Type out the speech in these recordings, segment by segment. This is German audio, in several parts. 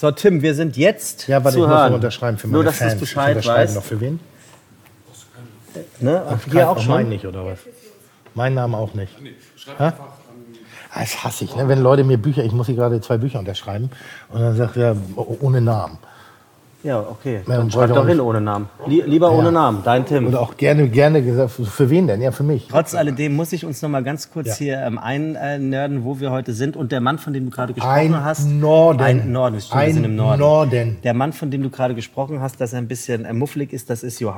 So, Tim, wir sind jetzt Ja, warte, zu ich muss hören. noch unterschreiben für meine Nur, dass Fans. du Bescheid ich unterschreibe weißt. noch für wen? Ne? Hier auch schon. Meinen nicht, oder was? Mein Name auch nicht. Nee, schreib einfach. Das hasse ich, ne? Wenn Leute mir Bücher, ich muss hier gerade 2 Bücher unterschreiben und dann sagt er, ohne Namen. Ja, okay. Ja, Dann schreib doch hin ohne Namen. Lieber ohne Namen, dein Tim. Und auch gerne gesagt, für wen denn? Ja, für mich. Trotz alledem muss ich uns noch mal ganz kurz hier einnörden, wo wir heute sind. Und der Mann, von dem du gerade gesprochen hast... Ein Norden, stimmt, wir sind im Norden. Der Mann, von dem du gerade gesprochen hast, dass er ein bisschen muffelig ist, das ist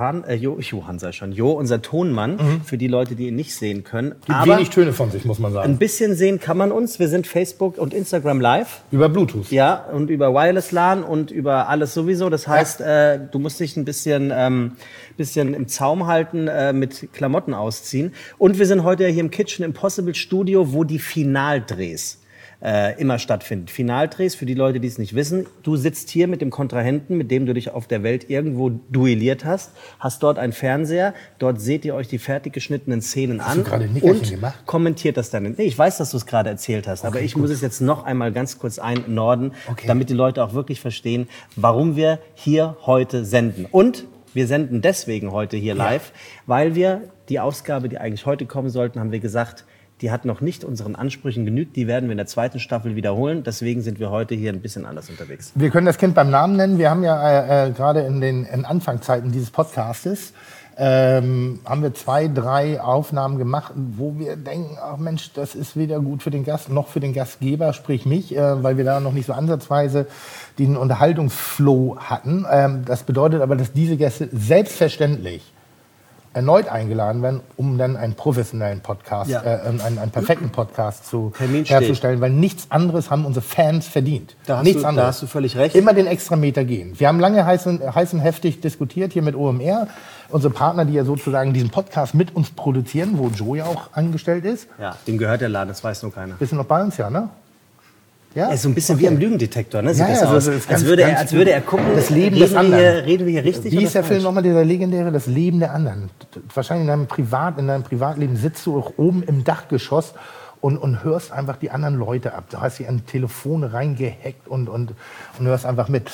Jo, unser Tonmann, für die Leute, die ihn nicht sehen können. Gibt wenig Töne von sich, muss man sagen. Ein bisschen sehen kann man uns. Wir sind Facebook und Instagram live. Über Bluetooth. Ja, und über Wireless LAN und über alles sowieso. Das heißt, du musst dich ein bisschen im Zaum halten, mit Klamotten ausziehen. Und wir sind heute hier im Kitchen Impossible Studio, wo die Finaldrehs immer stattfinden. Finaldrehs, für die Leute, die es nicht wissen, du sitzt hier mit dem Kontrahenten, mit dem du dich auf der Welt irgendwo duelliert hast dort einen Fernseher, dort seht ihr euch die fertig geschnittenen Szenen an und kommentiert das dann. Nee, ich weiß, dass du es gerade erzählt hast, aber ich muss es jetzt noch einmal ganz kurz einnorden, damit die Leute auch wirklich verstehen, warum wir hier heute senden. Und wir senden deswegen heute hier live, weil wir die Ausgabe, die eigentlich heute kommen sollten, haben wir gesagt, die hat noch nicht unseren Ansprüchen genügt. Die werden wir in der 2. Staffel wiederholen. Deswegen sind wir heute hier ein bisschen anders unterwegs. Wir können das Kind beim Namen nennen. Wir haben ja gerade in Anfangszeiten dieses Podcastes haben wir 2, 3 Aufnahmen gemacht, wo wir denken, ach Mensch, das ist weder gut für den Gast noch für den Gastgeber, sprich mich, weil wir da noch nicht so ansatzweise den Unterhaltungsflow hatten. Das bedeutet aber, dass diese Gäste selbstverständlich erneut eingeladen werden, um dann einen professionellen Podcast, einen perfekten Podcast herzustellen, weil nichts anderes haben unsere Fans verdient. Da hast du völlig recht. Immer den Extrameter gehen. Wir haben lange heiß und heftig diskutiert hier mit OMR, unsere Partner, die ja sozusagen diesen Podcast mit uns produzieren, wo Joe ja auch angestellt ist. Ja, dem gehört der Laden, das weiß nur keiner. Bist du noch bei uns, ja, ne? Ja? Er ist so ein bisschen wie am Lügendetektor, ne? Sieht Ja, das ja, aus. das ist Als würde er gucken, das Leben des anderen. Reden wir hier richtig? Wie ist der Film nochmal, dieser legendäre, das Leben der anderen? Wahrscheinlich in deinem Privatleben sitzt du auch oben im Dachgeschoss und hörst einfach die anderen Leute ab. Du hast hier ein Telefon reingehackt und hörst einfach mit.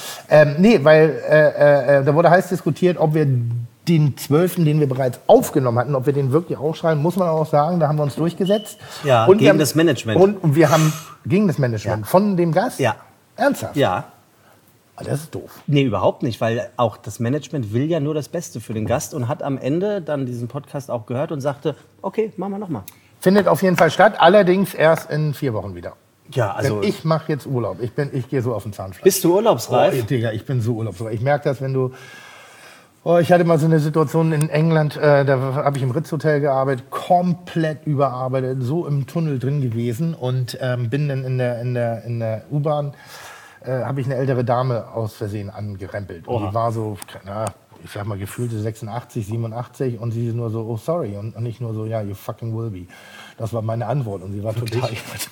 Da wurde heiß diskutiert, ob wir den 12., den wir bereits aufgenommen hatten, ob wir den wirklich ausschreiben, muss man auch sagen, da haben wir uns durchgesetzt. Ja, und gegen das Management. Und wir haben gegen das Management von dem Gast? Ja. Ernsthaft? Ja. Das ist doof. Nee, überhaupt nicht, weil auch das Management will ja nur das Beste für den Gast und hat am Ende dann diesen Podcast auch gehört und sagte, okay, machen wir nochmal. Findet auf jeden Fall statt, allerdings erst in 4 Wochen wieder. Ja, also denn ich mache jetzt Urlaub. Ich gehe so auf den Zahnfleisch. Bist du urlaubsreif? Oh, Digga, ich bin so urlaubsreif. Ich merke das, wenn du... ich hatte mal so eine Situation in England, da habe ich im Ritz-Hotel gearbeitet, komplett überarbeitet, so im Tunnel drin gewesen und bin dann in der U-Bahn, habe ich eine ältere Dame aus Versehen angerempelt. Und die war so, ich sag mal, gefühlte 86, 87 und sie ist nur so, oh sorry, und nicht nur so, ja, you fucking will be. Das war meine Antwort und sie war total,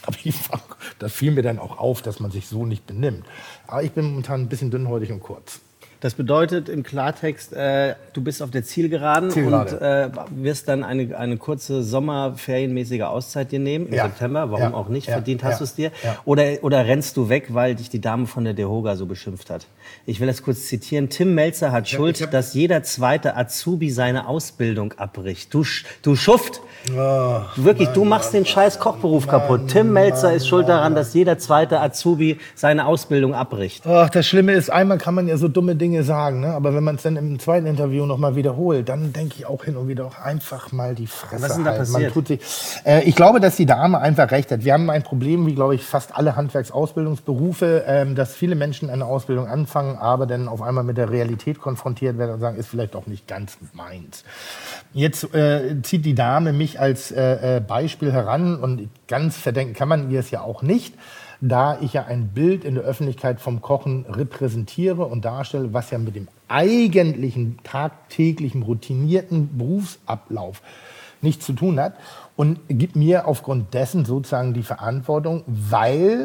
das fiel mir dann auch auf, dass man sich so nicht benimmt. Aber ich bin momentan ein bisschen dünnhäutig und kurz. Das bedeutet im Klartext, du bist auf der Zielgeraden und wirst dann eine kurze sommerferienmäßige Auszeit dir nehmen im September. Warum auch nicht? Verdient hast du es dir. Ja. Oder rennst du weg, weil dich die Dame von der DEHOGA so beschimpft hat? Ich will das kurz zitieren. Tim Melzer hat Schuld, dass jeder zweite Azubi seine Ausbildung abbricht. Du Schuft! Wirklich, du machst den scheiß Kochberuf kaputt. Tim Melzer ist schuld daran, dass jeder zweite Azubi seine Ausbildung abbricht. Ach, das Schlimme ist, einmal kann man ja so dumme Dinge sagen, ne? Aber wenn man es dann im zweiten Interview nochmal wiederholt, dann denke ich auch hin und wieder auch einfach mal die Fresse. Was ist denn da passiert? Ich glaube, dass die Dame einfach recht hat. Wir haben ein Problem, wie glaube ich fast alle Handwerksausbildungsberufe, dass viele Menschen eine Ausbildung anfangen, aber dann auf einmal mit der Realität konfrontiert werden und sagen, ist vielleicht auch nicht ganz meins. Jetzt zieht die Dame mich als Beispiel heran und ganz verdenken kann man ihr es ja auch nicht, da ich ja ein Bild in der Öffentlichkeit vom Kochen repräsentiere und darstelle, was ja mit dem eigentlichen, tagtäglichen, routinierten Berufsablauf nichts zu tun hat und gibt mir aufgrund dessen sozusagen die Verantwortung, weil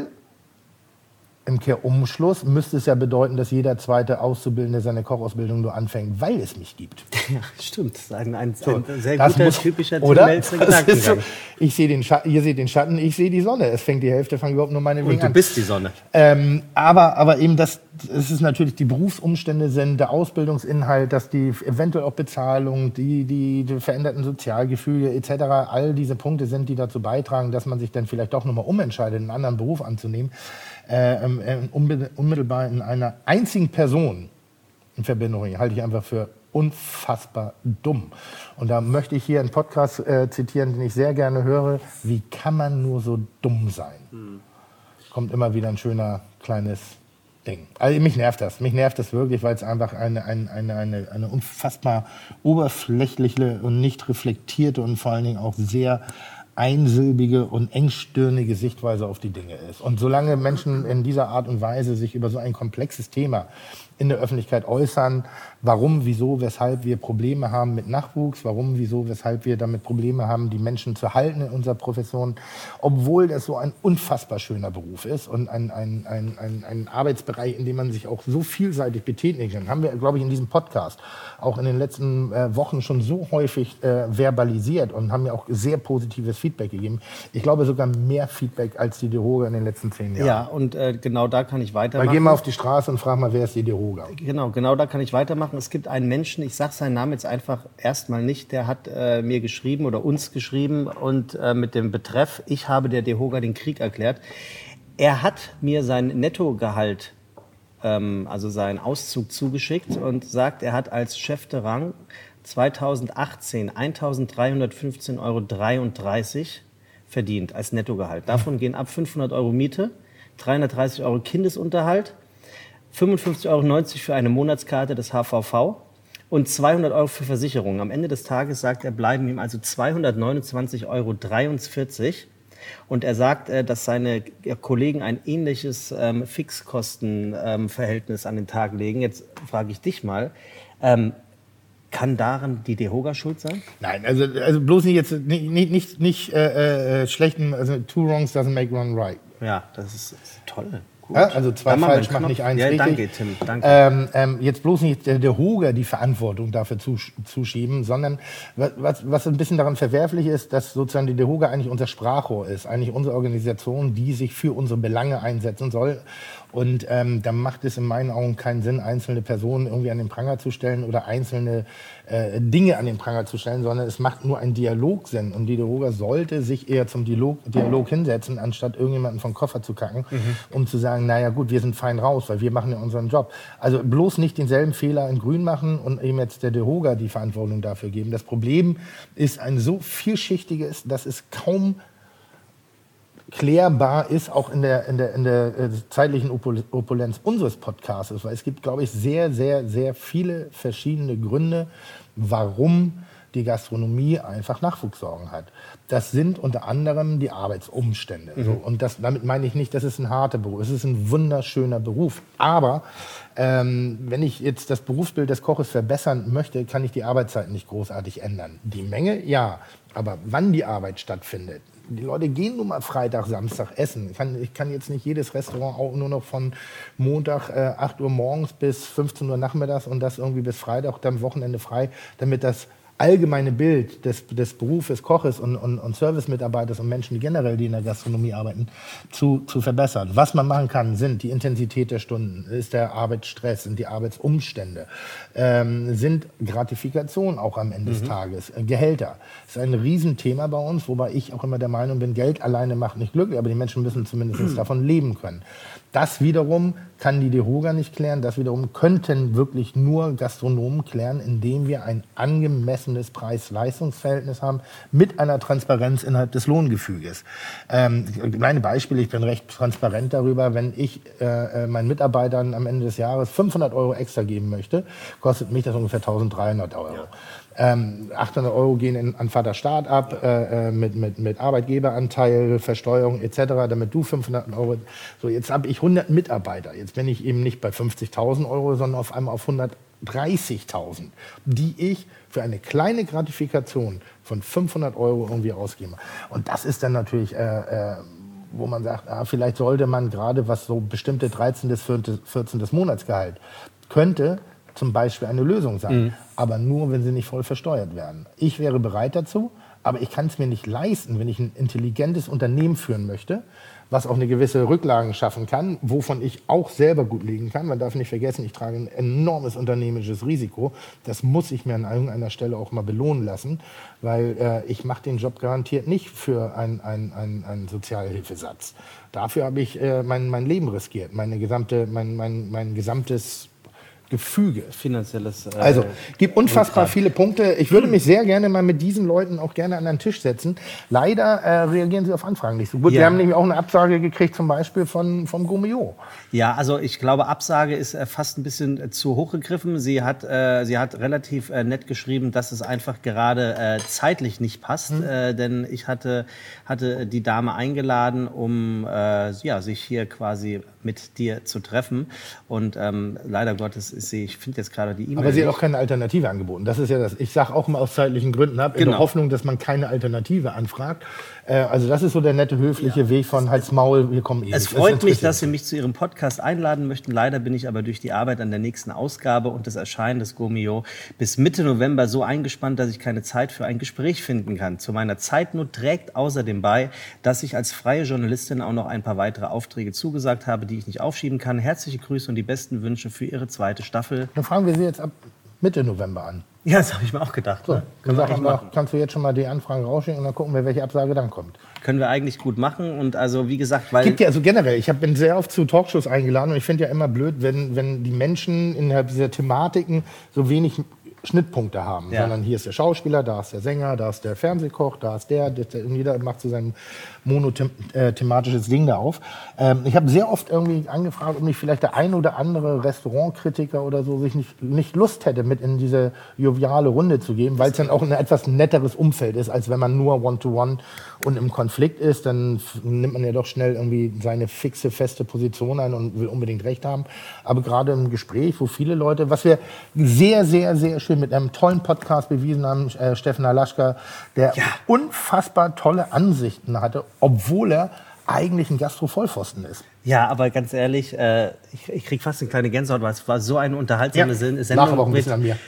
im Kehrumschluss müsste es ja bedeuten, dass jeder zweite Auszubildende seine Kochausbildung nur anfängt, weil es mich gibt. Ja, stimmt. Das ist ein sehr guter, typischer Tim Melzer Gedankengang. So, ihr seht den Schatten, ich sehe die Sonne. Es fängt die Hälfte, fangen überhaupt nur meine Wege an. Und du bist die Sonne. Aber eben, dass es ist natürlich, die Berufsumstände sind, der Ausbildungsinhalt, dass die eventuell auch Bezahlung, die veränderten Sozialgefühle etc., all diese Punkte sind, die dazu beitragen, dass man sich dann vielleicht doch nochmal umentscheidet, einen anderen Beruf anzunehmen, unmittelbar in einer einzigen Person in Verbindung bringen, halte ich einfach für unfassbar dumm. Und da möchte ich hier einen Podcast zitieren, den ich sehr gerne höre. Wie kann man nur so dumm sein? Kommt immer wieder ein schöner kleines Ding. Also mich nervt das wirklich, weil es einfach eine unfassbar oberflächliche und nicht reflektierte und vor allen Dingen auch sehr einsilbige und engstirnige Sichtweise auf die Dinge ist. Und solange Menschen in dieser Art und Weise sich über so ein komplexes Thema in der Öffentlichkeit äußern, warum, wieso, weshalb wir Probleme haben mit Nachwuchs, warum, wieso, weshalb wir damit Probleme haben, die Menschen zu halten in unserer Profession, obwohl das so ein unfassbar schöner Beruf ist und ein Arbeitsbereich, in dem man sich auch so vielseitig betätigen kann. Haben wir, glaube ich, in diesem Podcast auch in den letzten Wochen schon so häufig verbalisiert und haben ja auch sehr positives Feedback gegeben. Ich glaube sogar mehr Feedback als die DeHoga in den letzten 10 Jahren. Ja, und genau da kann ich weitermachen. Geh mal auf die Straße und frag mal, wer ist die DeHoga? Genau da kann ich weitermachen. Es gibt einen Menschen, ich sage seinen Namen jetzt einfach erstmal nicht, der hat mir geschrieben oder uns geschrieben und mit dem Betreff, ich habe der DeHoga den Krieg erklärt. Er hat mir sein Nettogehalt, also seinen Auszug zugeschickt und sagt, er hat als Chef de Rang 2018 1.315,33 € verdient als Nettogehalt. Davon gehen ab 500 € Miete, 330 € Kindesunterhalt, 55,90 € für eine Monatskarte des HVV und 200 € für Versicherungen. Am Ende des Tages sagt er, bleiben ihm also 229,43 € Und er sagt, dass seine Kollegen ein ähnliches Fixkostenverhältnis an den Tag legen. Jetzt frage ich dich mal, kann daran die DeHoga schuld sein? Nein, also bloß nicht schlechten, also two wrongs doesn't make one right. Ja, das ist toll. Ja, also zwei falsch macht nicht eins richtig. Danke, Tim. Danke. Jetzt bloß nicht der DeHoga die Verantwortung dafür zuschieben, sondern was ein bisschen daran verwerflich ist, dass sozusagen die DeHoga eigentlich unser Sprachrohr ist, eigentlich unsere Organisation, die sich für unsere Belange einsetzen soll. Und da macht es in meinen Augen keinen Sinn, einzelne Personen irgendwie an den Pranger zu stellen oder einzelne Dinge an den Pranger zu stellen, sondern es macht nur ein Dialog Sinn. Und die DeHoga sollte sich eher zum Dialog hinsetzen, anstatt irgendjemanden vom Koffer zu kacken, um zu sagen, naja gut, wir sind fein raus, weil wir machen ja unseren Job. Also bloß nicht denselben Fehler in Grün machen und eben jetzt der DeHoga die Verantwortung dafür geben. Das Problem ist ein so vielschichtiges, dass es kaum klärbar ist, auch in der zeitlichen Opulenz unseres Podcasts, weil es gibt, glaube ich, sehr, sehr, sehr viele verschiedene Gründe, warum die Gastronomie einfach Nachwuchssorgen hat. Das sind unter anderem die Arbeitsumstände. So, und damit meine ich nicht, das ist ein harter Beruf. Es ist ein wunderschöner Beruf. Aber wenn ich jetzt das Berufsbild des Koches verbessern möchte, kann ich die Arbeitszeiten nicht großartig ändern. Die Menge, ja. Aber wann die Arbeit stattfindet, die Leute gehen nun mal Freitag, Samstag essen. Ich kann jetzt nicht jedes Restaurant auch nur noch von Montag 8 Uhr morgens bis 15 Uhr nachmittags und das irgendwie bis Freitag, dann Wochenende frei, damit das allgemeine Bild des Berufes Koches und Servicemitarbeiters und Menschen, die generell in der Gastronomie arbeiten, zu verbessern. Was man machen kann, sind die Intensität der Stunden, ist der Arbeitsstress, sind die Arbeitsumstände, sind Gratifikationen auch am Ende des Tages, Gehälter. Das ist ein Riesenthema bei uns, wobei ich auch immer der Meinung bin, Geld alleine macht nicht glücklich, aber die Menschen müssen zumindest davon leben können. Das wiederum kann die DeHoga nicht klären, das wiederum könnten wirklich nur Gastronomen klären, indem wir ein angemessenes Preis-Leistungs-Verhältnis haben mit einer Transparenz innerhalb des Lohngefüges. Kleine Beispiele, ich bin recht transparent darüber, wenn ich meinen Mitarbeitern am Ende des Jahres 500 € extra geben möchte, kostet mich das ungefähr 1.300 €. Ja. 800 € gehen an Vaterstaat ab, mit Arbeitgeberanteil, Versteuerung etc., damit du 500 €. So, jetzt habe ich 100 Mitarbeiter. Jetzt bin ich eben nicht bei 50.000 €, sondern auf einmal auf 130.000, die ich für eine kleine Gratifikation von 500 € irgendwie ausgebe. Und das ist dann natürlich, wo man sagt, vielleicht sollte man gerade, was so bestimmte 13. bis 14. Monatsgehalt könnte, zum Beispiel eine Lösung sein, aber nur, wenn sie nicht voll versteuert werden. Ich wäre bereit dazu, aber ich kann es mir nicht leisten, wenn ich ein intelligentes Unternehmen führen möchte, was auch eine gewisse Rücklagen schaffen kann, wovon ich auch selber gut legen kann. Man darf nicht vergessen, ich trage ein enormes unternehmerisches Risiko. Das muss ich mir an irgendeiner Stelle auch mal belohnen lassen, weil ich mache den Job garantiert nicht für einen Sozialhilfesatz. Dafür habe ich mein Leben riskiert, mein gesamtes Gefüge. Finanzielles. Also, gibt unfassbar viele Punkte. Ich würde mich sehr gerne mal mit diesen Leuten auch gerne an den Tisch setzen. Leider reagieren sie auf Anfragen nicht so gut. Ja. Wir haben nämlich auch eine Absage gekriegt, zum Beispiel vom Gomeo. Ja, also ich glaube, Absage ist fast ein bisschen zu hoch gegriffen. Sie hat relativ nett geschrieben, dass es einfach gerade zeitlich nicht passt. Denn ich hatte die Dame eingeladen, um sich hier quasi mit dir zu treffen. Und leider Gottes ist sie, ich finde jetzt gerade die E-Mail. Aber sie hat auch keine Alternative angeboten. Das ist ja das. Ich sage auch mal aus zeitlichen Gründen ab, in der Hoffnung, dass man keine Alternative anfragt. Also das ist so der nette, höfliche Weg von Hals, Maul, wir kommen eh. Es freut mich, dass Sie mich zu Ihrem Podcast einladen möchten. Leider bin ich aber durch die Arbeit an der nächsten Ausgabe und das Erscheinen des Gomeo bis Mitte November so eingespannt, dass ich keine Zeit für ein Gespräch finden kann. Zu meiner Zeitnot trägt außerdem bei, dass ich als freie Journalistin auch noch ein paar weitere Aufträge zugesagt habe, die ich nicht aufschieben kann. Herzliche Grüße und die besten Wünsche für Ihre zweite Staffel. Dann fragen wir Sie jetzt ab Mitte November an. Ja, das habe ich mir auch gedacht. So, kannst du jetzt schon mal die Anfragen rausschicken und dann gucken wir, welche Absage dann kommt. Können wir eigentlich gut machen und also wie gesagt, Gibt ja also generell, bin sehr oft zu Talkshows eingeladen und ich finde ja immer blöd, wenn die Menschen innerhalb dieser Thematiken so wenig Schnittpunkte haben, sondern hier ist der Schauspieler, da ist der Sänger, da ist der Fernsehkoch, da ist der jeder macht so sein monothematisches Ding da auf. Ich habe sehr oft irgendwie angefragt, ob nicht vielleicht der ein oder andere Restaurantkritiker oder so sich nicht Lust hätte, mit in diese joviale Runde zu gehen, weil es dann auch ein etwas netteres Umfeld ist, als wenn man nur One-to-One und im Konflikt ist, dann nimmt man ja doch schnell irgendwie seine fixe, feste Position ein und will unbedingt Recht haben. Aber gerade im Gespräch, wo viele Leute, was wir sehr, sehr, sehr schön mit einem tollen Podcast bewiesen haben, Steffen Halaschka, der unfassbar tolle Ansichten hatte, obwohl er eigentlich ein Gastro-Vollpfosten ist. Ja, aber ganz ehrlich, ich krieg fast eine kleine Gänsehaut, weil es war so eine unterhaltsame Sendung aber auch ein bisschen an mir.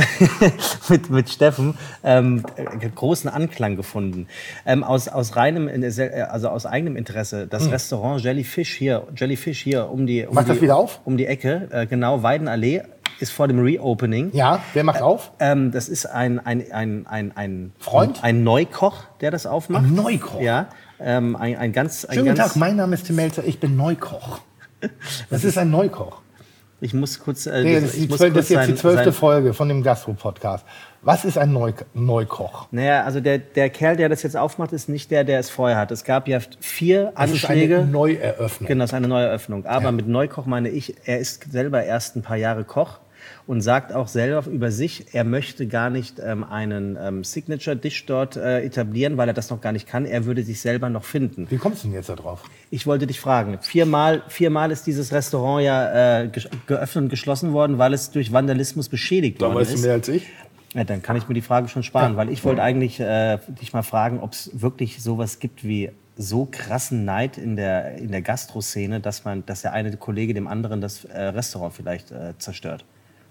mit Steffen, großen Anklang gefunden. Aus eigenem Interesse, das Restaurant Jellyfish hier Macht das wieder auf? Um die Ecke, genau, Weidenallee, ist vor dem Reopening. Ja, wer macht auf? Das ist ein Freund? Ein Neukoch, der das aufmacht. Ein Neukoch? Ja. Schönen guten Tag, mein Name ist Tim Melzer, ich bin Neukoch. Das ist ein Neukoch. Ich muss kurz... das ist jetzt die 12. Folge von dem Gastro-Podcast. Was ist ein Neukoch? Naja, also der Kerl, der das jetzt aufmacht, ist nicht der es vorher hat. Es gab ja 4 Anschläge. Das ist eine Neueröffnung. Genau, das ist eine Neueröffnung. Aber mit Neukoch meine ich, er ist selber erst ein paar Jahre Koch und sagt auch selber über sich, er möchte gar nicht einen Signature-Dish dort etablieren, weil er das noch gar nicht kann. Er würde sich selber noch finden. Wie kommst du denn jetzt da drauf? Ich wollte dich fragen. Viermal ist dieses Restaurant ja geöffnet und geschlossen worden, weil es durch Vandalismus beschädigt worden ist. Da weißt du mehr als ich? Ja, dann kann ich mir die Frage schon sparen, weil ich wollte eigentlich dich mal fragen, ob es wirklich sowas gibt wie so krassen Neid in der Gastroszene, dass der eine Kollege dem anderen das Restaurant vielleicht zerstört.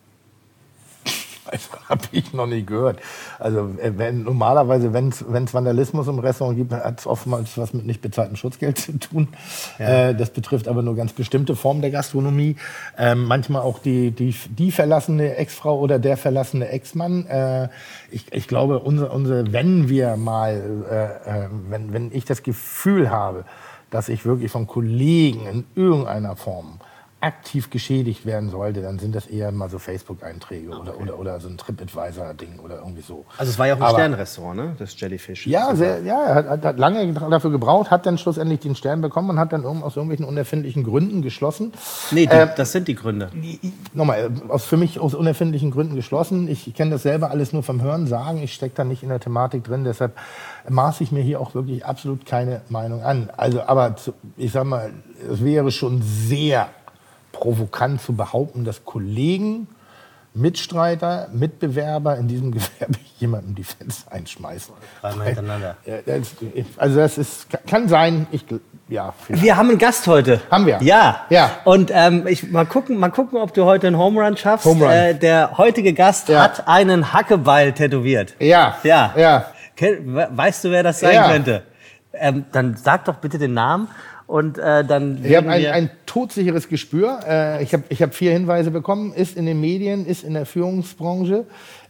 Das habe ich noch nie gehört. Also normalerweise, wenn es Vandalismus im Restaurant gibt, hat es oftmals was mit nicht bezahltem Schutzgeld zu tun. Ja. Das betrifft aber nur ganz bestimmte Formen der Gastronomie. Manchmal auch die verlassene Ex-Frau oder der verlassene Ex-Mann. Ich glaube, wenn ich das Gefühl habe, dass ich wirklich von Kollegen in irgendeiner Form aktiv geschädigt werden sollte, dann sind das eher mal so Facebook-Einträge oder so ein TripAdvisor-Ding oder irgendwie so. Also es war ja auch ein Sternrestaurant, ne? Das Jellyfish. Ja, er hat lange dafür gebraucht, hat dann schlussendlich den Stern bekommen und hat dann aus irgendwelchen unerfindlichen Gründen geschlossen. Nee, das sind die Gründe. Nochmal, für mich aus unerfindlichen Gründen geschlossen. Ich kenne das selber alles nur vom Hören sagen. Ich stecke da nicht in der Thematik drin, deshalb maße ich mir hier auch wirklich absolut keine Meinung an. Also, aber ich sag mal, es wäre schon sehr provokant zu behaupten, dass Kollegen, Mitstreiter, Mitbewerber in diesem Gewerbe jemandem die Fenster einschmeißen. Dreimal hintereinander. Also das kann sein. Wir haben einen Gast heute. Haben wir? Ja. Ja. Und mal gucken, ob du heute einen Home Run schaffst. Home Run. Der heutige Gast hat einen Hackebeil tätowiert. Ja. Weißt du, wer das sein könnte? Dann sag doch bitte den Namen und dann. Ich habe ein todsicheres Gespür. Ich hab 4 Hinweise bekommen. Ist in den Medien, ist in der Führungsbranche,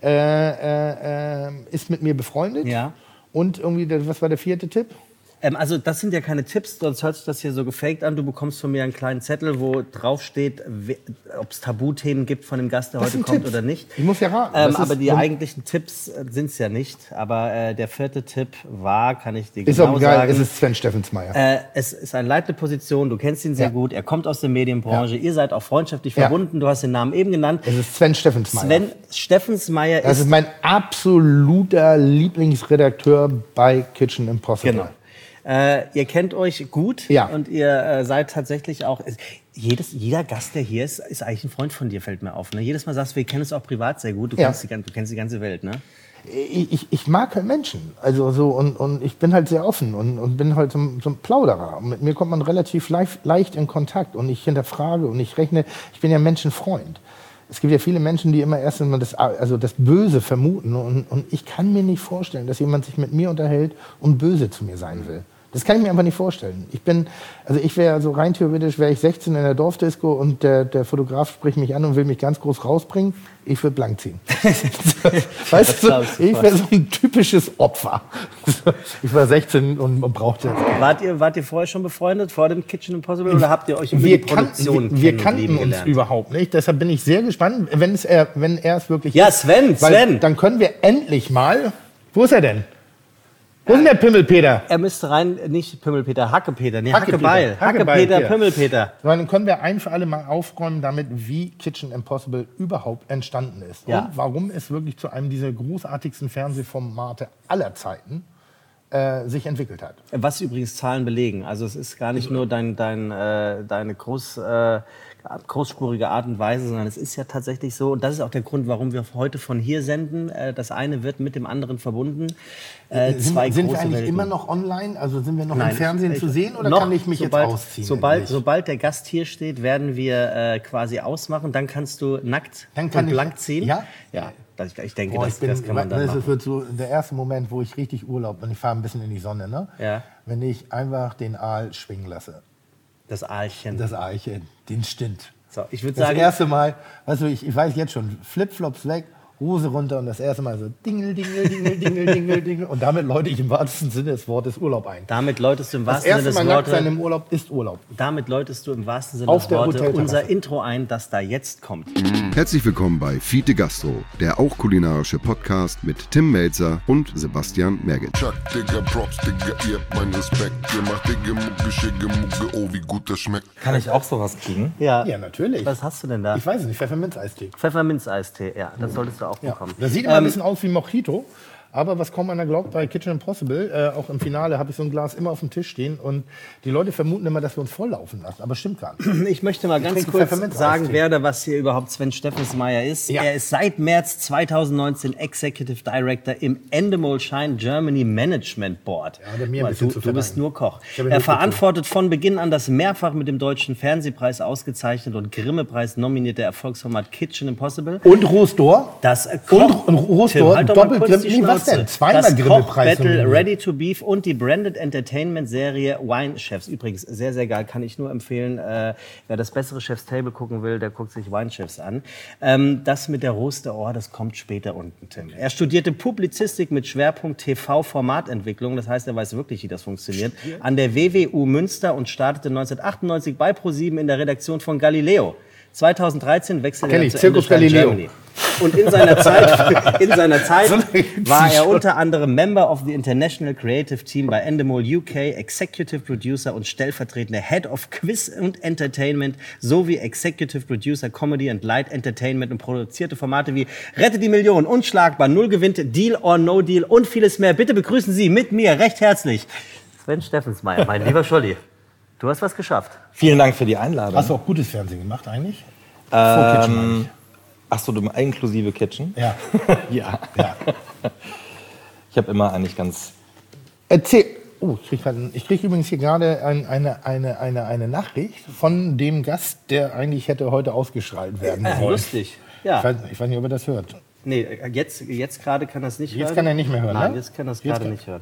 ist mit mir befreundet. Ja. Und irgendwie, was war der 4. Tipp? Also das sind ja keine Tipps, sonst hört sich das hier so gefaked an. Du bekommst von mir einen kleinen Zettel, wo drauf steht, ob es Tabuthemen gibt von dem Gast, der heute kommt oder nicht. Ich muss ja raten. Aber die eigentlichen Tipps sind es ja nicht. Aber der 4. Tipp war, kann ich dir genau sagen. Ist auch geil, es ist Sven Steffensmeier. Es ist eine leitende Position, du kennst ihn sehr gut, er kommt aus der Medienbranche, ihr seid auch freundschaftlich verbunden, du hast den Namen eben genannt. Es ist Sven Steffensmeier. Sven Steffensmeier ist mein absoluter Lieblingsredakteur bei Kitchen Impossible. Genau. Ihr kennt euch gut und ihr seid tatsächlich auch... Jeder Gast, der hier ist eigentlich ein Freund von dir, fällt mir auf. Ne? Jedes Mal sagst du, wir kennen uns auch privat sehr gut. Du kennst die ganze Welt, ne? Ich mag halt Menschen. Also so, und ich bin halt sehr offen und bin halt so ein Plauderer. Und mit mir kommt man relativ leicht in Kontakt. Und ich hinterfrage und ich rechne. Ich bin ja Menschenfreund. Es gibt ja viele Menschen, die immer erst einmal das Böse vermuten. Und ich kann mir nicht vorstellen, dass jemand sich mit mir unterhält und böse zu mir sein will. Das kann ich mir einfach nicht vorstellen. Ich wäre so rein theoretisch, wäre ich 16 in der Dorfdisco und der Fotograf spricht mich an und will mich ganz groß rausbringen. Ich würde blank ziehen. Weißt du, ich wäre so ein typisches Opfer. Ich war 16 und brauchte das. Wart ihr vorher schon befreundet, vor dem Kitchen Impossible, oder habt ihr euch über die Produktion Wir kannten uns überhaupt nicht. Deshalb bin ich sehr gespannt, wenn er es wirklich ist. Ja, Sven! Dann können wir endlich mal... Wo ist er denn? Wo ist denn der Pimmelpeter? Er müsste rein, nicht Pimmelpeter, Hackepeter, nee, Hackebeil. Hackepeter, Pimmelpeter. Dann können wir ein für alle Mal aufräumen damit, wie Kitchen Impossible überhaupt entstanden ist. Ja. Und warum es wirklich zu einem dieser großartigsten Fernsehformate aller Zeiten sich entwickelt hat. Was übrigens Zahlen belegen. Also es ist gar nicht nur deine großspurige Art und Weise, sondern es ist ja tatsächlich so, und das ist auch der Grund, warum wir heute von hier senden. Das eine wird mit dem anderen verbunden. Sind wir eigentlich Welten. Immer noch online? Also sind wir noch im Fernsehen zu sehen oder kann ich mich jetzt ausziehen? Sobald der Gast hier steht, werden wir quasi ausmachen. Dann kannst du nackt und blank ziehen. Ja? Ja. Ich denke, das kann man dann machen. Das wird so der erste Moment, wo ich richtig Urlaub bin. Ich fahre ein bisschen in die Sonne, ne? Ja. Wenn ich einfach den Aal schwingen lasse. Das Aalchen. Das Aalchen, den Stint. So, ich würde sagen... Das erste Mal, weißt du, ich weiß jetzt schon, Flipflops weg, Hose runter und das erste Mal so Dingel, Dingel, Dingel, Dingel, Dingel, Dingel. Und damit läute ich im wahrsten Sinne des Wortes Urlaub ein. Damit läutest du im wahrsten Sinne des Wortes... Das erste Mal nackt sein im Urlaub ist Urlaub. Damit läutest du im wahrsten Sinne des Wortes unser Intro ein, das da jetzt kommt. Herzlich willkommen bei Fiete Gastro, der auch kulinarische Podcast mit Tim Melzer und Sebastian Merget. Chuck, Digga, Props, Digga, ihr habt meinen Respekt. Ihr macht Digga, Mucke, Schicke, Mucke, oh, wie gut das schmeckt. Kann ich auch sowas kriegen? Ja, natürlich. Was hast du denn da? Ich weiß es nicht, Pfefferminz-Eistee. Pfefferminz-Eistee, ja, das solltest du auch bekommen. Das sieht immer ein bisschen aus wie Mojito. Aber was kaum einer glaubt, bei Kitchen Impossible, auch im Finale, habe ich so ein Glas immer auf dem Tisch stehen. Und die Leute vermuten immer, dass wir uns volllaufen lassen. Aber stimmt gar nicht. Ich möchte mal ganz kurz sagen, wer oder was hier überhaupt Sven Steffensmeier ist. Ja. Er ist seit März 2019 Executive Director im Endemol Shine Germany Management Board. Ja, du bist nur Koch. Er verantwortet von Beginn an das mehrfach mit dem Deutschen Fernsehpreis ausgezeichnete und Grimme-Preis nominierte Erfolgsformat Kitchen Impossible. Und Rosdor. Das Rosdor, doppelt. Was denn? Zweimal das Grimme-Preis. Koch-Battle Ready to Beef und die Branded Entertainment-Serie Wine Chefs. Übrigens sehr, sehr geil, kann ich nur empfehlen. Wer das bessere Chef's Table gucken will, der guckt sich Wine Chefs an. Das mit der Roster, das kommt später unten, Tim. Er studierte Publizistik mit Schwerpunkt TV-Formatentwicklung. Das heißt, er weiß wirklich, wie das funktioniert. An der WWU Münster und startete 1998 bei ProSieben in der Redaktion von Galileo. 2013 wechselte er zu Zirkus Galileo. Germany. Und in seiner Zeit war er unter anderem Member of the International Creative Team bei Endemol UK, Executive Producer und stellvertretender Head of Quiz und Entertainment sowie Executive Producer Comedy and Light Entertainment und produzierte Formate wie Rette die Million, Unschlagbar, Null gewinnt, Deal or No Deal und vieles mehr. Bitte begrüßen Sie mit mir recht herzlich Sven Steffensmeier, mein lieber Scholli. Du hast was geschafft. Vielen Dank für die Einladung. Hast du auch gutes Fernsehen gemacht eigentlich? Vor Kitchen Achso, du inklusive Kitchen? Ja. Ja. Ich habe immer eigentlich ganz... Erzähl. Oh, ich krieg übrigens hier gerade eine Nachricht von dem Gast, der eigentlich hätte heute ausgestrahlt werden sollen. Lustig. Ja. Ich weiß nicht, ob er das hört. Nee, jetzt gerade kann er es nicht hören. Jetzt kann er nicht mehr hören, Nein, ne? jetzt kann er es gerade nicht hören.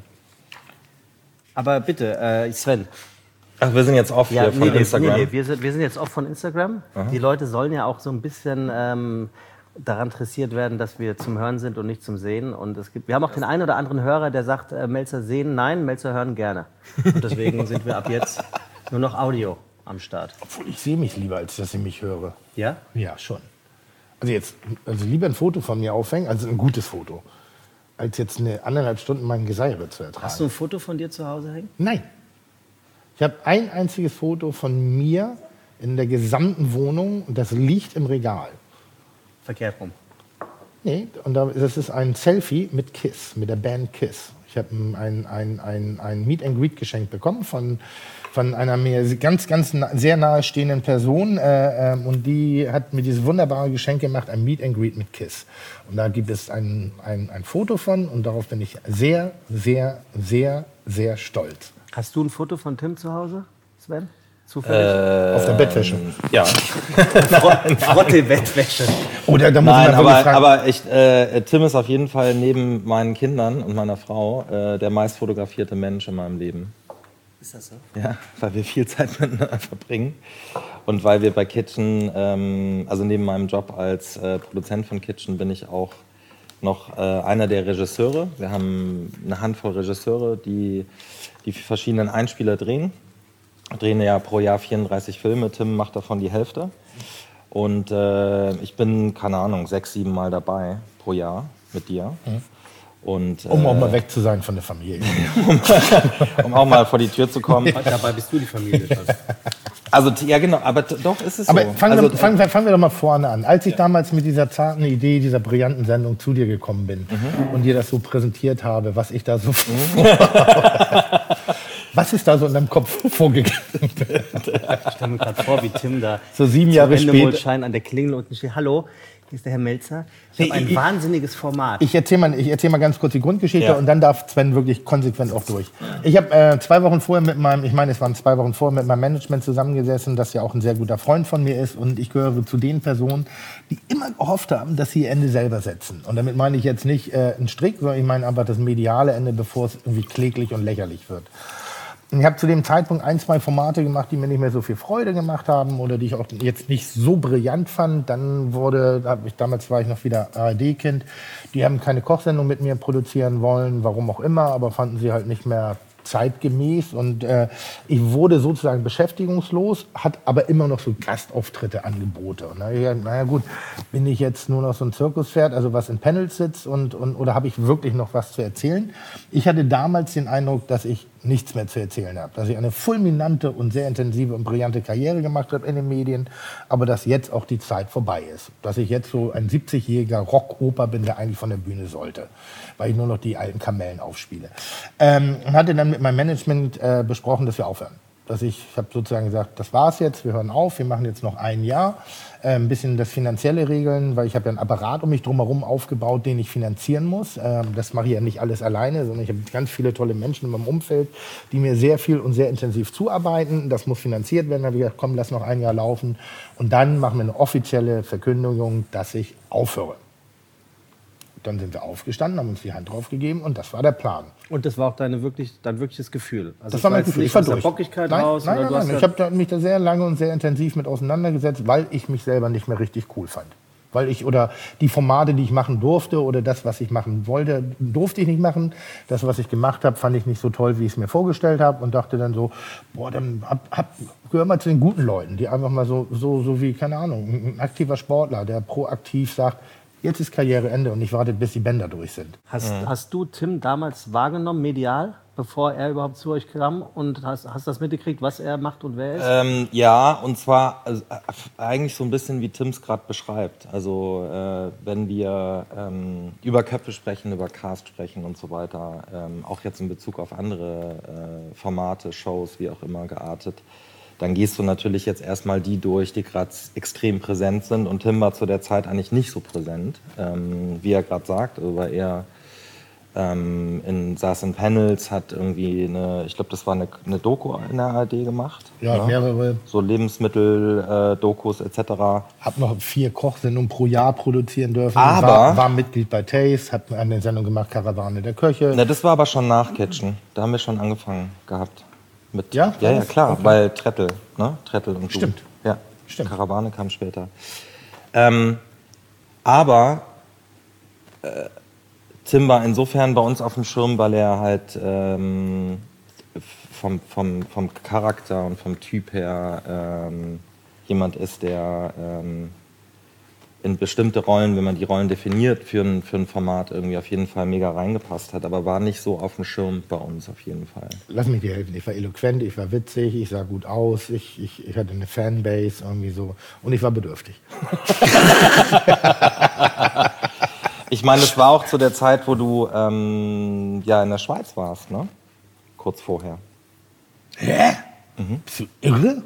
Aber bitte, Sven. Ach, wir sind jetzt off hier von Instagram. Nee, wir sind jetzt off von Instagram. Aha. Die Leute sollen ja auch so ein bisschen daran interessiert werden, dass wir zum Hören sind und nicht zum Sehen. Und wir haben auch den einen oder anderen Hörer, der sagt, Melzer sehen, nein, Melzer hören gerne. Und deswegen sind wir ab jetzt nur noch Audio am Start. Obwohl ich sehe mich lieber, als dass ich mich höre. Ja? Ja, schon. Also lieber ein Foto von mir aufhängen, also ein gutes Foto, als jetzt 1,5 Stunden mein Geseire zu ertragen. Hast du ein Foto von dir zu Hause hängen? Nein. Ich habe ein einziges Foto von mir in der gesamten Wohnung und das liegt im Regal. Verkehrt rum. Nee, und das ist ein Selfie mit Kiss, mit der Band Kiss. Ich habe ein Meet and Greet geschenkt bekommen von einer mir ganz sehr nahestehenden Person und die hat mir dieses wunderbare Geschenk gemacht, ein Meet and Greet mit Kiss. Und da gibt es ein Foto von und darauf bin ich sehr, sehr, sehr, sehr stolz. Hast du ein Foto von Tim zu Hause, Sven? Zufällig? Auf der Bettwäsche. Ja. Frotte-Bettwäsche. Oder da muss Nein, ich mal fragen. aber Tim ist auf jeden Fall neben meinen Kindern und meiner Frau der meist fotografierte Mensch in meinem Leben. Ist das so? Ja, weil wir viel Zeit miteinander verbringen und weil wir bei Kitchen, also neben meinem Job als Produzent von Kitchen, bin ich auch noch einer der Regisseure. Wir haben eine Handvoll Regisseure, die verschiedenen Einspieler drehen. Wir drehen ja pro Jahr 34 Filme, Tim macht davon die Hälfte. Und ich bin, keine Ahnung, 6, 7 Mal dabei pro Jahr mit dir. Und, um auch mal weg zu sein von der Familie. um auch mal vor die Tür zu kommen. Dabei bist du die Familie. Also, ja genau, aber doch ist es aber so. Fangen wir doch mal vorne an. Als ich damals mit dieser zarten Idee, dieser brillanten Sendung zu dir gekommen bin und dir das so präsentiert habe, was ich da so... Was ist da so in deinem Kopf vorgegangen? Ich stelle mir gerade vor, wie Tim da so 7 Jahre später an der Klingel unten steht. Hallo, hier ist der Herr Melzer. Ich habe ein wahnsinniges Format. Ich erzähl mal ganz kurz die Grundgeschichte und dann darf Sven wirklich konsequent auch durch. Ich habe 2 Wochen vorher mit meinem Management zusammengesessen, das ja auch ein sehr guter Freund von mir ist. Und ich gehöre zu den Personen, die immer gehofft haben, dass sie ihr Ende selber setzen. Und damit meine ich jetzt nicht einen Strick, sondern ich meine einfach das mediale Ende, bevor es irgendwie kläglich und lächerlich wird. Ich habe zu dem Zeitpunkt 1, 2 Formate gemacht, die mir nicht mehr so viel Freude gemacht haben oder die ich auch jetzt nicht so brillant fand. Damals war ich noch wieder ARD-Kind. Die haben keine Kochsendung mit mir produzieren wollen, warum auch immer, aber fanden sie halt nicht mehr zeitgemäß. Und ich wurde sozusagen beschäftigungslos, hat aber immer noch so Gastauftritte, Angebote. Und naja gut, bin ich jetzt nur noch so ein Zirkuspferd, also was in Panels sitzt oder habe ich wirklich noch was zu erzählen? Ich hatte damals den Eindruck, dass ich nichts mehr zu erzählen habe. Dass ich eine fulminante und sehr intensive und brillante Karriere gemacht habe in den Medien, aber dass jetzt auch die Zeit vorbei ist. Dass ich jetzt so ein 70-jähriger Rockoper bin, der eigentlich von der Bühne sollte, weil ich nur noch die alten Kamellen aufspiele. Und hatte dann mit meinem Management besprochen, dass wir aufhören. Ich habe sozusagen gesagt, das war's jetzt, wir hören auf, wir machen jetzt noch ein Jahr, ein bisschen das Finanzielle regeln, weil ich habe ja einen Apparat um mich drumherum aufgebaut, den ich finanzieren muss. Das mache ich ja nicht alles alleine, sondern ich habe ganz viele tolle Menschen in meinem Umfeld, die mir sehr viel und sehr intensiv zuarbeiten. Das muss finanziert werden. Da habe ich gesagt, komm, lass noch ein Jahr laufen und dann machen wir eine offizielle Verkündigung, dass ich aufhöre. Dann sind wir aufgestanden, haben uns die Hand drauf gegeben und das war der Plan. Und das war auch dein wirkliches Gefühl? Also das war mein Gefühl. Ich war durch. Aus der Bockigkeit raus? Nein. Ich habe mich da sehr lange und sehr intensiv mit auseinandergesetzt, weil ich mich selber nicht mehr richtig cool fand. Oder die Formate, die ich machen durfte oder das, was ich machen wollte, durfte ich nicht machen. Das, was ich gemacht habe, fand ich nicht so toll, wie ich es mir vorgestellt habe und dachte dann so, dann gehör mal zu den guten Leuten, die einfach mal so wie, keine Ahnung, ein aktiver Sportler, der proaktiv sagt, jetzt ist Karriereende und ich warte, bis die Bänder durch sind. Hast du Tim damals wahrgenommen, medial, bevor er überhaupt zu euch kam? Und hast das mitgekriegt, was er macht und wer er ist? Ja, und zwar eigentlich so ein bisschen, wie Tim es gerade beschreibt. Also wenn wir über Köpfe sprechen, über Cast sprechen und so weiter, auch jetzt in Bezug auf andere Formate, Shows, wie auch immer geartet, dann gehst du natürlich jetzt erstmal die durch, die gerade extrem präsent sind. Und Tim war zu der Zeit eigentlich nicht so präsent, wie er gerade sagt. Also war eher saß in Panels, hat irgendwie ich glaube, das war eine Doku in der ARD gemacht. Ja, mehrere. So Lebensmittel-Dokus etc. Hab noch 4 Kochsendungen pro Jahr produzieren dürfen. Aber war Mitglied bei Taste, hab eine Sendung gemacht, Karawane der Köche. Na, das war aber schon nach Kitchen. Da haben wir schon angefangen gehabt. Mit, Ja? Ja, klar, Okay. weil Trettel, ne? Trettel und du. Stimmt. Ja, Stimmt. Karawane kam später. Aber Tim war insofern bei uns auf dem Schirm, weil er halt vom Charakter und vom Typ her jemand ist, der in bestimmte Rollen, wenn man die Rollen definiert, für ein Format irgendwie auf jeden Fall mega reingepasst hat, aber war nicht so auf dem Schirm bei uns auf jeden Fall. Lass mich dir helfen. Ich war eloquent, ich war witzig, ich sah gut aus, ich hatte eine Fanbase irgendwie so und ich war bedürftig. Ich meine, das war auch zu der Zeit, wo du ja in der Schweiz warst, ne? Kurz vorher. Hä? Bist du irre?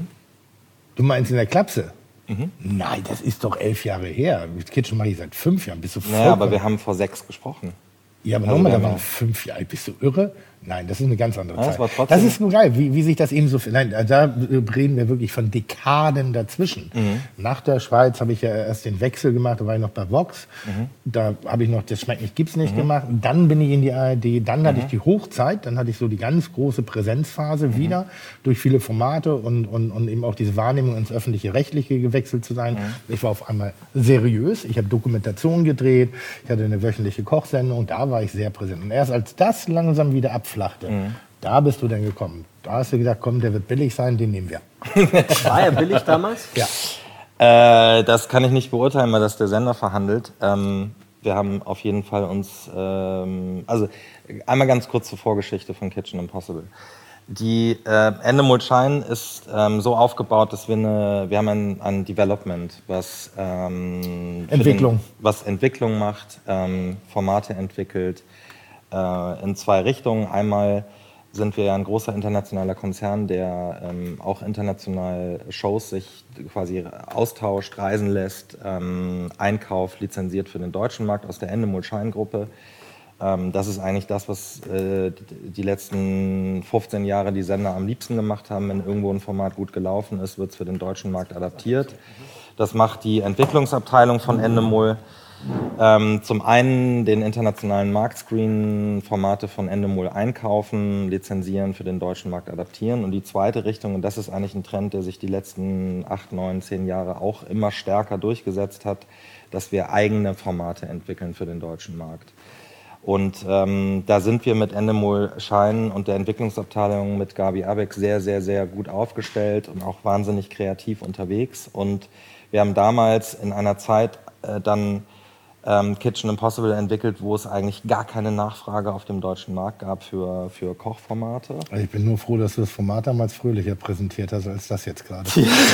Du meinst in der Klapse? Nein, das ist doch 11 Jahre her. Mit Kitchen mache ich seit 5 Jahren. Bist du Naja, aber wir haben vor 6 gesprochen. Ja, aber Also nochmal, wir da haben waren 5 Jahre alt. Bist du irre? Nein, das ist eine ganz andere Ja, das Zeit. war trotzdem- Das ist nur geil, wie sich das eben so... Nein, da reden wir wirklich von Dekaden dazwischen. Nach der Schweiz habe ich ja erst den Wechsel gemacht, da war ich noch bei Vox. Da habe ich noch Das schmeckt nicht, gibt's nicht gemacht. Dann bin ich in die ARD, dann hatte ich die Hochzeit, dann hatte ich so die ganz große Präsenzphase wieder, durch viele Formate und eben auch diese Wahrnehmung ins öffentliche Rechtliche gewechselt zu sein. Ich war auf einmal seriös, ich habe Dokumentationen gedreht, ich hatte eine wöchentliche Kochsendung, da war ich sehr präsent. Und erst als das langsam wieder abflachte, da bist du dann gekommen. Da hast du gedacht, komm, der wird billig sein, den nehmen wir. War er billig damals? Ja. Das kann ich nicht beurteilen, weil das der Sender verhandelt. Wir haben auf jeden Fall uns, also einmal ganz kurz zur Vorgeschichte von Kitchen Impossible. Die Endemol Shine ist so aufgebaut, dass wir haben ein Development, was Entwicklung. was Entwicklung macht, Formate entwickelt in 2 Richtungen. Einmal sind wir ja ein großer internationaler Konzern, der auch international Shows sich quasi austauscht, reisen lässt, einkauft, lizenziert für den deutschen Markt aus der Endemol Shine Gruppe. Das ist eigentlich das, was die letzten 15 Jahre die Sender am liebsten gemacht haben. Wenn irgendwo ein Format gut gelaufen ist, wird es für den deutschen Markt adaptiert. Das macht die Entwicklungsabteilung von Endemol. Zum einen den internationalen Marktscreen, Formate von Endemol einkaufen, lizenzieren, für den deutschen Markt adaptieren. Und die zweite Richtung, und das ist eigentlich ein Trend, der sich die letzten 8, 9, 10 Jahre auch immer stärker durchgesetzt hat, dass wir eigene Formate entwickeln für den deutschen Markt. Und da sind wir mit Endemol Shine und der Entwicklungsabteilung mit Gabi Abeck sehr, sehr, sehr gut aufgestellt und auch wahnsinnig kreativ unterwegs. Und wir haben damals in einer Zeit dann Kitchen Impossible entwickelt, wo es eigentlich gar keine Nachfrage auf dem deutschen Markt gab für Kochformate. Also ich bin nur froh, dass du das Format damals fröhlicher präsentiert hast, als das jetzt gerade.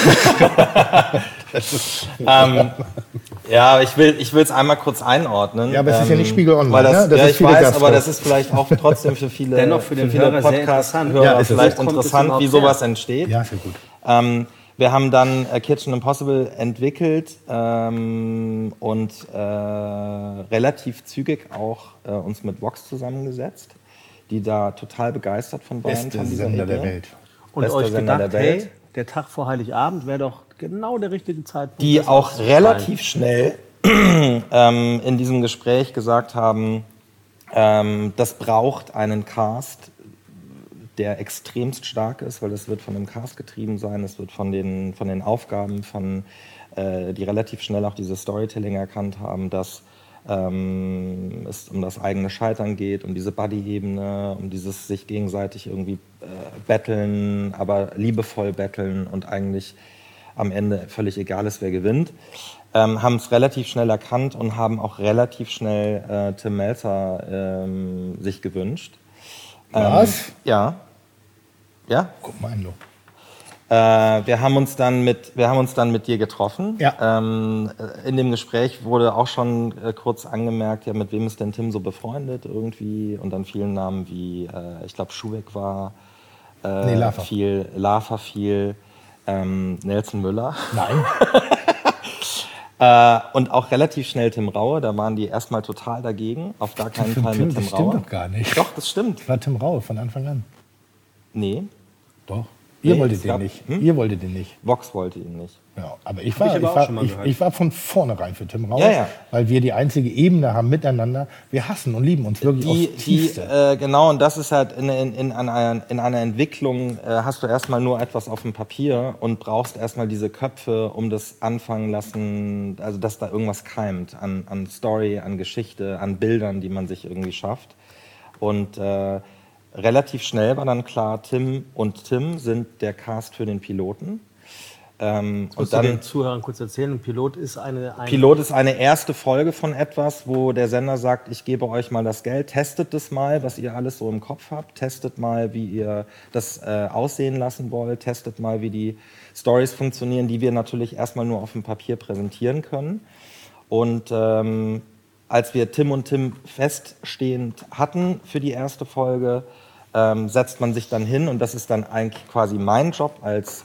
Ja, ich will es einmal kurz einordnen. Ja, aber es ist ja nicht Spiegel Online, weil das, ne? Das ja, ist ich viele weiß, Gastro. aber das ist vielleicht auch trotzdem für viele, Dennoch für den Hörer sehr interessant. Podcast-Hörer Ja, ist es. vielleicht Wo kommt es interessant, überhaupt wie sowas her? entsteht. Ja, sehr gut. Wir haben dann Kitchen Impossible entwickelt und relativ zügig auch uns mit Vox zusammengesetzt, die da total begeistert von waren. Beste von dieser Sender der Idee. Welt. Und Bester euch Sender gedacht, der Welt. hey, der Tag vor Heiligabend wäre doch genau der richtige Zeitpunkt. Die das auch auszustrahlen. relativ schnell in diesem Gespräch gesagt haben, das braucht einen Cast, der extremst stark ist, weil das wird von dem Cast getrieben sein, es wird von den Aufgaben, die relativ schnell auch dieses Storytelling erkannt haben, dass es um das eigene Scheitern geht, um diese Buddy-Ebene, um dieses sich gegenseitig irgendwie betteln, aber liebevoll betteln und eigentlich am Ende völlig egal ist, wer gewinnt. Haben es relativ schnell erkannt und haben auch relativ schnell Tim Melzer sich gewünscht. Was? Ja. Ja? Guck mal an, du. Wir haben uns dann mit dir getroffen. Ja. In dem Gespräch wurde auch schon kurz angemerkt, ja, mit wem ist denn Tim so befreundet irgendwie? Und dann vielen Namen wie, ich glaube, Schubeck war Laffer. viel, Laffer viel, Nelson Müller. Nein. Und auch relativ schnell Tim Raue, da waren die erstmal total dagegen. Auf gar keinen Fall mit Tim Das Raue. stimmt doch gar nicht. Doch, das stimmt. Das war Tim Raue von Anfang an. Nee, Doch. Ihr Nee, wolltet es den gab- nicht. Hm? Ihr wolltet den nicht. Vox wollte ihn nicht. Ja, aber ich Hab ich aber auch schon mal gehört. war von vornherein für Tim Raue, Ja, ja. weil wir die einzige Ebene haben miteinander. Wir hassen und lieben uns wirklich aufs Tiefste. Genau, und das ist halt in einer Entwicklung, hast du erstmal nur etwas auf dem Papier und brauchst erstmal diese Köpfe, um das anfangen lassen, also dass da irgendwas keimt an Story, an Geschichte, an Bildern, die man sich irgendwie schafft. Und relativ schnell war dann klar, Tim und Tim sind der Cast für den Piloten. Und Musst du den Zuhörern kurz erzählen, ein Pilot ist Pilot ist eine erste Folge von etwas, wo der Sender sagt, ich gebe euch mal das Geld, testet das mal, was ihr alles so im Kopf habt, testet mal, wie ihr das aussehen lassen wollt, testet mal, wie die Stories funktionieren, die wir natürlich erstmal nur auf dem Papier präsentieren können. Und als wir Tim und Tim feststehend hatten für die erste Folge, setzt man sich dann hin und das ist dann eigentlich quasi mein Job als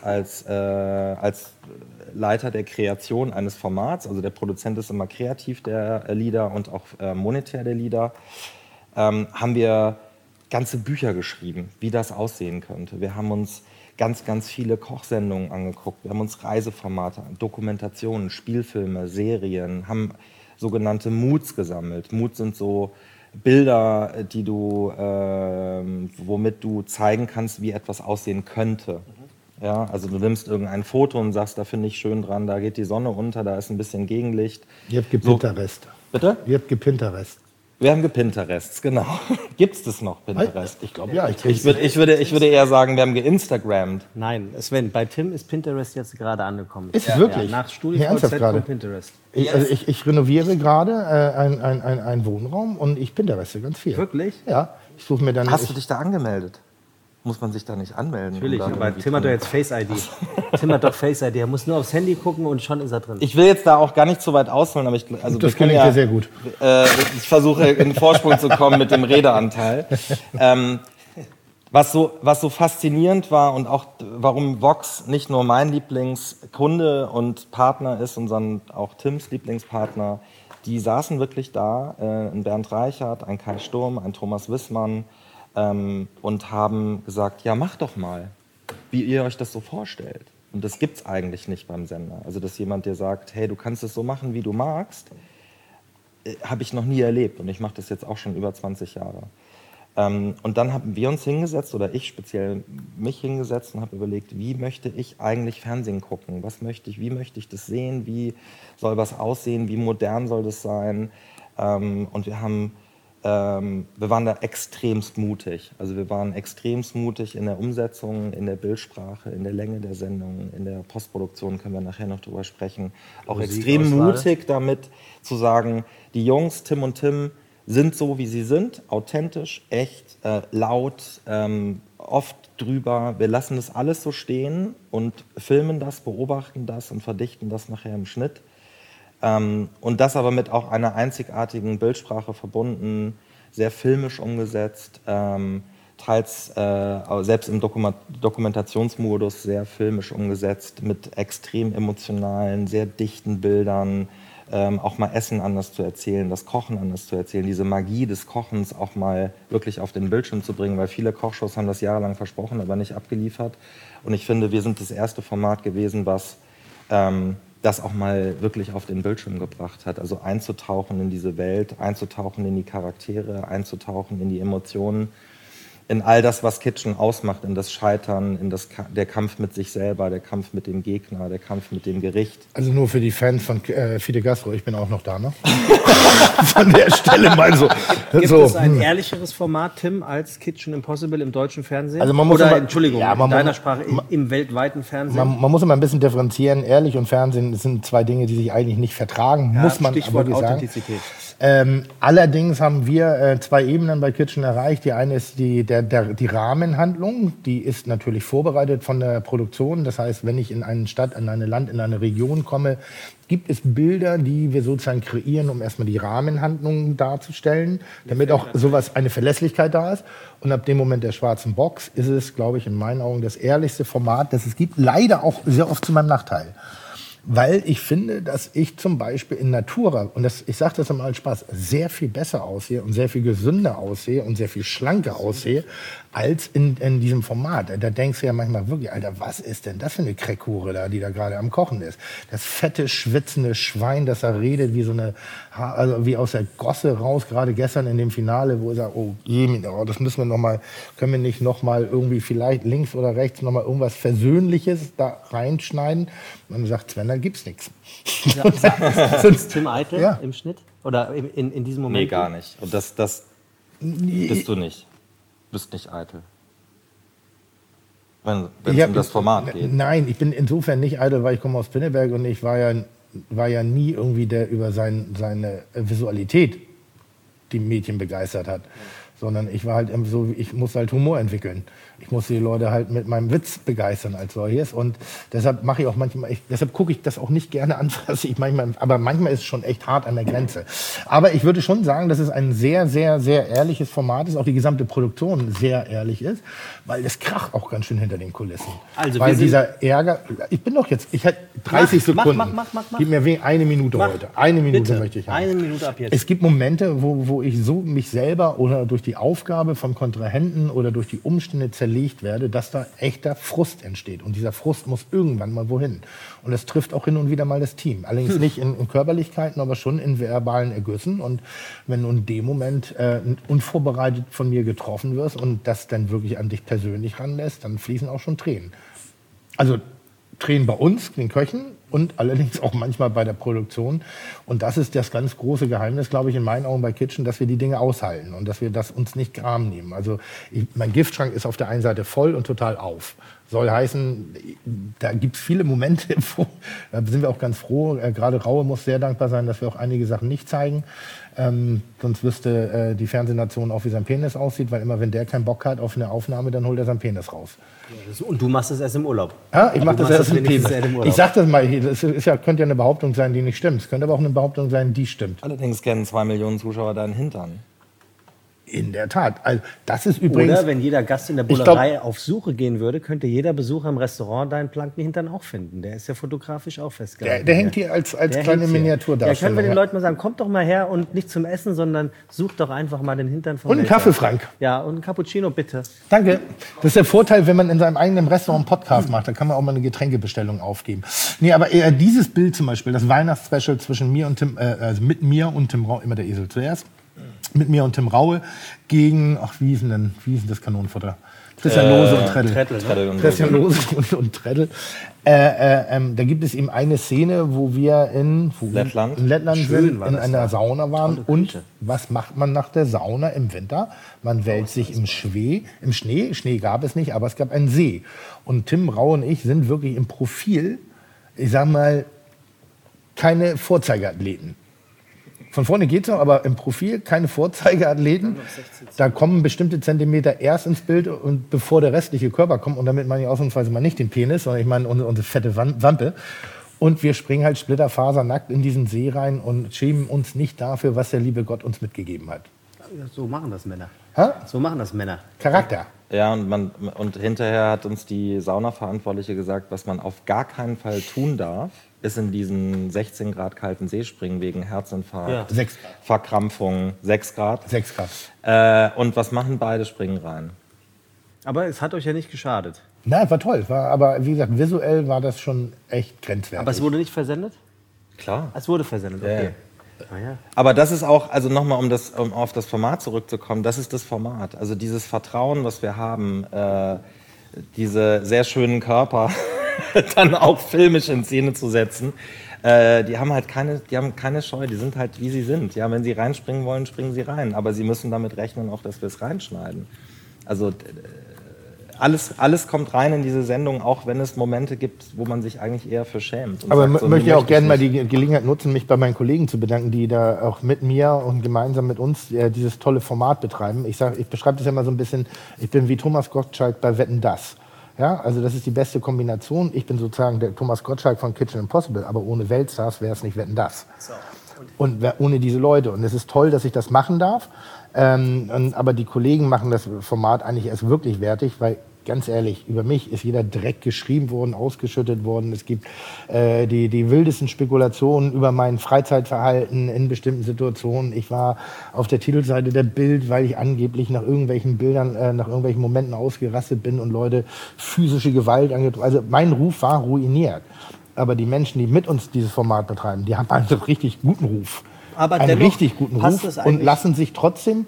Leiter der Kreation eines Formats. Also der Produzent ist immer kreativ der Leader und auch monetär der Leader. Haben wir ganze Bücher geschrieben, wie das aussehen könnte. Wir haben uns ganz, ganz viele Kochsendungen angeguckt. Wir haben uns Reiseformate, Dokumentationen, Spielfilme, Serien, haben sogenannte Moods gesammelt. Moods sind so Bilder, die du, womit du zeigen kannst, wie etwas aussehen könnte. Ja, also du nimmst irgendein Foto und sagst, da finde ich schön dran, da geht die Sonne unter, da ist ein bisschen Gegenlicht. Ihr habt Gepinterest. Bitte? Ihr habt Gepinterest. Wir haben Gepinterests, genau. Gibt es das noch, Pinterest? Ich glaube, ja. Ich würde eher sagen, wir haben geinstagrammt. Nein, Sven, bei Tim ist Pinterest jetzt gerade angekommen. Ist es wirklich? Ja, nach Nee, StudiVZ ernsthaft gerade? kommt Pinterest. Ich renoviere gerade einen Wohnraum und ich Pintereste ganz viel. Wirklich? Ja. Ich suche mir dann. Hast du dich da angemeldet? Muss man sich da nicht anmelden? Natürlich, um da aber irgendwie Tim hat doch drin- jetzt Face-ID. Tim hat doch Face-ID. Er muss nur aufs Handy gucken und schon ist er drin. Ich will jetzt da auch gar nicht so weit ausholen, aber also Das wir können klingt ja sehr gut. Ich versuche in den Vorsprung zu kommen mit dem Redeanteil. Was so faszinierend war und auch warum Vox nicht nur mein Lieblingskunde und Partner ist, sondern auch Tims Lieblingspartner, die saßen wirklich da, ein Bernd Reichert, ein Kai Sturm, ein Thomas Wissmann, und haben gesagt, ja, macht doch mal, wie ihr euch das so vorstellt. Und das gibt's eigentlich nicht beim Sender. Also, dass jemand dir sagt, hey, du kannst es so machen, wie du magst, habe ich noch nie erlebt. Und ich mache das jetzt auch schon über 20 Jahre. Und dann haben wir uns hingesetzt, oder ich speziell mich hingesetzt und habe überlegt, wie möchte ich eigentlich Fernsehen gucken? Wie möchte ich das sehen? Wie soll was aussehen? Wie modern soll das sein? Und wir waren da extremst mutig. Also wir waren extremst mutig in der Umsetzung, in der Bildsprache, in der Länge der Sendung, in der Postproduktion, können wir nachher noch drüber sprechen. Auch extrem Musikauswahl. mutig damit zu sagen, die Jungs, Tim und Tim, sind so, wie sie sind, authentisch, echt, laut, oft drüber. Wir lassen das alles so stehen und filmen das, beobachten das und verdichten das nachher im Schnitt. Und das aber mit auch einer einzigartigen Bildsprache verbunden, sehr filmisch umgesetzt, teils selbst im Dokumentationsmodus sehr filmisch umgesetzt, mit extrem emotionalen, sehr dichten Bildern, auch mal Essen anders zu erzählen, das Kochen anders zu erzählen, diese Magie des Kochens auch mal wirklich auf den Bildschirm zu bringen, weil viele Kochshows haben das jahrelang versprochen, aber nicht abgeliefert. Und ich finde, wir sind das erste Format gewesen, was das auch mal wirklich auf den Bildschirm gebracht hat. Also einzutauchen in diese Welt, einzutauchen in die Charaktere, einzutauchen in die Emotionen, in all das, was Kitchen ausmacht, in das Scheitern, in der Kampf mit sich selber, der Kampf mit dem Gegner, der Kampf mit dem Gericht. Also nur für die Fans von Fide Gastro, ich bin auch noch da, ne? Von der Stelle mal so. Gibt es ein ehrlicheres Format, Tim, als Kitchen Impossible im deutschen Fernsehen? Also man muss Oder, immer- Entschuldigung, Ja, in man deiner muss- Sprache, im weltweiten Fernsehen? Man muss immer ein bisschen differenzieren. Ehrlich und Fernsehen, das sind zwei Dinge, die sich eigentlich nicht vertragen, Ja, muss man Stichwort wirklich sagen. Authentizität. Allerdings haben wir zwei Ebenen bei Kitchen erreicht. Die eine ist die Rahmenhandlung. Die ist natürlich vorbereitet von der Produktion. Das heißt, wenn ich in eine Stadt, in ein Land, in eine Region komme, gibt es Bilder, die wir sozusagen kreieren, um erstmal die Rahmenhandlung darzustellen, damit auch sowas, eine Verlässlichkeit da ist. Und ab dem Moment der schwarzen Box ist es, glaube ich, in meinen Augen das ehrlichste Format, das es gibt. Leider auch sehr oft zu meinem Nachteil. Weil ich finde, dass ich zum Beispiel in Natura, und ich sage das immer als Spaß, sehr viel besser aussehe und sehr viel gesünder aussehe und sehr viel schlanker aussehe als in diesem Format. Da denkst du ja manchmal wirklich, Alter, was ist denn das für eine Kreckhure da, die da gerade am Kochen ist? Das fette, schwitzende Schwein, das da redet wie so eine, also wie aus der Gosse raus, gerade gestern in dem Finale, wo er sagt, oh, das müssen wir noch mal, können wir nicht noch mal irgendwie vielleicht links oder rechts noch mal irgendwas Versöhnliches da reinschneiden? Und dann sagt Sven, da gibt's nichts. Ist Tim eitel Ja. im Schnitt? Oder in diesem Moment? Nee, gar nicht. Und das bist du nicht. Du bist nicht eitel. Wenn es um das Format geht. Nein, ich bin insofern nicht eitel, weil ich komme aus Pinneberg und ich war ja nie irgendwie der über seine Visualität die Mädchen begeistert hat. Sondern ich war halt so, ich muss halt Humor entwickeln. Ich muss die Leute halt mit meinem Witz begeistern als solches. Und deshalb mache ich auch manchmal, deshalb gucke ich das auch nicht gerne an, aber manchmal ist es schon echt hart an der Grenze. Aber ich würde schon sagen, dass es ein sehr, sehr, sehr ehrliches Format ist, auch die gesamte Produktion sehr ehrlich ist, weil es kracht auch ganz schön hinter den Kulissen. Also weil dieser Ärger, ich bin doch jetzt, ich hätte 30 Sekunden. Mach. Gib mir eine Minute heute. Eine Minute Bitte. möchte ich haben. Eine Minute ab jetzt. Es gibt Momente, wo ich so mich selber oder durch die Aufgabe von Kontrahenten oder durch die Umstände zerlegt werde, dass da echter Frust entsteht. Und dieser Frust muss irgendwann mal wohin. Und das trifft auch hin und wieder mal das Team. Allerdings nicht in Körperlichkeiten, aber schon in verbalen Ergüssen. Und wenn du in dem Moment unvorbereitet von mir getroffen wirst und das dann wirklich an dich persönlich ranlässt, dann fließen auch schon Tränen. Also Tränen bei uns, den Köchen, und allerdings auch manchmal bei der Produktion. Und das ist das ganz große Geheimnis, glaube ich, in meinen Augen bei Kitchen, dass wir die Dinge aushalten und dass wir das uns nicht gram nehmen. Also mein Giftschrank ist auf der einen Seite voll und total auf. Soll heißen, da gibt es viele Momente, da sind wir auch ganz froh. Gerade Raue muss sehr dankbar sein, dass wir auch einige Sachen nicht zeigen. Sonst wüsste die Fernsehnation auch, wie sein Penis aussieht, weil immer, wenn der keinen Bock hat auf eine Aufnahme, dann holt er seinen Penis raus. Und du machst das erst im Urlaub. Ja, ich mache das erst im Penis. Urlaub. Ich sag das mal, das könnte ja eine Behauptung sein, die nicht stimmt. Es könnte aber auch eine Behauptung sein, die stimmt. Allerdings kennen 2 Millionen Zuschauer deinen Hintern. In der Tat. Also, das ist übrigens. Oder wenn jeder Gast in der Bullerei auf Suche gehen würde, könnte jeder Besucher im Restaurant deinen blanken Hintern auch finden. Der ist ja fotografisch auch festgehalten. Der hängt hier als kleine Miniaturdarstellung. Ja, können wir den Leuten mal sagen, kommt doch mal her und nicht zum Essen, sondern sucht doch einfach mal den Hintern von Und einen Kaffee, Frank. Ja, und einen Cappuccino, bitte. Danke. Das ist der Vorteil, wenn man in seinem eigenen Restaurant einen Podcast macht. Da kann man auch mal eine Getränkebestellung aufgeben. Nee, aber dieses Bild zum Beispiel, das Weihnachtsspecial zwischen mir und Tim, also mit mir und Tim Raue, immer der Esel zuerst, mit mir und Tim Raue gegen, wie hieß denn das Kanonenfutter? Christian Lose und Treddel. Christian Lose und Treddel. Da gibt es eben eine Szene, wo wir in Lettland sind, in einer Sauna waren. Und was macht man nach der Sauna im Winter? Man wälzt sich im Schnee. Schnee gab es nicht, aber es gab einen See. Und Tim Raue und ich sind wirklich im Profil, ich sag mal, keine Vorzeigeathleten. Von vorne geht's noch, aber im Profil keine Vorzeigeathleten. Da kommen bestimmte Zentimeter erst ins Bild und bevor der restliche Körper kommt. Und damit meine ich ausnahmsweise mal nicht den Penis, sondern ich meine unsere fette Wampe. Und wir springen halt splitterfasernackt in diesen See rein und schämen uns nicht dafür, was der liebe Gott uns mitgegeben hat. So machen das Männer. Ha? So machen das Männer. Charakter. Ja, und hinterher hat uns die Saunaverantwortliche gesagt, was man auf gar keinen Fall tun darf, ist in diesen 16 Grad kalten See springen wegen Herzinfarkt, Ja. 6 Grad. Verkrampfung, 6 Grad. 6 Grad. Und was machen beide? Springen rein. Aber es hat euch ja nicht geschadet. Na, war toll. Aber wie gesagt, visuell war das schon echt grenzwertig. Aber es wurde nicht versendet? Klar. Es wurde versendet, okay. Ah, ja. Aber das ist auch, also nochmal, um auf das Format zurückzukommen, das ist das Format. Also dieses Vertrauen, was wir haben, diese sehr schönen Körper dann auch filmisch in Szene zu setzen, die haben halt keine Scheu, die sind halt, wie sie sind. Ja, wenn sie reinspringen wollen, springen sie rein. Aber sie müssen damit rechnen, auch, dass wir es reinschneiden. Also alles kommt rein in diese Sendung, auch wenn es Momente gibt, wo man sich eigentlich eher für schämt. Aber sagt, so, möchte ich auch gerne mal nicht. die Gelegenheit nutzen, mich bei meinen Kollegen zu bedanken, die da auch mit mir und gemeinsam mit uns dieses tolle Format betreiben. Ich beschreibe das ja mal so ein bisschen, ich bin wie Thomas Gottschalk bei Wetten, dass. Ja, also das ist die beste Kombination. Ich bin sozusagen der Thomas Gottschalk von Kitchen Impossible, aber ohne Weltstars wäre es nicht Wetten, dass. So. Und ohne diese Leute. Und es ist toll, dass ich das machen darf. Aber die Kollegen machen das Format eigentlich erst wirklich wertig, weil ganz ehrlich, über mich ist jeder Dreck geschrieben worden, ausgeschüttet worden. Es gibt die wildesten Spekulationen über mein Freizeitverhalten in bestimmten Situationen. Ich war auf der Titelseite der Bild, weil ich angeblich nach irgendwelchen Bildern, nach irgendwelchen Momenten ausgerastet bin und Leute physische Gewalt angetroffen. Also mein Ruf war ruiniert. Aber die Menschen, die mit uns dieses Format betreiben, die haben einen richtig guten Ruf. Aber einen richtig guten Ruf und lassen sich trotzdem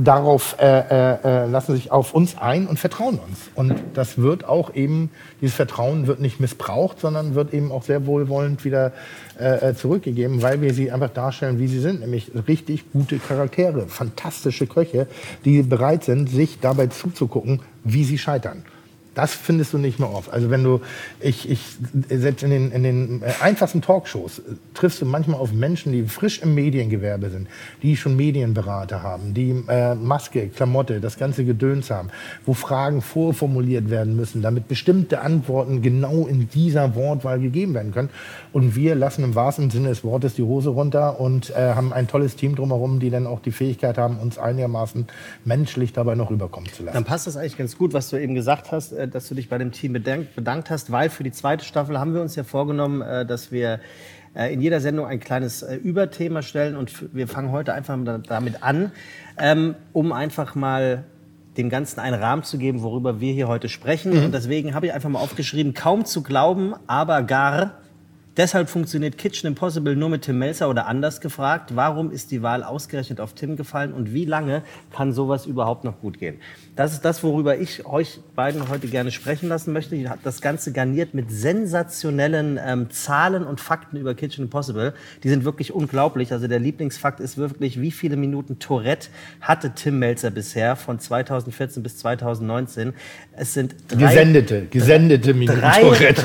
lassen sich auf uns ein und vertrauen uns. Und das wird auch eben, dieses Vertrauen wird nicht missbraucht, sondern wird eben auch sehr wohlwollend wieder zurückgegeben, weil wir sie einfach darstellen, wie sie sind, nämlich richtig gute Charaktere, fantastische Köche, die bereit sind, sich dabei zuzugucken, wie sie scheitern. Das findest du nicht mehr oft. Also wenn du, selbst in den einfachsten Talkshows triffst du manchmal auf Menschen, die frisch im Mediengewerbe sind, die schon Medienberater haben, die Maske, Klamotte, das ganze Gedöns haben, wo Fragen vorformuliert werden müssen, damit bestimmte Antworten genau in dieser Wortwahl gegeben werden können. Und wir lassen im wahrsten Sinne des Wortes die Hose runter und haben ein tolles Team drumherum, die dann auch die Fähigkeit haben, uns einigermaßen menschlich dabei noch rüberkommen zu lassen. Dann passt das eigentlich ganz gut, was du eben gesagt hast, dass du dich bei dem Team bedankt hast, weil für die zweite Staffel haben wir uns ja vorgenommen, dass wir in jeder Sendung ein kleines Überthema stellen und wir fangen heute einfach damit an, um einfach mal dem Ganzen einen Rahmen zu geben, worüber wir hier heute sprechen. Und deswegen habe ich einfach mal aufgeschrieben, kaum zu glauben, aber gar. Deshalb funktioniert Kitchen Impossible nur mit Tim Mälzer oder anders gefragt, warum ist die Wahl ausgerechnet auf Tim gefallen und wie lange kann sowas überhaupt noch gut gehen? Das ist das, worüber ich euch beiden heute gerne sprechen lassen möchte. Ich habe das Ganze garniert mit sensationellen Zahlen und Fakten über Kitchen Impossible. Die sind wirklich unglaublich. Also der Lieblingsfakt ist wirklich, wie viele Minuten Tourette hatte Tim Mälzer bisher von 2014 bis 2019. Es sind gesendete Minuten Tourette.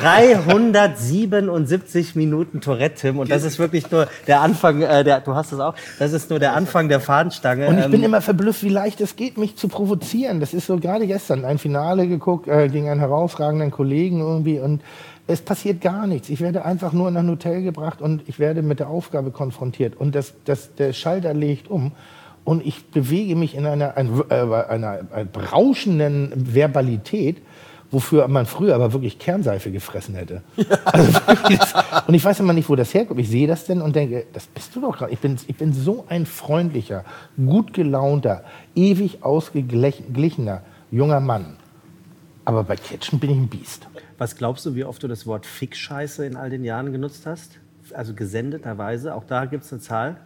377 Minuten Tourette, Tim. Und das ist wirklich nur der Anfang, du hast es auch, das ist nur der Anfang der Fahnenstange. Und ich bin immer verblüfft, wie leicht es geht, mich zu provozieren. Das ist so gerade gestern ein Finale geguckt gegen einen herausragenden Kollegen irgendwie und es passiert gar nichts. Ich werde einfach nur in ein Hotel gebracht und ich werde mit der Aufgabe konfrontiert. Und der Schalter legt um. Und ich bewege mich in einer berauschenden Verbalität, wofür man früher aber wirklich Kernseife gefressen hätte. Ja. Also wirklich, und ich weiß immer nicht, wo das herkommt. Ich sehe das denn und denke, das bist du doch gerade. Ich bin so ein freundlicher, gut gelaunter, ewig ausgeglichener junger Mann. Aber bei Kitchen bin ich ein Biest. Was glaubst du, wie oft du das Wort Fick-Scheiße in all den Jahren genutzt hast? Also gesendeterweise. Auch da gibt es eine Zahl.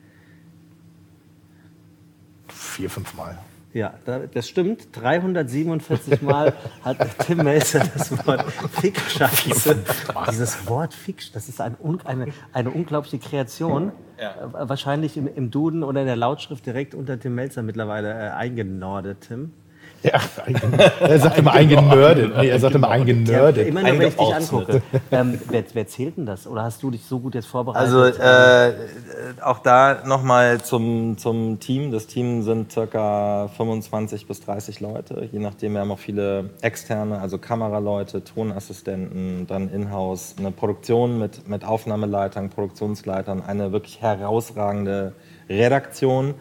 4, 5 Mal. Ja, das stimmt. 347 Mal hat Tim Mälzer das Wort Fick-Scheiße. Dieses Wort Fick, das ist eine unglaubliche Kreation. Ja. Wahrscheinlich im Duden oder in der Lautschrift direkt unter Tim Mälzer mittlerweile eingenordet, Tim. Ja, er sagt immer eingenördet. Nee, er sagt immer eingenördet. Ja, immer nur, wenn ich dich angucke. Wer zählt denn das? Oder hast du dich so gut jetzt vorbereitet? Also auch da nochmal zum Team. Das Team sind ca. 25 bis 30 Leute. Je nachdem, wir haben auch viele externe, also Kameraleute, Tonassistenten, dann in-house, eine Produktion mit Aufnahmeleitern, Produktionsleitern, eine wirklich herausragende Redaktion.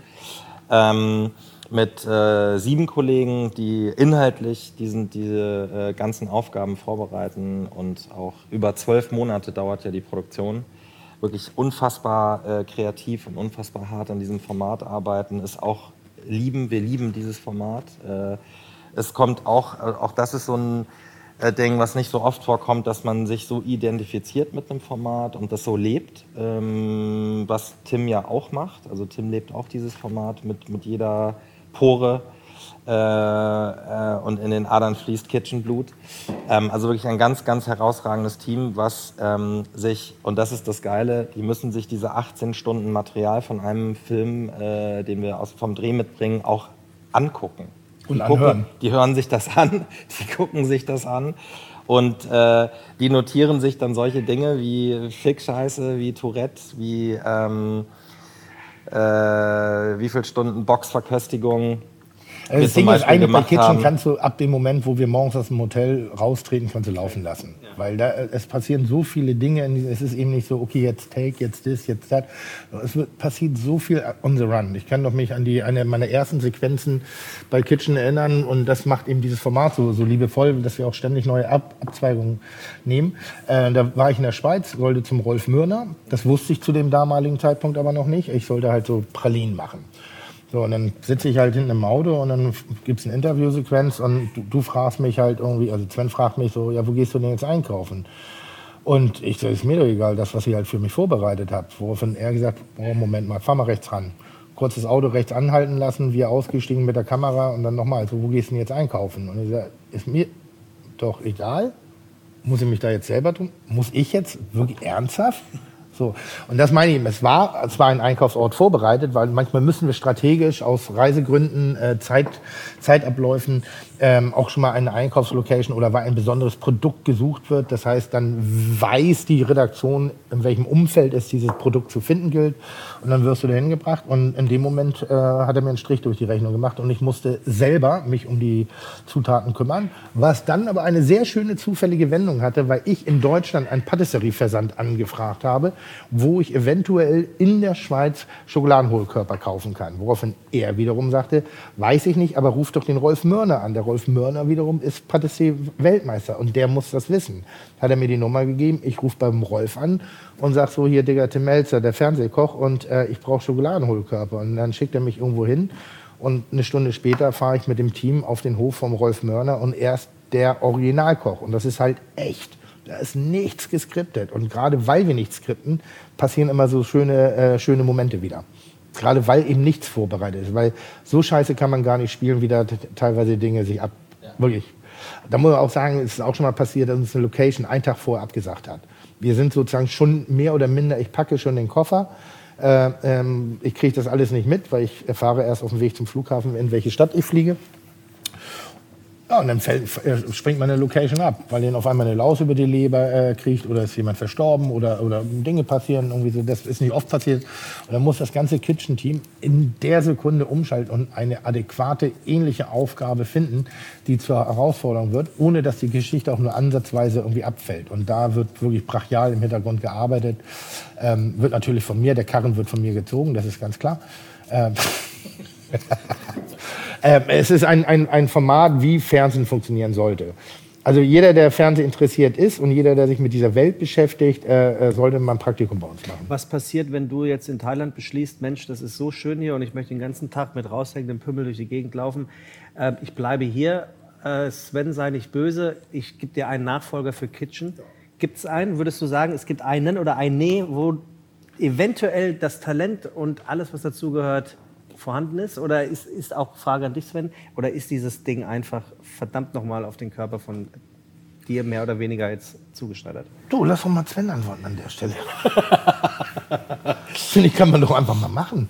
Mit 7 Kollegen, die inhaltlich diese ganzen Aufgaben vorbereiten und auch über 12 Monate dauert ja die Produktion. Wirklich unfassbar kreativ und unfassbar hart an diesem Format arbeiten. Wir lieben dieses Format. Es kommt auch das ist so ein Ding, was nicht so oft vorkommt, dass man sich so identifiziert mit einem Format und das so lebt, was Tim ja auch macht. Also Tim lebt auch dieses Format mit jeder Pore und in den Adern fließt Kitchenblut. Also wirklich ein ganz, ganz herausragendes Team, was sich, und das ist das Geile, die müssen sich diese 18 Stunden Material von einem Film, den wir vom Dreh mitbringen, auch angucken. Die hören sich das an, die gucken sich das an und die notieren sich dann solche Dinge wie Fick-Scheiße, wie Tourette, wie viel Stunden Boxverköstigung. wir Das zum Ding ist, Beispiel eigentlich bei gemacht Kitchen haben. kannst du ab dem Moment, wo wir morgens aus dem Hotel raustreten, kannst du laufen lassen. Weil da, es passieren so viele Dinge. Es ist eben nicht so, okay, jetzt Take, jetzt das, jetzt das. Passiert so viel on the run. Ich kann doch mich an eine meiner ersten Sequenzen bei Kitchen erinnern und das macht eben dieses Format so liebevoll, dass wir auch ständig neue Abzweigungen nehmen. Da war ich in der Schweiz, wollte zum Rolf Mürner. Das wusste ich zu dem damaligen Zeitpunkt aber noch nicht. Ich sollte halt so Pralinen machen. So, und dann sitze ich halt hinten im Auto und dann gibt es eine Interviewsequenz und du fragst mich halt irgendwie, also Sven fragt mich so, ja, wo gehst du denn jetzt einkaufen? Und ich so, ist mir doch egal, das, was ich halt für mich vorbereitet habe. Woraufhin er gesagt, oh, Moment mal, fahr mal rechts ran. Kurz das Auto rechts anhalten lassen, wir ausgestiegen mit der Kamera und dann nochmal, so, wo gehst du denn jetzt einkaufen? Und ich sage, ist mir doch egal, muss ich mich da jetzt selber tun? Muss ich jetzt wirklich ernsthaft? So. Und das meine ich eben, es war ein Einkaufsort vorbereitet, weil manchmal müssen wir strategisch aus Reisegründen, Zeitabläufen auch schon mal eine Einkaufslocation oder weil ein besonderes Produkt gesucht wird. Das heißt, dann weiß die Redaktion, in welchem Umfeld es dieses Produkt zu finden gilt. Und dann wirst du dahin gebracht. Und in dem Moment hat er mir einen Strich durch die Rechnung gemacht und ich musste selber mich um die Zutaten kümmern. Was dann aber eine sehr schöne zufällige Wendung hatte, weil ich in Deutschland einen Patisserie-Versand angefragt habe, wo ich eventuell in der Schweiz Schokoladenhohlkörper kaufen kann. Woraufhin er wiederum sagte, weiß ich nicht, aber ruf doch den Rolf Mörner an. Der Rolf Mörner wiederum ist Patissier-Weltmeister und der muss das wissen. Hat er mir die Nummer gegeben, ich rufe beim Rolf an und sag so, hier Digga, Tim Melzer, der Fernsehkoch und ich brauche Schokoladenhohlkörper. Und dann schickt er mich irgendwo hin und eine Stunde später fahre ich mit dem Team auf den Hof vom Rolf Mörner und er ist der Originalkoch und das ist halt echt. Da ist nichts geskriptet. Und gerade weil wir nichts skripten, passieren immer so schöne Momente wieder. Gerade weil eben nichts vorbereitet ist. Weil so scheiße kann man gar nicht spielen, wie da teilweise Dinge sich Wirklich. Da muss man auch sagen, es ist auch schon mal passiert, dass uns eine Location einen Tag vorher abgesagt hat. Wir sind sozusagen schon mehr oder minder, ich packe schon den Koffer. Ich kriege das alles nicht mit, weil ich erfahre erst auf dem Weg zum Flughafen, in welche Stadt ich fliege. Ja, und dann springt man eine Location ab, weil denen auf einmal eine Laus über die Leber kriegt oder ist jemand verstorben oder Dinge passieren, irgendwie so. Das ist nicht oft passiert. Und dann muss das ganze Kitchen-Team in der Sekunde umschalten und eine adäquate, ähnliche Aufgabe finden, die zur Herausforderung wird, ohne dass die Geschichte auch nur ansatzweise irgendwie abfällt. Und da wird wirklich brachial im Hintergrund gearbeitet. Wird natürlich von mir, der Karren wird von mir gezogen, das ist ganz klar. Es ist ein Format, wie Fernsehen funktionieren sollte. Also jeder, der Fernsehen interessiert ist und jeder, der sich mit dieser Welt beschäftigt, sollte mal ein Praktikum bei uns machen. Was passiert, wenn du jetzt in Thailand beschließt, Mensch, das ist so schön hier und ich möchte den ganzen Tag mit raushängendem Pimmel durch die Gegend laufen. Ich bleibe hier. Sven, sei nicht böse. Ich gebe dir einen Nachfolger für Kitchen. Gibt es einen? Würdest du sagen, es gibt einen oder eine, wo eventuell das Talent und alles, was dazugehört, vorhanden ist? Oder ist auch, Frage an dich, Sven, oder ist dieses Ding einfach verdammt nochmal auf den Körper von dir mehr oder weniger jetzt zugeschneidert? Du, lass doch mal Sven antworten an der Stelle. Finde ich, kann man doch einfach mal machen.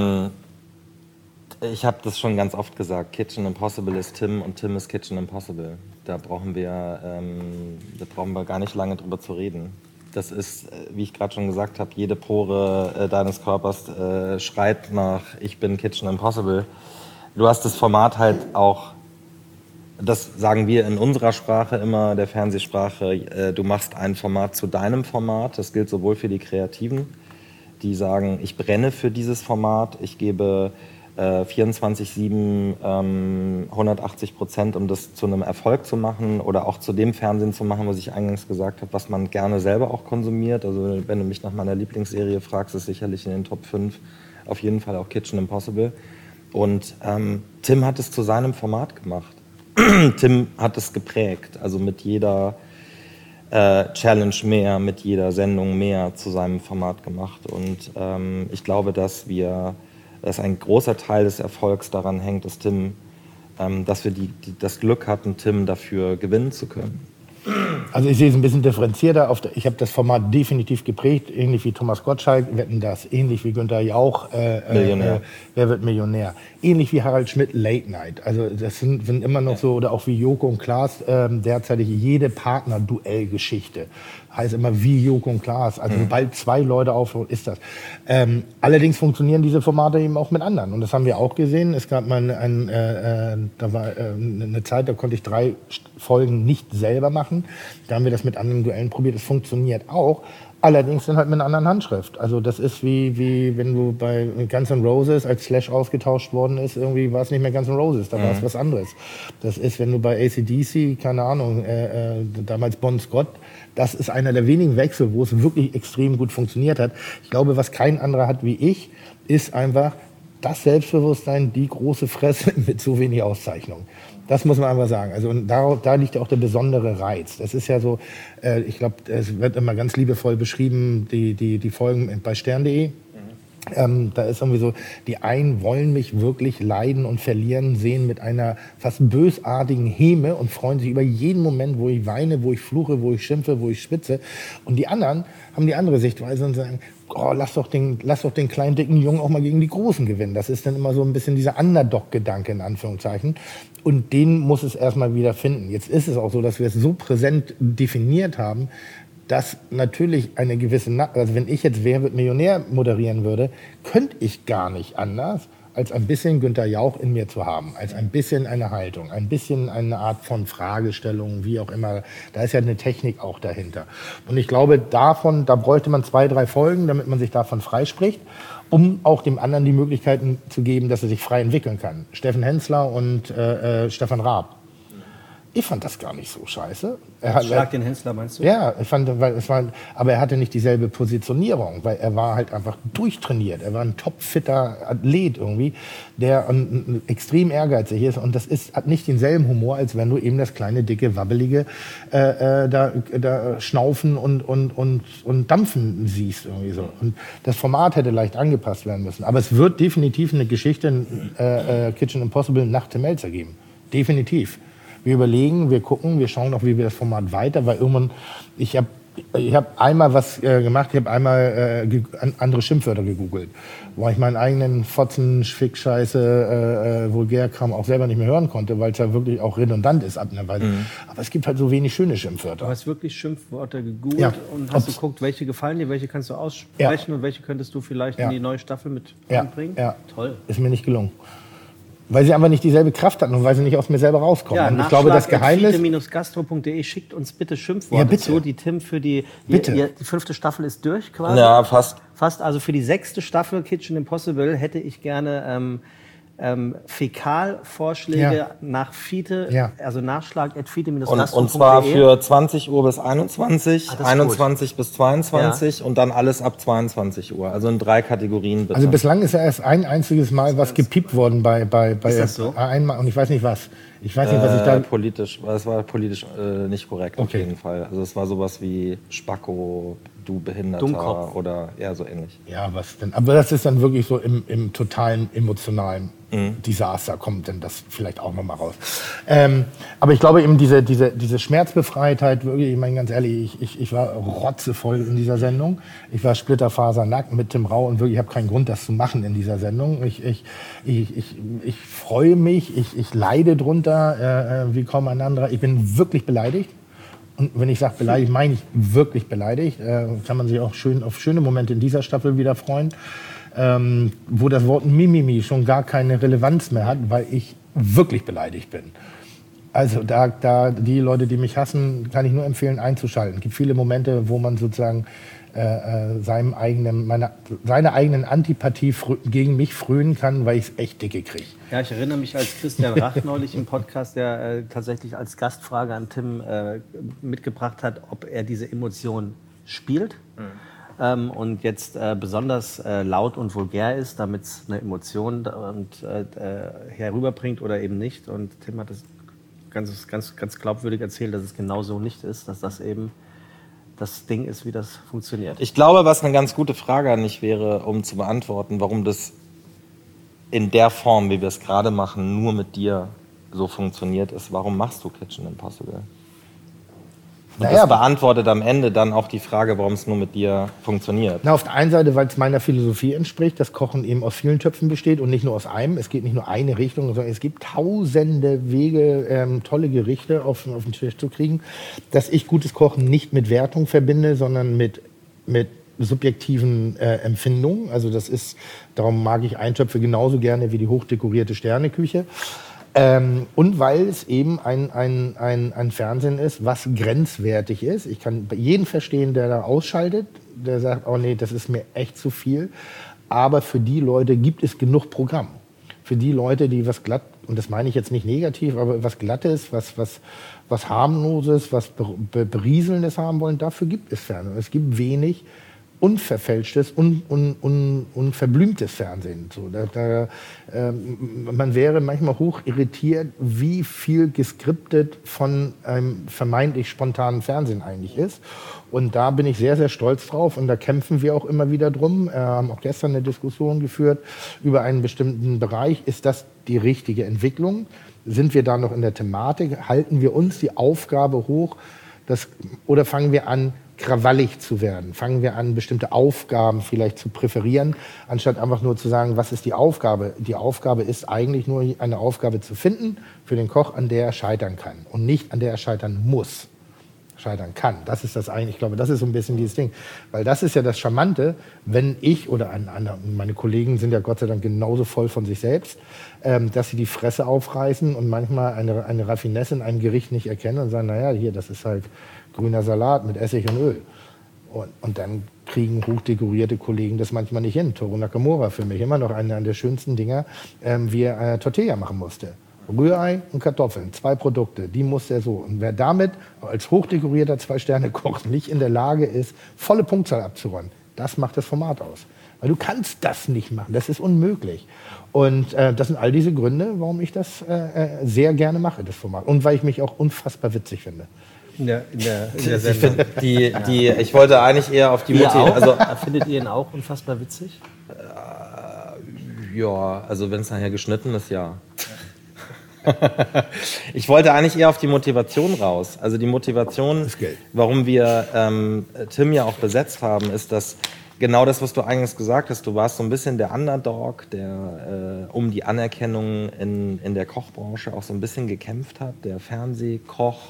Ich habe das schon ganz oft gesagt, Kitchen Impossible ist Tim und Tim ist Kitchen Impossible. Da brauchen wir gar nicht lange drüber zu reden. Das ist, wie ich gerade schon gesagt habe, jede Pore deines Körpers schreit nach ich bin Kitchen Impossible. Du hast das Format halt auch, das sagen wir in unserer Sprache immer, der Fernsehsprache, du machst ein Format zu deinem Format. Das gilt sowohl für die Kreativen, die sagen, ich brenne für dieses Format, ich gebe 24/7 180%, um das zu einem Erfolg zu machen oder auch zu dem Fernsehen zu machen, was ich eingangs gesagt habe, was man gerne selber auch konsumiert. Also wenn du mich nach meiner Lieblingsserie fragst, ist sicherlich in den Top 5 auf jeden Fall auch Kitchen Impossible. Und Tim hat es zu seinem Format gemacht. Tim hat es geprägt, also mit jeder Challenge mehr, mit jeder Sendung mehr zu seinem Format gemacht. Und ich glaube, dass ein großer Teil des Erfolgs daran hängt, dass wir das Glück hatten, Tim dafür gewinnen zu können. Also ich sehe es ein bisschen differenzierter. Ich habe das Format definitiv geprägt, ähnlich wie Thomas Gottschalk, Wetten, das, ähnlich wie Günther Jauch, Millionär. Wer wird Millionär? Ähnlich wie Harald Schmidt, Late Night. Also das sind immer noch so, oder auch wie Joko und Klaas, derzeitig jede Partner-Duell-Geschichte. Heißt immer wie Joko und Klaas. Also sobald 2 Leute aufhören, ist das. Allerdings funktionieren diese Formate eben auch mit anderen. Und das haben wir auch gesehen. Es gab mal da war eine Zeit, da konnte ich 3 Folgen nicht selber machen. Da haben wir das mit anderen Duellen probiert. Es funktioniert auch. Allerdings dann halt mit einer anderen Handschrift. Also das ist wie wenn du bei Guns N' Roses als Slash ausgetauscht worden ist, irgendwie war es nicht mehr Guns N' Roses, da war es was anderes. Das ist, wenn du bei AC/DC, keine Ahnon, damals Bon Scott, das ist einer der wenigen Wechsel, wo es wirklich extrem gut funktioniert hat. Ich glaube, was kein anderer hat wie ich, ist einfach das Selbstbewusstsein, die große Fresse mit so wenig Auszeichnung. Das muss man einfach sagen. Also und da liegt auch der besondere Reiz. Das ist ja so, ich glaube, es wird immer ganz liebevoll beschrieben, die Folgen bei stern.de. Da ist irgendwie so, die einen wollen mich wirklich leiden und verlieren sehen mit einer fast bösartigen Häme und freuen sich über jeden Moment, wo ich weine, wo ich fluche, wo ich schimpfe, wo ich schwitze. Und die anderen haben die andere Sichtweise und sagen, oh, lass doch den kleinen, dicken Jungen auch mal gegen die Großen gewinnen. Das ist dann immer so ein bisschen dieser Underdog-Gedanke in Anführungszeichen. Und den muss es erstmal wieder finden. Jetzt ist es auch so, dass wir es so präsent definiert haben, dass natürlich eine gewisse, also wenn ich jetzt Wer wird Millionär moderieren würde, könnte ich gar nicht anders, als ein bisschen Günther Jauch in mir zu haben, als ein bisschen eine Haltung, ein bisschen eine Art von Fragestellung, wie auch immer. Da ist ja eine Technik auch dahinter. Und ich glaube, da bräuchte man 2, 3 Folgen, damit man sich davon freispricht, um auch dem anderen die Möglichkeiten zu geben, dass er sich frei entwickeln kann. Steffen Hensler und Stefan Raab. Ich fand das gar nicht so scheiße. Schlag den Hensler, meinst du? Ja, ich fand, aber er hatte nicht dieselbe Positionierung, weil er war halt einfach durchtrainiert. Er war ein topfitter Athlet irgendwie, der extrem ehrgeizig ist. Und das hat nicht denselben Humor, als wenn du eben das kleine, dicke, wabbelige da schnaufen und dampfen siehst irgendwie so. Und das Format hätte leicht angepasst werden müssen. Aber es wird definitiv eine Geschichte Kitchen Impossible nach Tim Melzer geben. Definitiv. Wir überlegen, wir gucken, wir schauen auch, wie wir das Format weiter, weil irgendwann, ich hab einmal was gemacht, ich habe einmal andere Schimpfwörter gegoogelt, wo ich meinen eigenen Fotzen, Schfick, Scheiße, Vulgärkram auch selber nicht mehr hören konnte, weil es ja wirklich auch redundant ist ab einer Weise. Aber es gibt halt so wenig schöne Schimpfwörter. Du hast wirklich Schimpfwörter gegoogelt und hast geguckt, welche gefallen dir, welche kannst du aussprechen und welche könntest du vielleicht in die neue Staffel mit anbringen? Ja. Toll. Ist mir nicht gelungen. Weil sie einfach nicht dieselbe Kraft hatten und weil sie nicht aus mir selber rauskommen. Ja, und ich glaube, das Geheimnis... gastro.de schickt uns bitte Schimpfworte zu, die Tim für die 5. Staffel ist durch quasi. Ja, fast. Fast, also für die 6. Staffel Kitchen Impossible hätte ich gerne Fäkalvorschläge nach Fiete, also nachschlag@fiete-gastro.de. Und zwar für 20 Uhr bis 21, 21 bis 22 und dann alles ab 22 Uhr. Also in 3 Kategorien bitte. Also bislang ist ja erst ein einziges Mal was gepiept worden bei ist das so? einmal und ich weiß nicht was. Ich weiß nicht, was ich da... Es war politisch nicht korrekt auf jeden Fall. Also es war sowas wie Spacko, du Behinderter Dummkopf. oder eher so ähnlich. Ja, was denn? Aber das ist dann wirklich so im totalen emotionalen Desaster kommt denn das vielleicht auch nochmal raus. Aber ich glaube eben diese Schmerzbefreitheit, wirklich, ich meine ganz ehrlich, ich war rotzevoll in dieser Sendung. Ich war splitterfasernackt mit Tim Rau und wirklich, ich habe keinen Grund, das zu machen in dieser Sendung. Ich freue mich, ich leide drunter wie kaum ein anderer. Ich bin wirklich beleidigt. Und wenn ich sage beleidigt, meine ich wirklich beleidigt. Kann man sich auch auf schöne Momente in dieser Staffel wieder freuen. Wo das Wort Mimimi schon gar keine Relevanz mehr hat, weil ich wirklich beleidigt bin. Also da die Leute, die mich hassen, kann ich nur empfehlen, einzuschalten. Es gibt viele Momente, wo man sozusagen seine eigenen Antipathie gegen mich frönen kann, weil ich es echt dicke kriege. Ja, ich erinnere mich, als Christian Rach neulich im Podcast, der tatsächlich als Gastfrage an Tim mitgebracht hat, ob er diese Emotion spielt. Und jetzt besonders laut und vulgär ist, damit es eine Emotion herüberbringt oder eben nicht. Und Tim hat das ganz glaubwürdig erzählt, dass es genau so nicht ist, dass das eben das Ding ist, wie das funktioniert. Ich glaube, was eine ganz gute Frage an dich wäre, um zu beantworten, warum das in der Form, wie wir es gerade machen, nur mit dir so funktioniert, ist, warum machst du Kitchen Impossible? Und das beantwortet am Ende dann auch die Frage, warum es nur mit dir funktioniert. Na, auf der einen Seite, weil es meiner Philosophie entspricht, dass Kochen eben aus vielen Töpfen besteht und nicht nur aus einem. Es geht nicht nur eine Richtung, sondern es gibt tausende Wege, tolle Gerichte auf den Tisch zu kriegen. Dass ich gutes Kochen nicht mit Wertung verbinde, sondern mit subjektiven Empfindungen. Also darum mag ich Eintöpfe genauso gerne wie die hochdekorierte Sterneküche. Und weil es eben ein Fernsehen ist, was grenzwertig ist. Ich kann jeden verstehen, der da ausschaltet, der sagt, oh nee, das ist mir echt zu viel. Aber für die Leute gibt es genug Programm. Für die Leute, die was glatt, und das meine ich jetzt nicht negativ, aber was Glattes, was harmloses, was berieselndes haben wollen, dafür gibt es Fernsehen. Es gibt wenig unverfälschtes, unverblümtes Fernsehen. So, man wäre manchmal hoch irritiert, wie viel geskriptet von einem vermeintlich spontanen Fernsehen eigentlich ist. Und da bin ich sehr, sehr stolz drauf. Und da kämpfen wir auch immer wieder drum. Haben auch gestern eine Diskussion geführt über einen bestimmten Bereich. Ist das die richtige Entwicklung? Sind wir da noch in der Thematik? Halten wir uns die Aufgabe hoch? Oder fangen wir an, krawallig zu werden? Fangen wir an, bestimmte Aufgaben vielleicht zu präferieren, anstatt einfach nur zu sagen, was ist die Aufgabe? Die Aufgabe ist eigentlich nur eine Aufgabe zu finden für den Koch, an der er scheitern kann und nicht an der er scheitern muss. Scheitern kann. Das ist das eigentlich, ich glaube, das ist so ein bisschen dieses Ding. Weil das ist ja das Charmante, wenn ich oder meine Kollegen sind ja Gott sei Dank genauso voll von sich selbst, dass sie die Fresse aufreißen und manchmal eine Raffinesse in einem Gericht nicht erkennen und sagen, naja, hier, das ist halt grüner Salat mit Essig und Öl. Und dann kriegen hochdekorierte Kollegen das manchmal nicht hin. Toru Nakamura für mich immer noch einer der schönsten Dinger, wie er Tortilla machen musste. Rührei und Kartoffeln, 2 Produkte, die muss er so. Und wer damit als hochdekorierter 2-Sterne-Koch nicht in der Lage ist, volle Punktzahl abzuräumen, das macht das Format aus. Weil du kannst das nicht machen, das ist unmöglich. Und das sind all diese Gründe, warum ich das sehr gerne mache, das Format. Und weil ich mich auch unfassbar witzig finde. In der Sendung. Ich wollte eigentlich eher auf die Motivation. Also, findet ihr ihn auch unfassbar witzig? Ja, also wenn es nachher geschnitten ist, ja. Ich wollte eigentlich eher auf die Motivation raus. Also die Motivation, warum wir Tim ja auch besetzt haben, ist, dass genau das, was du eingangs gesagt hast, du warst so ein bisschen der Underdog, der um die Anerkennung in der Kochbranche auch so ein bisschen gekämpft hat, der Fernsehkoch,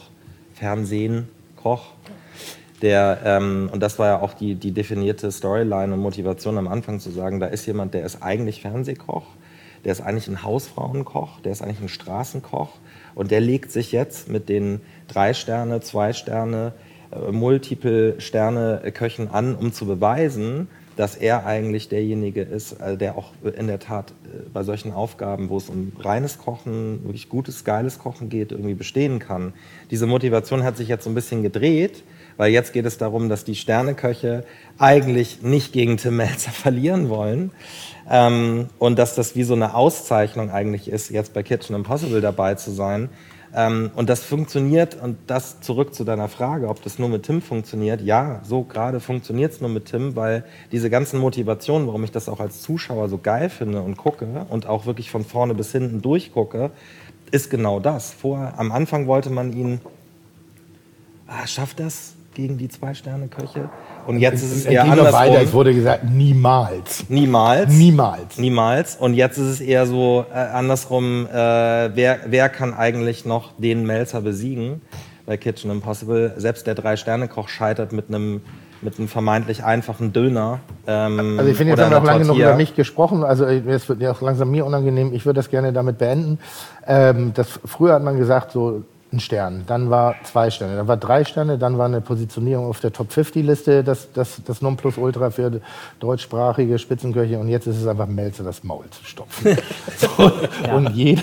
und das war ja auch die definierte Storyline und Motivation am Anfang zu sagen, da ist jemand, der ist eigentlich Fernsehkoch, der ist eigentlich ein Hausfrauenkoch, der ist eigentlich ein Straßenkoch und der legt sich jetzt mit den 3 Sterne, 2 Sterne, Multiple-Sterne-Köchen an, um zu beweisen, dass er eigentlich derjenige ist, der auch in der Tat bei solchen Aufgaben, wo es um reines Kochen, wirklich gutes, geiles Kochen geht, irgendwie bestehen kann. Diese Motivation hat sich jetzt so ein bisschen gedreht, weil jetzt geht es darum, dass die Sterneköche eigentlich nicht gegen Tim Mälzer verlieren wollen. Und dass das wie so eine Auszeichnung eigentlich ist, jetzt bei Kitchen Impossible dabei zu sein. Und das funktioniert, und das zurück zu deiner Frage, ob das nur mit Tim funktioniert. Ja, so gerade funktioniert es nur mit Tim, weil diese ganzen Motivationen, warum ich das auch als Zuschauer so geil finde und gucke und auch wirklich von vorne bis hinten durchgucke, ist genau das. Am Anfang wollte man ihn, schafft das gegen die 2-Sterne-Köche? Und jetzt ist es eher andersrum. Weiter, es wurde gesagt, niemals. Niemals. Und jetzt ist es eher so andersrum, wer kann eigentlich noch den Mälzer besiegen bei Kitchen Impossible? Selbst der 3-Sterne-Koch scheitert mit einem vermeintlich einfachen Döner. Also ich finde, jetzt haben wir auch lange genug über mich gesprochen. Also es wird ja auch langsam mir unangenehm. Ich würde das gerne damit beenden. Früher hat man gesagt, so 1 Stern, dann war 2 Sterne, dann war 3 Sterne, dann war eine Positionierung auf der Top-50-Liste, das Nonplusultra für deutschsprachige Spitzenköche, und jetzt ist es einfach Mälzer das Maul zu stopfen. Und jeder...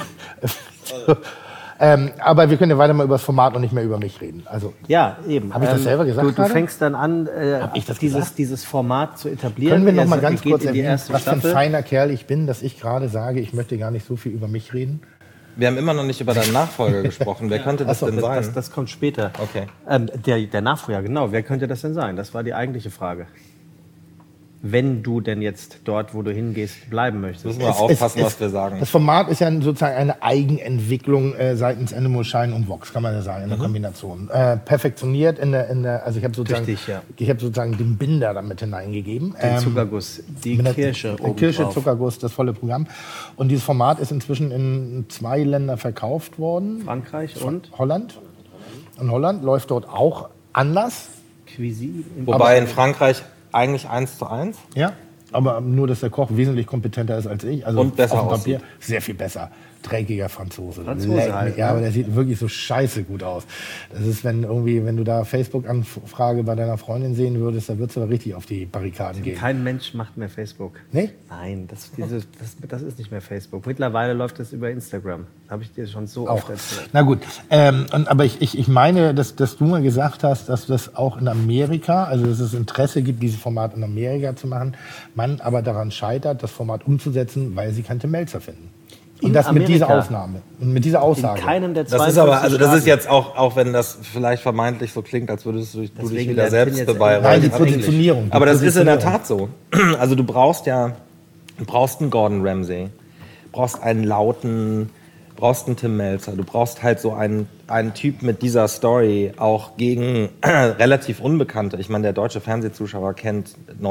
aber wir können ja weiter mal über das Format und nicht mehr über mich reden. Also, ja, eben. Habe ich das selber gesagt? Du fängst dann an, dieses Format zu etablieren. Können wir noch mal ganz kurz erwähnen, was für ein feiner Kerl ich bin, dass ich gerade sage, ich möchte gar nicht so viel über mich reden? Wir haben immer noch nicht über deinen Nachfolger gesprochen. Wer könnte das denn sein? Das kommt später. Okay. Der Nachfolger, genau. Wer könnte das denn sein? Das war die eigentliche Frage. wenn du denn jetzt dort, wo du hingehst, bleiben möchtest? Müssen wir aufpassen, was wir sagen. Das Format ist ja sozusagen eine Eigenentwicklung seitens Animal Shine und Vox, kann man ja sagen, in der Kombination. Perfektioniert also ich habe sozusagen den Binder damit hineingegeben. Den Zuckerguss, die Kirsche oben Kirsche, drauf. Zuckerguss, das volle Programm. Und dieses Format ist inzwischen in 2 Ländern verkauft worden. Frankreich und Holland. In Holland läuft dort auch anders. Cuisine. Wobei in Frankreich eigentlich 1:1. Ja, aber nur, dass der Koch wesentlich kompetenter ist als ich. Also Und besser auf dem Papier aussieht. sehr viel besser. Dreckiger Franzose. Franzose halt, Ja, ne? aber der sieht wirklich so scheiße gut aus. Das ist, wenn du da Facebook-Anfrage bei deiner Freundin sehen würdest, da würdest du da richtig auf die Barrikaden gehen. Kein Mensch macht mehr Facebook. Nee? Nein, das ist nicht mehr Facebook. Mittlerweile läuft es über Instagram. Habe ich dir schon so oft erzählt. Na gut, aber ich meine, dass du mal gesagt hast, dass das auch in Amerika, also dass es Interesse gibt, dieses Format in Amerika zu machen, man aber daran scheitert, das Format umzusetzen, weil sie keine Melzer finden. Und In das mit dieser Amerika? Ausnahme und mit dieser Aussage. In keinem der Das 52 ist aber, also das ist Staaten. jetzt auch wenn das vielleicht vermeintlich so klingt, als würdest du dich Deswegen wieder lernt selbst Tim jetzt beweihräuchern. Nein, die auf Englisch. Positionierung. Aber das ist in der Positionierung. Tat so. Also du brauchst einen Gordon Ramsay, brauchst einen lauten, brauchst einen Tim Melzer, du brauchst halt so einen Typ mit dieser Story auch gegen relativ Unbekannte. Ich meine, der deutsche Fernsehzuschauer kennt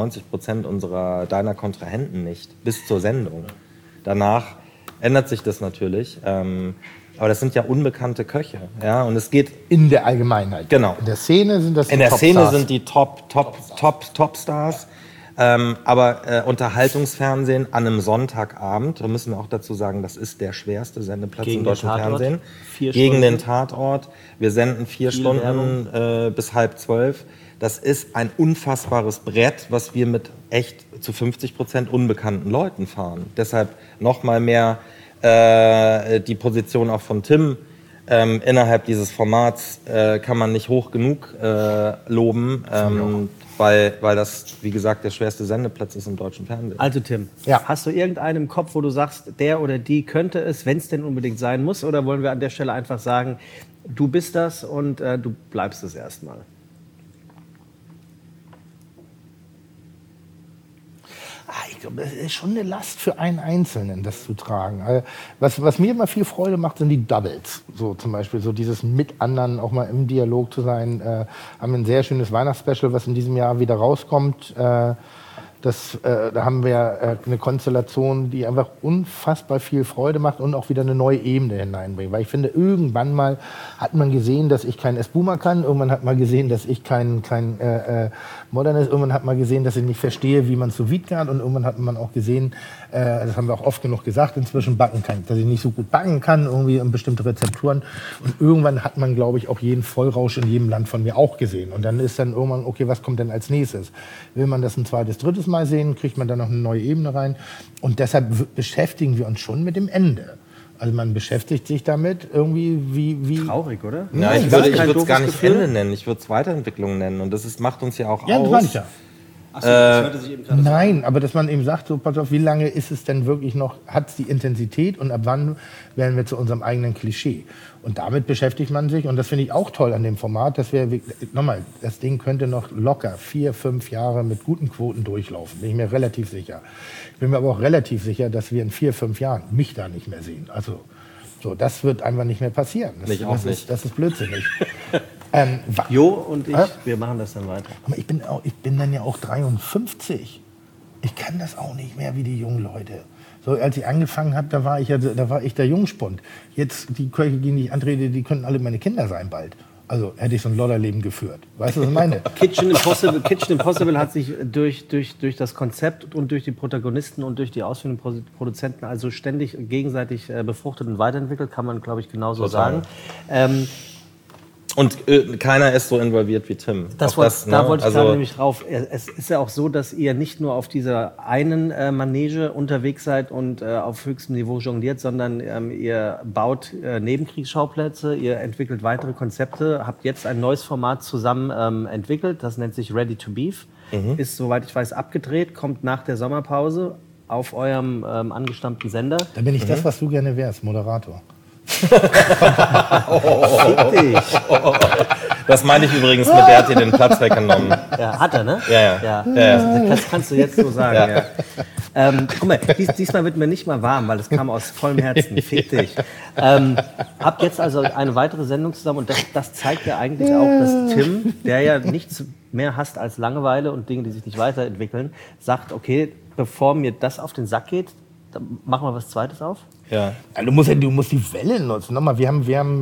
90% deiner Kontrahenten nicht, bis zur Sendung. Danach ändert sich das natürlich. Aber das sind ja unbekannte Köche. Ja? Und es geht In der Allgemeinheit. Genau. In der Szene sind das in der Szene Topstars. sind die Top-Stars. Aber Unterhaltungsfernsehen an einem Sonntagabend, da müssen wir auch dazu sagen, das ist der schwerste Sendeplatz Gegen im den deutschen Tatort. Fernsehen. 4 Gegen Stunden. den Tatort. Wir senden 4 Viel Stunden bis 11:30. Das ist ein unfassbares Brett, was wir mit echt zu 50% unbekannten Leuten fahren. Deshalb noch mal mehr die Position auch von Tim innerhalb dieses Formats kann man nicht hoch genug loben, weil das, wie gesagt, der schwerste Sendeplatz ist im deutschen Fernsehen. Also Tim, Ja. hast du irgendeinen im Kopf, wo du sagst, der oder die könnte es, wenn es denn unbedingt sein muss? Oder wollen wir an der Stelle einfach sagen, du bist das und du bleibst es erstmal? Ich glaube, das ist schon eine Last für einen Einzelnen, das zu tragen. Also, was mir immer viel Freude macht, sind die Doubles. So zum Beispiel so dieses mit anderen auch mal im Dialog zu sein. Haben ein sehr schönes Weihnachtsspecial, was in diesem Jahr wieder rauskommt. Da haben wir eine Konstellation, die einfach unfassbar viel Freude macht und auch wieder eine neue Ebene hineinbringt. Weil ich finde, irgendwann mal hat man gesehen, dass ich kein Espuma kann. Irgendwann hat man gesehen, dass ich kein Modernes. Irgendwann hat man gesehen, dass ich nicht verstehe, wie man sous vide kann. Und irgendwann hat man auch gesehen, das haben wir auch oft genug gesagt, inzwischen backen kann. Dass ich nicht so gut backen kann, irgendwie in bestimmte Rezepturen. Und irgendwann hat man, glaube ich, auch jeden Vollrausch in jedem Land von mir auch gesehen. Und dann ist dann irgendwann, okay, was kommt denn als nächstes? Will man das ein zweites, drittes Mal sehen, kriegt man dann noch eine neue Ebene rein. Und deshalb beschäftigen wir uns schon mit dem Ende. Also man beschäftigt sich damit irgendwie wie Traurig, oder? Ja, ich Das würde ist kein es doofes gar nicht Gefühl. Ende nennen, ich würde es Weiterentwicklung nennen. Und das macht uns ja auch ja, das aus. meine ich ja. Achso, das hörte sich eben gerade so an. Nein, aber dass man eben sagt, so, pass auf, wie lange ist es denn wirklich noch, hat es die Intensität und ab wann werden wir zu unserem eigenen Klischee? Und damit beschäftigt man sich und das finde ich auch toll an dem Format, dass wir, nochmal, das Ding könnte noch locker 4, 5 Jahre mit guten Quoten durchlaufen, bin ich mir relativ sicher. Ich bin mir aber auch relativ sicher, dass wir in 4, 5 Jahren mich da nicht mehr sehen. Also, so, das wird einfach nicht mehr passieren. Das ist blödsinnig. Jo und ich, wir machen das dann weiter. Aber ich bin dann ja auch 53. Ich kann das auch nicht mehr wie die jungen Leute. So, als ich angefangen habe, da war ich der Jungspund. Jetzt, die Köche, die ich antrete, die könnten alle meine Kinder sein bald. Also hätte ich so ein Lodderleben geführt. Weißt du, was ich meine? Kitchen Impossible hat sich durch das Konzept und durch die Protagonisten und durch die ausführenden Produzenten also ständig gegenseitig befruchtet und weiterentwickelt, kann man, glaube ich, genauso Total. sagen. Und keiner ist so involviert wie Tim. Da Auch wollte ich gerade also, nämlich drauf. Es ist ja auch so, dass ihr nicht nur auf dieser einen Manege unterwegs seid und auf höchstem Niveau jongliert, sondern ihr baut Nebenkriegsschauplätze, ihr entwickelt weitere Konzepte, habt jetzt ein neues Format zusammen entwickelt, das nennt sich Ready to Beef. Ist, soweit ich weiß, abgedreht, kommt nach der Sommerpause auf eurem angestammten Sender. Da bin ich das, was du gerne wärst, Moderator. Fick dich. Das meinte ich übrigens mit, der hat dir den Platz weggenommen. Ja, hat er, ne? Ja. Das kannst du jetzt so sagen, ja. Guck mal, diesmal wird mir nicht mal warm, weil es kam aus vollem Herzen. Fick dich. Habt jetzt also eine weitere Sendung zusammen und das zeigt ja eigentlich auch, dass Tim, der ja nichts mehr hasst als Langeweile und Dinge, die sich nicht weiterentwickeln, sagt, okay, bevor mir das auf den Sack geht, dann machen wir was Zweites auf. Ja. Du musst die Welle nutzen. Nochmal, wir haben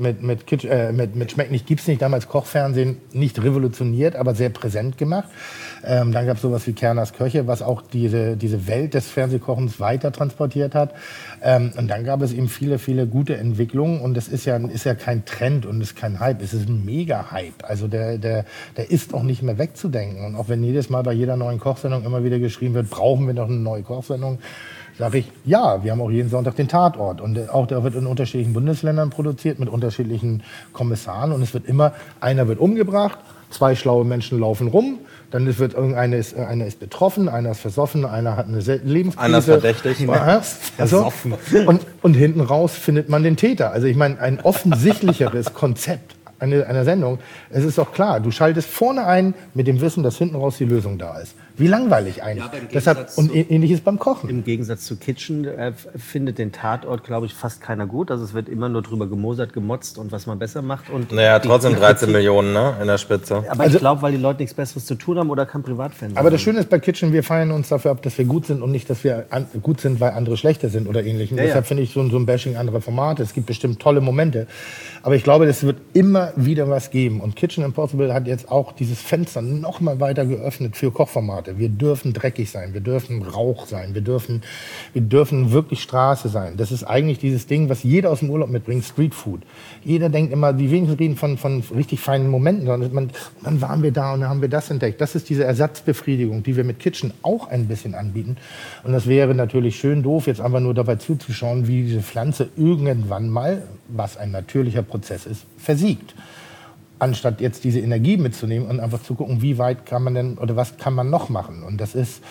mit Schmeckt nicht, gibt's nicht damals Kochfernsehen nicht revolutioniert, aber sehr präsent gemacht. Dann gab es sowas wie Kerners Köche, was auch diese Welt des Fernsehkochens weiter transportiert hat. Und dann gab es eben viele, viele gute Entwicklungen. Und das ist ja kein Trend und ist kein Hype. Es ist ein Mega-Hype. Also der ist auch nicht mehr wegzudenken. Und auch wenn jedes Mal bei jeder neuen Kochsendung immer wieder geschrieben wird, brauchen wir noch eine neue Kochsendung, sage ich, ja, wir haben auch jeden Sonntag den Tatort. Und auch der wird in unterschiedlichen Bundesländern produziert, mit unterschiedlichen Kommissaren. Und es wird immer, einer wird umgebracht, 2 schlaue Menschen laufen rum, dann wird einer ist betroffen, einer ist versoffen, einer hat eine Lebenskrise. Einer ist verdächtig. Versoffen. Und hinten raus findet man den Täter. Also ich meine, ein offensichtlicheres Konzept einer Sendung. Es ist doch klar, du schaltest vorne ein mit dem Wissen, dass hinten raus die Lösung da ist. Wie langweilig eigentlich. Ja, deshalb, und ähnliches beim Kochen. Im Gegensatz zu Kitchen findet den Tatort, glaube ich, fast keiner gut. Also es wird immer nur drüber gemosert, gemotzt und was man besser macht. Und naja, trotzdem 13 Millionen, ne, in der Spitze. Aber ich glaube, weil die Leute nichts Besseres zu tun haben oder kein Privatfan sind. Aber das Schöne ist bei Kitchen, wir feiern uns dafür ab, dass wir gut sind und nicht, dass wir gut sind, weil andere schlechter sind oder ähnlichem. Ja, deshalb finde ich so ein Bashing anderer Formate. Es gibt bestimmt tolle Momente. Aber ich glaube, es wird immer wieder was geben. Und Kitchen Impossible hat jetzt auch dieses Fenster noch mal weiter geöffnet für Kochformate. Wir dürfen dreckig sein, wir dürfen Rauch sein, wir dürfen wirklich Straße sein. Das ist eigentlich dieses Ding, was jeder aus dem Urlaub mitbringt, Streetfood. Jeder denkt immer, die wenigsten reden von richtig feinen Momenten, sondern dann waren wir da und dann haben wir das entdeckt. Das ist diese Ersatzbefriedigung, die wir mit Kitchen auch ein bisschen anbieten. Und das wäre natürlich schön doof, jetzt einfach nur dabei zuzuschauen, wie diese Pflanze irgendwann mal, was ein natürlicher Prozess ist, versiegt. Anstatt jetzt diese Energie mitzunehmen und einfach zu gucken, wie weit kann man denn oder was kann man noch machen. Und das ist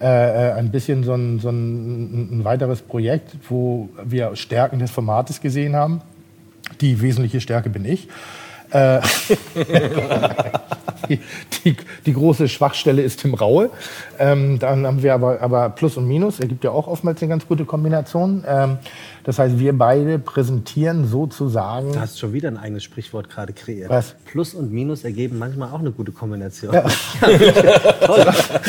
ein bisschen so ein weiteres Projekt, wo wir Stärken des Formates gesehen haben. Die wesentliche Stärke bin ich. Die große Schwachstelle ist Tim Raue. Dann haben wir aber Plus und Minus. Er gibt ja auch oftmals eine ganz gute Kombination. Das heißt, wir beide präsentieren sozusagen... Du hast schon wieder ein eigenes Sprichwort gerade kreiert. Was? Plus und Minus ergeben manchmal auch eine gute Kombination. Ja. Toll.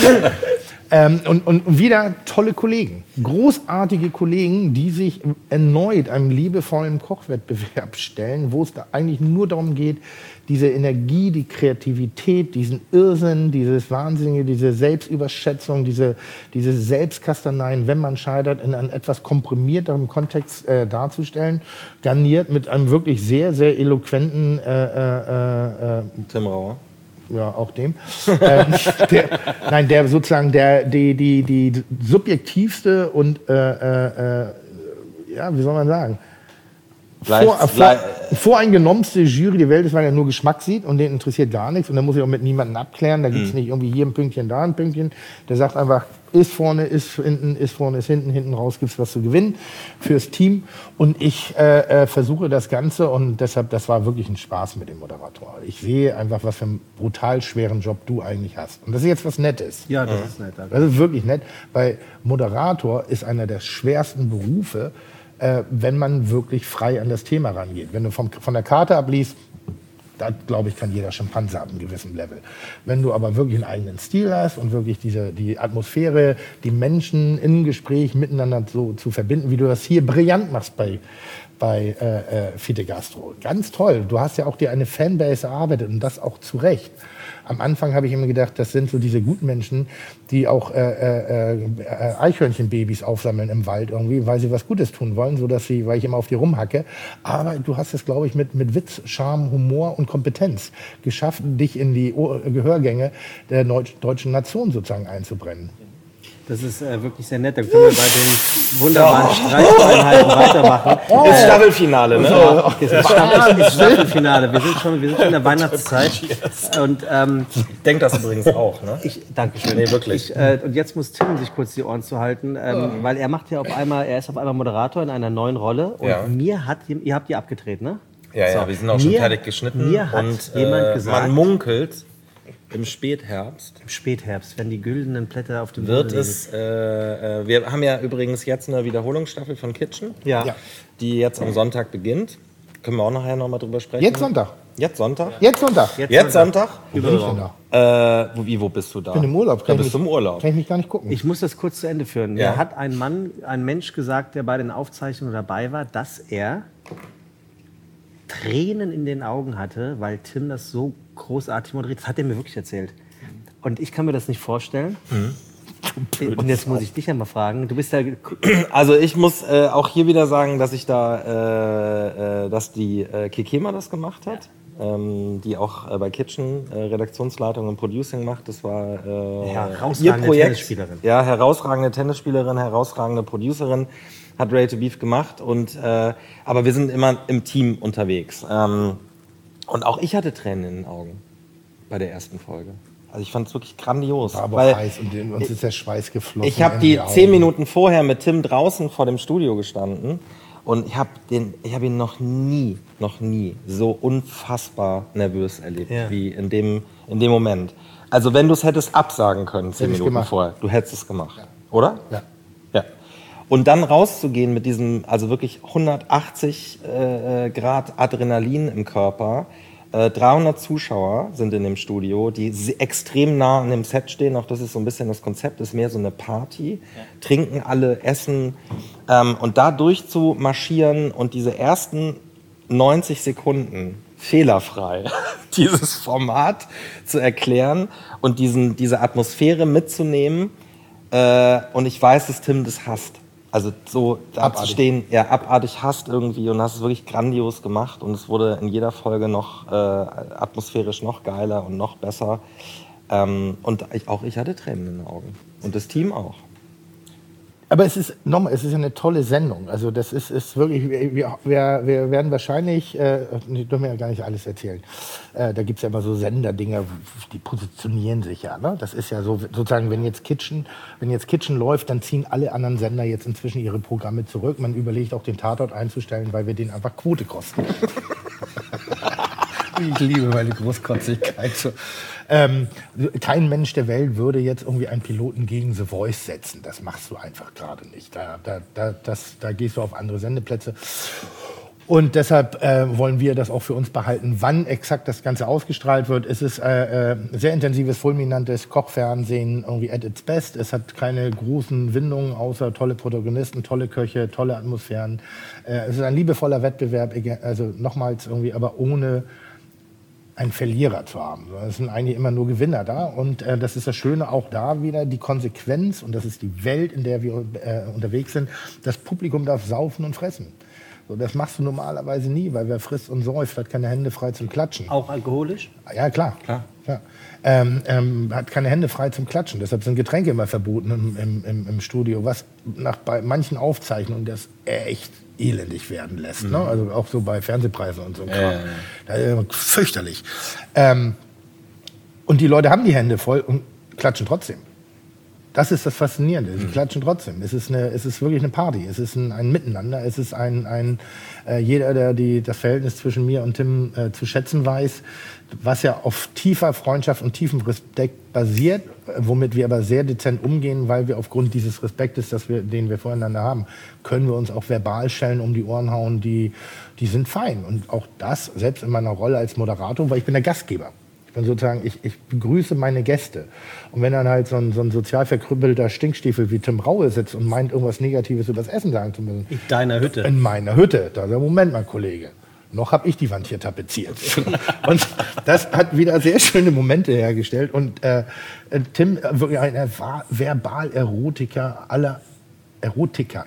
Und wieder tolle Kollegen, großartige Kollegen, die sich erneut einem liebevollen Kochwettbewerb stellen, wo es da eigentlich nur darum geht, diese Energie, die Kreativität, diesen Irrsinn, dieses Wahnsinnige, diese Selbstüberschätzung, diese Selbstkastaneien, wenn man scheitert, in einem etwas komprimierteren Kontext darzustellen, garniert mit einem wirklich sehr, sehr eloquenten Tim Rauer. Ja, auch dem. Der sozusagen die subjektivste und ja, wie soll man sagen, voreingenommenste Jury der Welt ist, weil er nur Geschmack sieht und den interessiert gar nichts und da muss ich auch mit niemandem abklären. Da gibt es nicht irgendwie hier ein Pünktchen, da ein Pünktchen. Der sagt einfach, ist vorne, ist hinten, ist vorne, ist hinten raus gibt es was zu gewinnen fürs Team. Und ich versuche das Ganze und deshalb, das war wirklich ein Spaß mit dem Moderator. Ich sehe einfach, was für einen brutal schweren Job du eigentlich hast. Und das ist jetzt was Nettes. Ja, das ist nett. Danke. Das ist wirklich nett, weil Moderator ist einer der schwersten Berufe, wenn man wirklich frei an das Thema rangeht. Wenn du von der Karte abliest, da glaube ich, kann jeder Schimpanse ab einem gewissen Level. Wenn du aber wirklich einen eigenen Stil hast und wirklich die Atmosphäre, die Menschen im Gespräch miteinander so zu verbinden, wie du das hier brillant machst bei Fide Gastro. Ganz toll. Du hast ja auch dir eine Fanbase erarbeitet und das auch zu Recht. Am Anfang habe ich immer gedacht, das sind so diese guten Menschen, die auch Eichhörnchenbabys aufsammeln im Wald irgendwie, weil sie was Gutes tun wollen, weil ich immer auf die rumhacke. Aber du hast es, glaube ich, mit Witz, Charme, Humor und Kompetenz geschafft, dich in die Gehörgänge der deutschen Nation sozusagen einzubrennen. Das ist wirklich sehr nett. Dann können wir bei den wunderbaren Streiteinheiten weitermachen. Ist Staffelfinale, ne? Das ist Staffelfinale. Wir sind schon in der Weihnachtszeit. Und, Denk das übrigens auch, ne? Dankeschön. Nee, wirklich. Und jetzt muss Tim sich kurz die Ohren zuhalten, weil er ist auf einmal Moderator in einer neuen Rolle. Und Ja. ihr habt die abgedreht, ne? Ja, So. wir sind auch schon Mir- fertig geschnitten. Mir hat und jemand gesagt, man munkelt, im Spätherbst im Spätherbst, wenn die güldenen Blätter auf dem wird Boden es, wir haben ja übrigens jetzt eine Wiederholungsstaffel von Kitchen, Ja. Ja. die jetzt am Sonntag beginnt. Können wir auch nachher nochmal drüber sprechen. Jetzt Sonntag. Jetzt Sonntag? Jetzt Sonntag. Jetzt Sonntag? Wo bin ich denn da? Wo bist du da? Ich bin im Urlaub. Da bist du im Urlaub. Kann ich mich gar nicht gucken. Ich muss das kurz zu Ende führen. Ja. Da hat ein Mensch gesagt, der bei den Aufzeichnungen dabei war, dass er Tränen in den Augen hatte, weil Tim das so großartig moderiert. Das hat er mir wirklich erzählt. Und ich kann mir das nicht vorstellen. Und jetzt muss ich dich ja mal fragen. Du bist ja Also ich muss auch hier wieder sagen, dass ich da, dass die Kekema das gemacht hat, die auch bei Kitchen Redaktionsleitung und Producing macht. Das war herausragende ihr Projekt. Tennisspielerin. Ja, herausragende Tennisspielerin, herausragende Producerin, hat Ready to Beef gemacht. Und aber wir sind immer im Team unterwegs. Und auch ich hatte Tränen in den Augen bei der ersten Folge. Also ich fand es wirklich grandios. Aber weil heiß und uns ist der Schweiß geflossen. ich habe in die Augen. 10 Minuten vorher mit Tim draußen vor dem Studio gestanden und ich habe ihn noch nie so unfassbar nervös erlebt Ja. wie in dem Moment. Also wenn du es hättest absagen können 10 Hätte ich Minuten gemacht. vorher, du hättest es gemacht, oder? Ja. Ja. Und dann rauszugehen mit diesem, also wirklich 180 Grad Adrenalin im Körper. 300 Zuschauer sind in dem Studio, die extrem nah an dem Set stehen. Auch das ist so ein bisschen das Konzept, ist mehr so eine Party. Trinken alle, essen. Und da durch zu marschieren und diese ersten 90 Sekunden fehlerfrei dieses Format zu erklären und diese Atmosphäre mitzunehmen. Und ich weiß, dass Tim das hasst. Also so da zu stehen, abartig hasst irgendwie und hast es wirklich grandios gemacht und es wurde in jeder Folge noch atmosphärisch noch geiler und noch besser. Und ich hatte Tränen in den Augen und das Team auch. Aber es ist ja eine tolle Sendung. Also das ist wirklich, wir werden wahrscheinlich, ich dürfen ja gar nicht alles erzählen. Da gibt es ja immer so Senderdinger, die positionieren sich ja. Ne? Das ist ja so, sozusagen, wenn jetzt Kitchen läuft, dann ziehen alle anderen Sender jetzt inzwischen ihre Programme zurück. Man überlegt auch den Tatort einzustellen, weil wir den einfach Quote kosten. Ich liebe meine Großkotzigkeit. Kein Mensch der Welt würde jetzt irgendwie einen Piloten gegen The Voice setzen. Das machst du einfach gerade nicht. Da gehst du auf andere Sendeplätze. Und deshalb wollen wir das auch für uns behalten, wann exakt das Ganze ausgestrahlt wird. Es ist sehr intensives, fulminantes Kochfernsehen, irgendwie at its best. Es hat keine großen Windungen, außer tolle Protagonisten, tolle Köche, tolle Atmosphären. Es ist ein liebevoller Wettbewerb, also nochmals irgendwie, aber ohne einen Verlierer zu haben. Es sind eigentlich immer nur Gewinner da. Und das ist das Schöne, auch da wieder die Konsequenz, und das ist die Welt, in der wir unterwegs sind. Das Publikum darf saufen und fressen. So, das machst du normalerweise nie, weil wer frisst und säuft, hat keine Hände frei zum Klatschen. auch alkoholisch. Ja, klar. Hat keine Hände frei zum Klatschen. Deshalb sind Getränke immer verboten im Studio, was bei manchen Aufzeichnungen das echt elendig werden lässt. Ne? Also auch so bei Fernsehpreisen und so. Fürchterlich. Und die Leute haben die Hände voll und klatschen trotzdem. Das ist das Faszinierende. Sie klatschen trotzdem. Es ist wirklich eine Party. Es ist ein Miteinander. Es ist jeder, der das Verhältnis zwischen mir und Tim zu schätzen weiß, was ja auf tiefer Freundschaft und tiefem Respekt basiert, womit wir aber sehr dezent umgehen, weil wir aufgrund dieses Respektes, den wir voreinander haben, können wir uns auch verbal Schellen um die Ohren hauen, die sind fein. Und auch das, selbst in meiner Rolle als Moderator, weil ich bin der Gastgeber. Ich bin sozusagen, ich begrüße meine Gäste. Und wenn dann halt so ein sozial verkrüppelter Stinkstiefel wie Tim Raue sitzt und meint, irgendwas Negatives über das Essen sagen zu müssen. In deiner Hütte. In meiner Hütte. Da sagt, Moment mal, Kollege. Noch habe ich die Wand hier tapeziert. Und das hat wieder sehr schöne Momente hergestellt. Und Tim, wirklich ein Verbal-Erotiker aller Erotiker.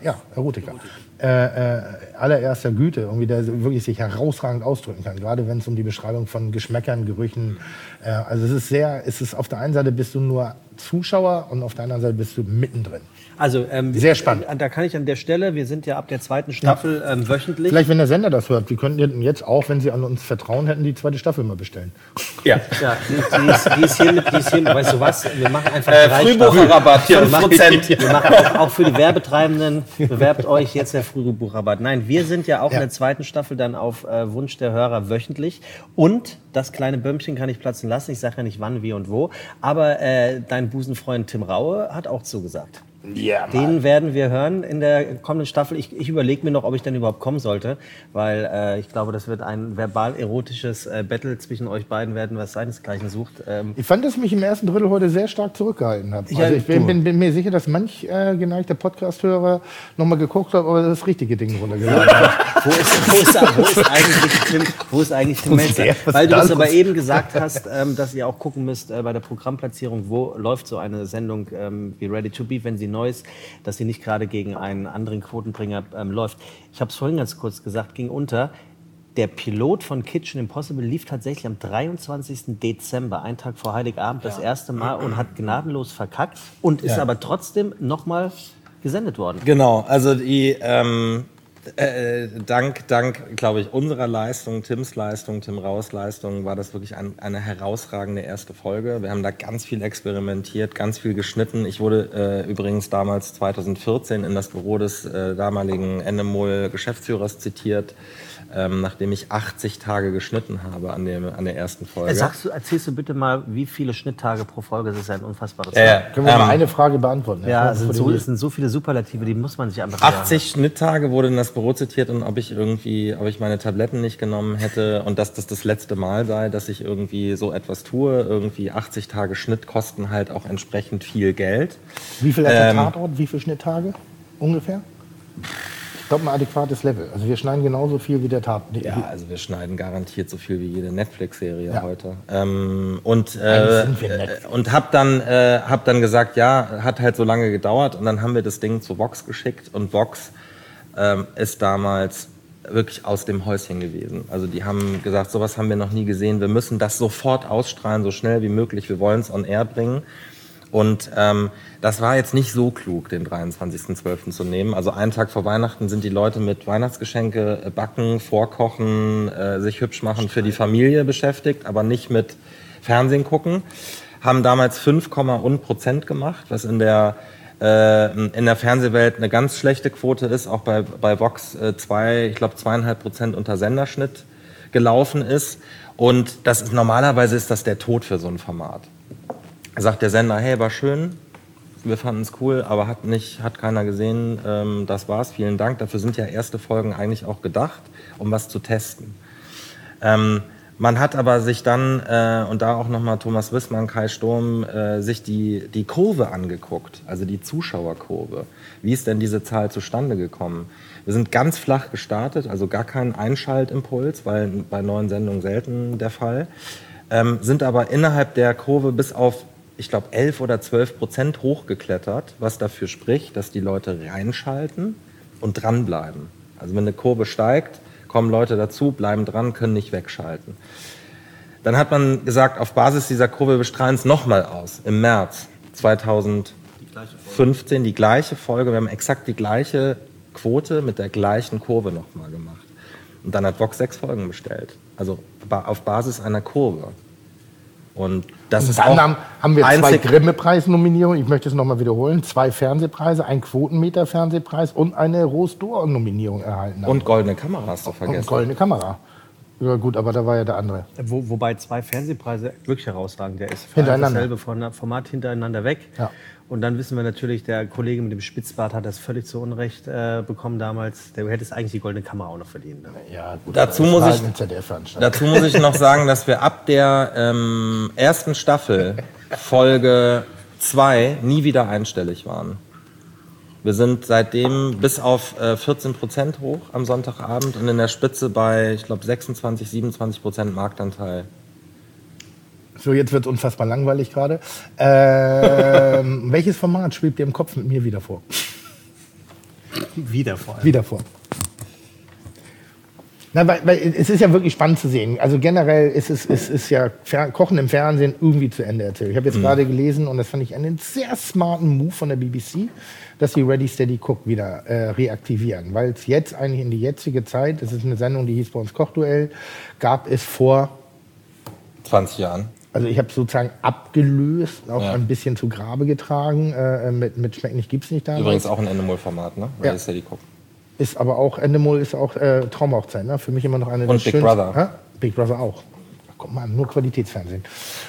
Allererster Güte, irgendwie, der wirklich sich herausragend ausdrücken kann, gerade wenn es um die Beschreibung von Geschmäckern, Gerüchen, also es ist auf der einen Seite bist du nur Zuschauer und auf der anderen Seite bist du mittendrin. Also, sehr spannend. Da kann ich an der Stelle, wir sind ja ab der 2. Staffel wöchentlich. Vielleicht, wenn der Sender das hört, wir könnten jetzt auch, wenn Sie an uns vertrauen hätten, die 2. Staffel mal bestellen. Ja, die ist hiermit, weißt du was, wir machen einfach 3 Frühbucherrabatt, 5%. Wir machen auch für die Werbetreibenden, bewerbt euch jetzt der Frühbucherrabatt. Nein, wir sind ja auch in der 2. Staffel dann auf Wunsch der Hörer wöchentlich. Und das kleine Bömmchen kann ich platzen lassen. Ich sage ja nicht wann, wie und wo. Aber dein Busenfreund Tim Raue hat auch zugesagt. Ja, Den werden wir hören in der kommenden Staffel. Ich überlege mir noch, ob ich denn überhaupt kommen sollte, weil ich glaube, das wird ein verbal-erotisches Battle zwischen euch beiden werden, was seinesgleichen sucht. Ich fand, dass ich mich im ersten Drittel heute sehr stark zurückgehalten habe. Also ich bin mir sicher, dass manch geneigter Podcast-Hörer nochmal geguckt hat, ob er das richtige Ding runtergeladen hat. Wo ist eigentlich Tim Melzer? Weil du das aber eben gesagt hast, dass ihr auch gucken müsst bei der Programmplatzierung, wo läuft so eine Sendung wie Ready to Beef, wenn sie neu ist, dass sie nicht gerade gegen einen anderen Quotenbringer läuft. Ich habe es vorhin ganz kurz gesagt, ging unter. Der Pilot von Kitchen Impossible lief tatsächlich am 23. Dezember, einen Tag vor Heiligabend, das erste Mal und hat gnadenlos verkackt und ist aber trotzdem nochmal gesendet worden. Genau, also die dank, glaube ich, unserer Leistung, Tims Leistung, Tim Raues Leistung, war das wirklich eine herausragende erste Folge. Wir haben da ganz viel experimentiert, ganz viel geschnitten. Ich wurde übrigens damals 2014 in das Büro des damaligen Endemol-Geschäftsführers zitiert, nachdem ich 80 Tage geschnitten habe an der ersten Folge. Erzählst du bitte mal, wie viele Schnitttage pro Folge? Das ist ein unfassbares Können wir mal eine Frage beantworten? Ja, es sind so viele Superlative, die muss man sich einfach 80 Schnitttage wurde in das Büro zitiert und ob ich meine Tabletten nicht genommen hätte und dass das letzte Mal sei, dass ich irgendwie so etwas tue. Irgendwie 80 Tage Schnitt kosten halt auch entsprechend viel Geld. Wie viel hat der Tatort? Wie viele Schnitttage ungefähr? Ich glaube, ein adäquates Level. Also wir schneiden genauso viel wie der Tatort. Ja, also wir schneiden garantiert so viel wie jede Netflix-Serie heute. Und hab dann gesagt, ja, hat halt so lange gedauert und dann haben wir das Ding zu Vox geschickt und Vox ist damals wirklich aus dem Häuschen gewesen. Also die haben gesagt, sowas haben wir noch nie gesehen, wir müssen das sofort ausstrahlen, so schnell wie möglich, wir wollen es on air bringen. Und das war jetzt nicht so klug, den 23.12. zu nehmen. Also einen Tag vor Weihnachten sind die Leute mit Weihnachtsgeschenke backen, vorkochen, sich hübsch machen für die Familie beschäftigt, aber nicht mit Fernsehen gucken. Haben damals 5,1% gemacht, was in der Fernsehwelt eine ganz schlechte Quote ist, auch bei Vox ich glaube 2,5% unter Senderschnitt gelaufen ist. Und normalerweise ist das der Tod für so ein Format. Sagt der Sender, hey, war schön, wir fanden es cool, aber hat keiner gesehen, das war's, vielen Dank. Dafür sind ja erste Folgen eigentlich auch gedacht, um was zu testen. Man hat aber sich dann, und da auch nochmal Thomas Wissmann, Kai Sturm, sich die Kurve angeguckt, also die Zuschauerkurve. Wie ist denn diese Zahl zustande gekommen? Wir sind ganz flach gestartet, also gar kein Einschaltimpuls, weil bei neuen Sendungen selten der Fall. Sind aber innerhalb der Kurve bis auf, ich glaube, 11 oder 12% hochgeklettert, was dafür spricht, dass die Leute reinschalten und dranbleiben. Also wenn eine Kurve steigt, kommen Leute dazu, bleiben dran, können nicht wegschalten. Dann hat man gesagt, auf Basis dieser Kurve, wir strahlen es nochmal aus, im März 2015, die gleiche Folge, wir haben exakt die gleiche Quote mit der gleichen Kurve nochmal gemacht. Und dann hat Vox 6 Folgen bestellt, also auf Basis einer Kurve. Und das ist dann auch haben wir 2 Grimme-Preis-Nominierungen, ich möchte es nochmal wiederholen, 2 Fernsehpreise, einen Quotenmeter-Fernsehpreis und eine Rose-d'Or-Nominierung erhalten haben. Und Goldene Kamera hast du vergessen. Und Goldene Kamera. Ja gut, aber da war ja der andere. Wobei 2 Fernsehpreise wirklich herausragend. Der ist hintereinander. dasselbe Format hintereinander weg. Ja. Und dann wissen wir natürlich, der Kollege mit dem Spitzbart hat das völlig zu Unrecht bekommen damals. Der hätte es eigentlich die Goldene Kamera auch noch verdient. Ne? Ja, gut, dazu muss ich noch sagen, dass wir ab der ersten Staffel, Folge 2, nie wieder einstellig waren. Wir sind seitdem bis auf 14% hoch am Sonntagabend und in der Spitze bei, ich glaube, 26-27% Marktanteil. So, jetzt wird es unfassbar langweilig gerade. Welches Format schwebt dir im Kopf mit mir wieder vor? Wieder vor. Wieder vor. Na, weil es ist ja wirklich spannend zu sehen. Also generell ist ja Kochen im Fernsehen irgendwie zu Ende erzählt. Ich habe jetzt gerade gelesen, und das fand ich einen sehr smarten Move von der BBC, dass sie Ready, Steady, Cook wieder reaktivieren. Weil es jetzt eigentlich in die jetzige Zeit, das ist eine Sendung, die hieß bei uns Kochduell, gab es vor 20 Jahren. Also ich habe sozusagen abgelöst, auch ein bisschen zu Grabe getragen. Mit Schmeckt nicht, gibt's nicht da. Übrigens auch ein Endemol-Format, ne? Ready, Steady, Cook. Ist aber auch, Endemol ist auch Traumhochzeit, ne? Für mich immer noch eine und der Big schönsten. Brother. Big Brother auch. Guck mal, nur Qualitätsfernsehen.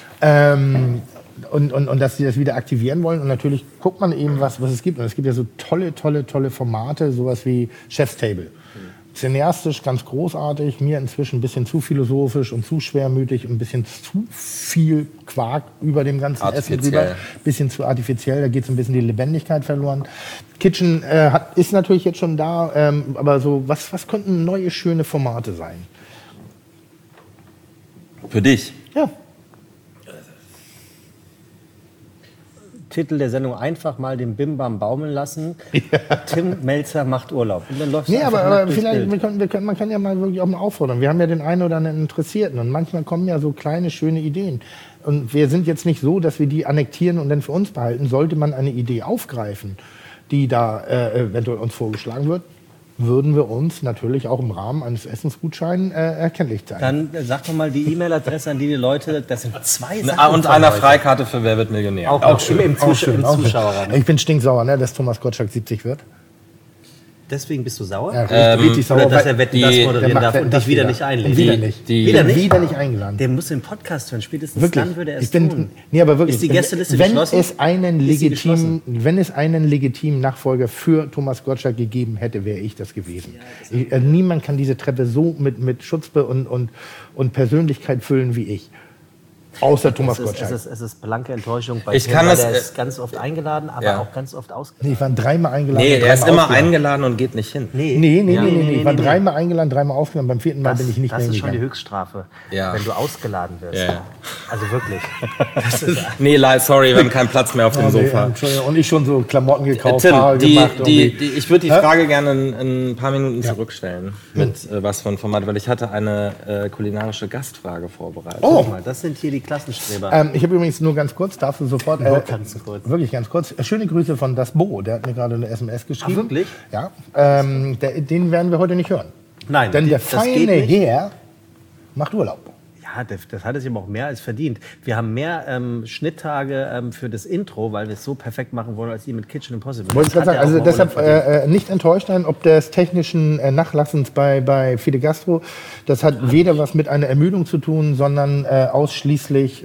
Und dass sie das wieder aktivieren wollen. Und natürlich guckt man eben, was es gibt. Und es gibt ja so tolle Formate, sowas wie Chef's Table. Cineastisch ganz großartig, mir inzwischen ein bisschen zu philosophisch und zu schwermütig und ein bisschen zu viel Quark über dem ganzen Essen drüber. Ein bisschen zu artifiziell, da geht so ein bisschen die Lebendigkeit verloren. Kitchen ist natürlich jetzt schon da, aber so, was könnten neue, schöne Formate sein? Für dich? Ja. Titel der Sendung einfach mal den Bimbam baumeln lassen. Ja. Tim Mälzer macht Urlaub. Und dann läuft aber vielleicht, man kann ja mal wirklich auch mal auffordern. Wir haben ja den einen oder anderen Interessierten und manchmal kommen ja so kleine, schöne Ideen. Und wir sind jetzt nicht so, dass wir die annektieren und dann für uns behalten. Sollte man eine Idee aufgreifen, die da eventuell uns vorgeschlagen wird, würden wir uns natürlich auch im Rahmen eines Essensgutscheins erkenntlich zeigen. Dann sag doch mal die E-Mail-Adresse, an die Leute, das sind 2 Sachen. Und einer Freikarte für Wer wird Millionär. Auch schön. Im Zuschauerraum. Ich bin stinksauer, ne, dass Thomas Gottschalk 70 wird. Deswegen bist du sauer? Ja, richtig sauer. Oder dass er Wetten, das moderieren darf und dich wieder nicht einlädt. Wieder nicht eingeladen. Der muss den Podcast hören. Spätestens wirklich? Dann würde er es tun. Nee, aber wirklich. Ist die Gästeliste geschlossen? Wenn es einen legitimen Nachfolger für Thomas Gottschalk gegeben hätte, wäre ich das gewesen. Ja, niemand kann diese Treppe so mit Schutzpe und Persönlichkeit füllen wie ich. Außer Thomas Gottschalk. Es ist blanke Enttäuschung bei Tim, weil er ist ganz oft eingeladen, aber auch ganz oft ausgeladen. Nee, ich war 3-mal eingeladen. Nee, er ist immer eingeladen und geht nicht hin. Nee. Ich war 3-mal eingeladen, 3-mal ausgeladen. Beim 4. Mal bin ich nicht mehr hingegangen. Das ist schon die Höchststrafe, wenn du ausgeladen wirst. Ja. Also wirklich. Nee, sorry, wir haben keinen Platz mehr auf dem Sofa. Und ich schon so Klamotten gekauft, Tim, Haare gemacht. Ich würde die Frage gerne in ein paar Minuten zurückstellen. Mit was für ein Format, weil ich hatte eine kulinarische Gastfrage vorbereitet. Oh, das sind hier die Klassenstreber. Ich habe übrigens nur ganz kurz, darfst du sofort... Wirklich ganz kurz. Schöne Grüße von Das Bo, der hat mir gerade eine SMS geschrieben. Ach, wirklich? Ja. Den werden wir heute nicht hören. Nein. Denn der feine Herr macht Urlaub. Ja, das hat es ihm auch mehr als verdient. Wir haben mehr Schnitttage für das Intro, weil wir es so perfekt machen wollen, als ihr mit Kitchen Impossible. Wollte ich gerade sagen, also deshalb nicht enttäuscht sein, ob des technischen Nachlassens bei Fide Gastro. Das hat weder was mit einer Ermüdung zu tun, sondern ausschließlich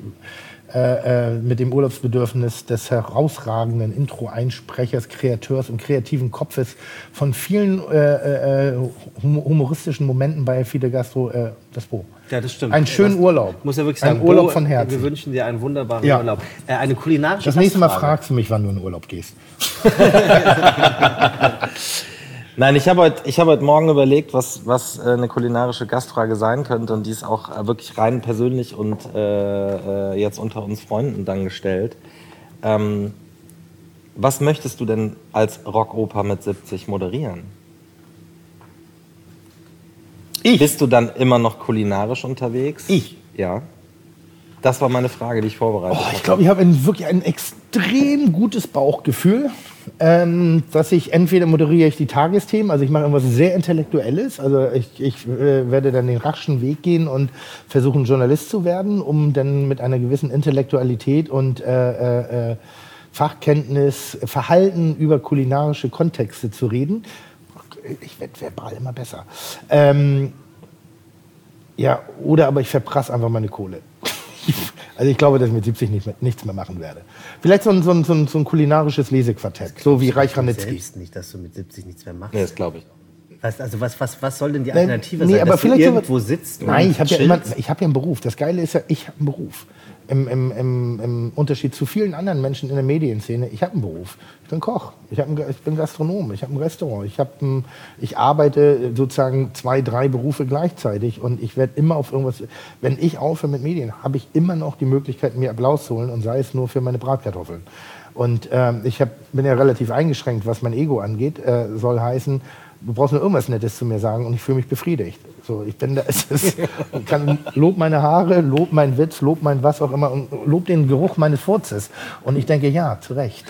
mit dem Urlaubsbedürfnis des herausragenden Intro-Einsprechers, Kreateurs und kreativen Kopfes von vielen humoristischen Momenten bei Fide Gastro, das Bo. Ja, das stimmt. Einen schönen Urlaub. Muss ja wirklich sagen, ein Urlaub von Herzen. Wir wünschen dir einen wunderbaren Urlaub. Eine kulinarische Das nächste Mal fragst du mich, wann du in Urlaub gehst. Nein, ich hab heute Morgen überlegt, was eine kulinarische Gastfrage sein könnte, und die ist auch wirklich rein persönlich und jetzt unter uns Freunden dann gestellt. Was möchtest du denn als Rockoper mit 70 moderieren? Bist du dann immer noch kulinarisch unterwegs? Ich? Ja. Das war meine Frage, die ich vorbereitet habe. Ich glaube, ich habe wirklich ein extrem gutes Bauchgefühl, dass ich entweder moderiere ich die Tagesthemen, also ich mache irgendwas sehr Intellektuelles, also ich werde dann den raschen Weg gehen und versuchen, Journalist zu werden, um dann mit einer gewissen Intellektualität und Fachkenntnis, Verhalten über kulinarische Kontexte zu reden. Ich werde verbal immer besser. Ja, oder aber ich verprasse einfach meine Kohle. Also ich glaube, dass ich mit 70 nichts mehr machen werde. Vielleicht so ein kulinarisches Lesequartett, so wie Reich Ranitzky. Selbst nicht, dass du mit 70 nichts mehr machst. Nee, das glaube ich. Was soll denn die Alternative sein, aber dass vielleicht du irgendwo sitzt? Nein, ich habe ja einen Beruf. Das Geile ist ja, ich habe einen Beruf. Im Unterschied zu vielen anderen Menschen in der Medienszene, ich habe einen Beruf. Ich bin Koch, ich bin Gastronom, ich habe ein Restaurant, ich arbeite sozusagen 2, 3 Berufe gleichzeitig, und ich werde immer auf irgendwas, wenn ich aufhöre mit Medien, habe ich immer noch die Möglichkeit, mir Applaus zu holen, und sei es nur für meine Bratkartoffeln. Und bin ja relativ eingeschränkt, was mein Ego angeht, soll heißen, du brauchst nur irgendwas Nettes zu mir sagen und ich fühle mich befriedigt. So, ich bin da, ich kann lob meine Haare, lob meinen Witz, lob mein was auch immer und lob den Geruch meines Furzes. Und ich denke, ja, zu Recht.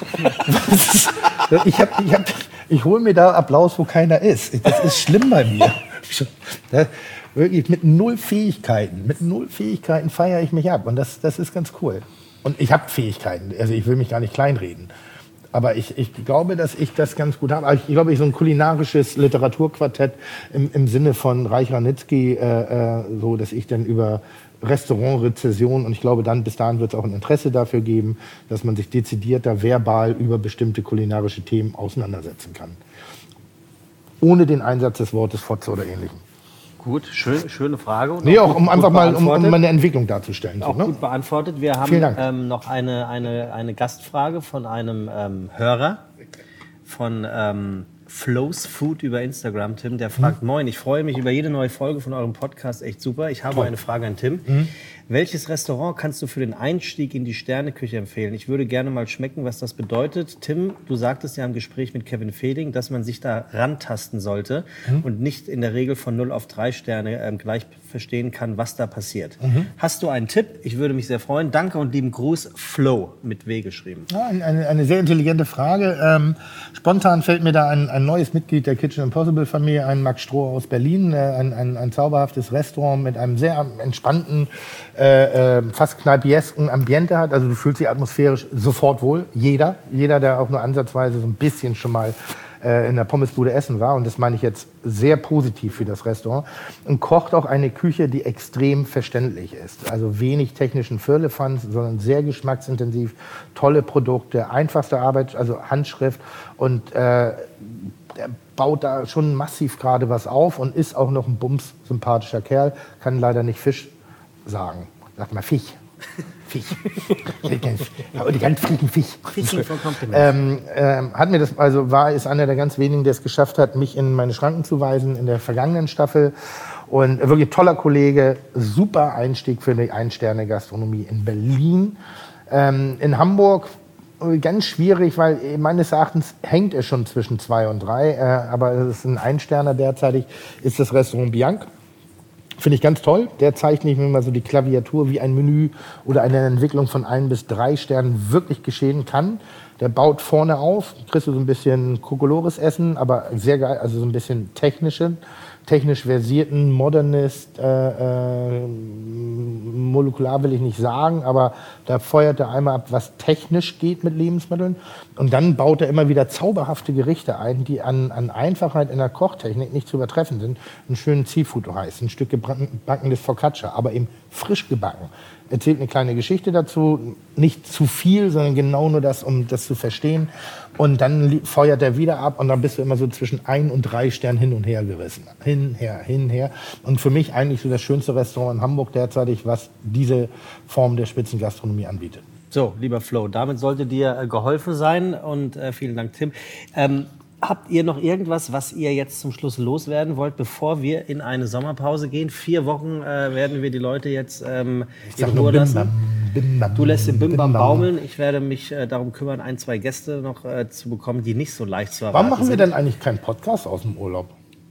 Ich hole mir da Applaus, wo keiner ist. Das ist schlimm bei mir. Wirklich mit null Fähigkeiten feiere ich mich ab und das ist ganz cool. Und ich habe Fähigkeiten, also ich will mich gar nicht kleinreden. Aber ich glaube, dass ich das ganz gut habe. Ich glaube, so ein kulinarisches Literaturquartett im Sinne von Reich Ranitzky, so dass ich dann über Restaurantrezession und ich glaube, dann bis dahin wird es auch ein Interesse dafür geben, dass man sich dezidierter verbal über bestimmte kulinarische Themen auseinandersetzen kann. Ohne den Einsatz des Wortes Fotze oder Ähnlichem. Gut, schöne Frage. Und nee, auch um einfach mal um eine Entwicklung darzustellen. Auch so, ne? gut beantwortet. Wir haben noch eine Gastfrage von einem Hörer von Flows Food über Instagram, Tim. Der fragt, Moin, ich freue mich über jede neue Folge von eurem Podcast, echt super. Ich habe eine Frage an Tim. Welches Restaurant kannst du für den Einstieg in die Sterneküche empfehlen? Ich würde gerne mal schmecken, was das bedeutet. Tim, du sagtest ja im Gespräch mit Kevin Fehling, dass man sich da rantasten sollte und nicht in der Regel von 0 auf 3 Sterne gleich verstehen kann, was da passiert. Hast du einen Tipp? Ich würde mich sehr freuen. Danke und lieben Gruß, Flo, mit W geschrieben. Ja, eine sehr intelligente Frage. Spontan fällt mir da ein neues Mitglied der Kitchen Impossible Familie ein, Max Stroh aus Berlin. Ein zauberhaftes Restaurant mit einem sehr entspannten, fast kneipiesken Ambiente hat. Also du fühlst dich atmosphärisch sofort wohl. Jeder, der auch nur ansatzweise so ein bisschen schon mal in der Pommesbude essen war. Und das meine ich jetzt sehr positiv für das Restaurant. Und kocht auch eine Küche, die extrem verständlich ist. Also wenig technischen Firlefanz, sondern sehr geschmacksintensiv. Tolle Produkte, einfachste Arbeit, also Handschrift. Und der baut da schon massiv gerade was auf und ist auch noch ein bums-sympathischer Kerl. Kann leider nicht Fisch sagen. Sag mal Fisch. Fisch. Die ganz fliegen Fisch. Hat mir das, ist einer der ganz wenigen, der es geschafft hat, mich in meine Schranken zu weisen in der vergangenen Staffel. Und wirklich toller Kollege, super Einstieg für die Ein-Sterne-Gastronomie in Berlin. In Hamburg ganz schwierig, weil meines Erachtens hängt es schon zwischen 2 und 3. Aber es ist ein Ein-Sterner derzeitig, ist das Restaurant Bianc. Finde ich ganz toll. Der zeichnet mir mal so die Klaviatur, wie ein Menü oder eine Entwicklung von 1 bis 3 Sternen wirklich geschehen kann. Der baut vorne auf, kriegst du so ein bisschen Kokolores essen, aber sehr geil, also so ein bisschen technisch versierten, Modernist, molekular will ich nicht sagen, aber da feuert er einmal ab, was technisch geht mit Lebensmitteln. Und dann baut er immer wieder zauberhafte Gerichte ein, die an Einfachheit in der Kochtechnik nicht zu übertreffen sind. Einen schönen Seafood-Reis, ein Stück gebackenes Focaccia, aber eben frisch gebacken. Erzählt eine kleine Geschichte dazu, nicht zu viel, sondern genau nur das, um das zu verstehen. Und dann feuert er wieder ab und dann bist du immer so zwischen 1 und 3 Sternen hin und her gerissen. Hinher. Und für mich eigentlich so das schönste Restaurant in Hamburg derzeitig, was diese Form der Spitzengastronomie anbietet. So, lieber Flo, damit sollte dir geholfen sein und vielen Dank, Tim. Habt ihr noch irgendwas, was ihr jetzt zum Schluss loswerden wollt, bevor wir in eine Sommerpause gehen? 4 Wochen werden wir die Leute jetzt in Ruhe lassen. Du lässt den Bimbam baumeln. Ich werde mich darum kümmern, 1, 2 Gäste noch zu bekommen, die nicht so leicht zu erwarten sind. Warum machen wir denn eigentlich keinen Podcast aus dem Urlaub?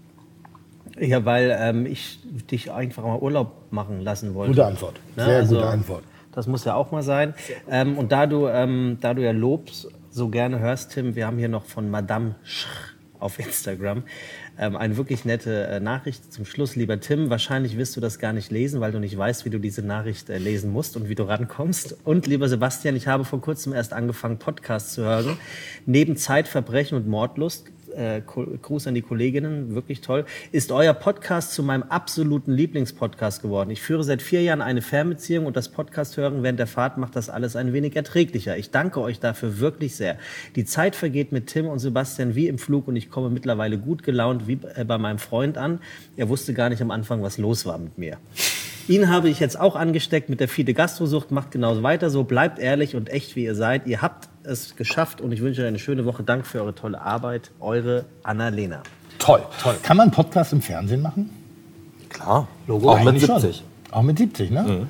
Ja, weil ich dich einfach mal Urlaub machen lassen wollte. Gute Antwort. Sehr gute Antwort. Das muss ja auch mal sein. Und da du ja Lobs so gerne hörst, Tim, wir haben hier noch von Madame Sch auf Instagram eine wirklich nette Nachricht zum Schluss. Lieber Tim, wahrscheinlich wirst du das gar nicht lesen, weil du nicht weißt, wie du diese Nachricht lesen musst und wie du rankommst. Und lieber Sebastian, ich habe vor kurzem erst angefangen, Podcasts zu hören. Neben Zeitverbrechen und Mordlust, Gruß an die Kolleginnen, wirklich toll, ist euer Podcast zu meinem absoluten Lieblingspodcast geworden. Ich führe seit 4 Jahren eine Fernbeziehung und das Podcast-Hören während der Fahrt macht das alles ein wenig erträglicher. Ich danke euch dafür wirklich sehr. Die Zeit vergeht mit Tim und Sebastian wie im Flug und ich komme mittlerweile gut gelaunt wie bei meinem Freund an. Er wusste gar nicht am Anfang, was los war mit mir. Ihn habe ich jetzt auch angesteckt mit der Fide Gastrosucht. Macht genauso weiter so. Bleibt ehrlich und echt, wie ihr seid. Ihr habt es geschafft und ich wünsche euch eine schöne Woche. Danke für eure tolle Arbeit. Eure Anna-Lena. Toll. Kann man einen Podcast im Fernsehen machen? Klar. Logo. Auch mit 70. Auch mit 70, ne?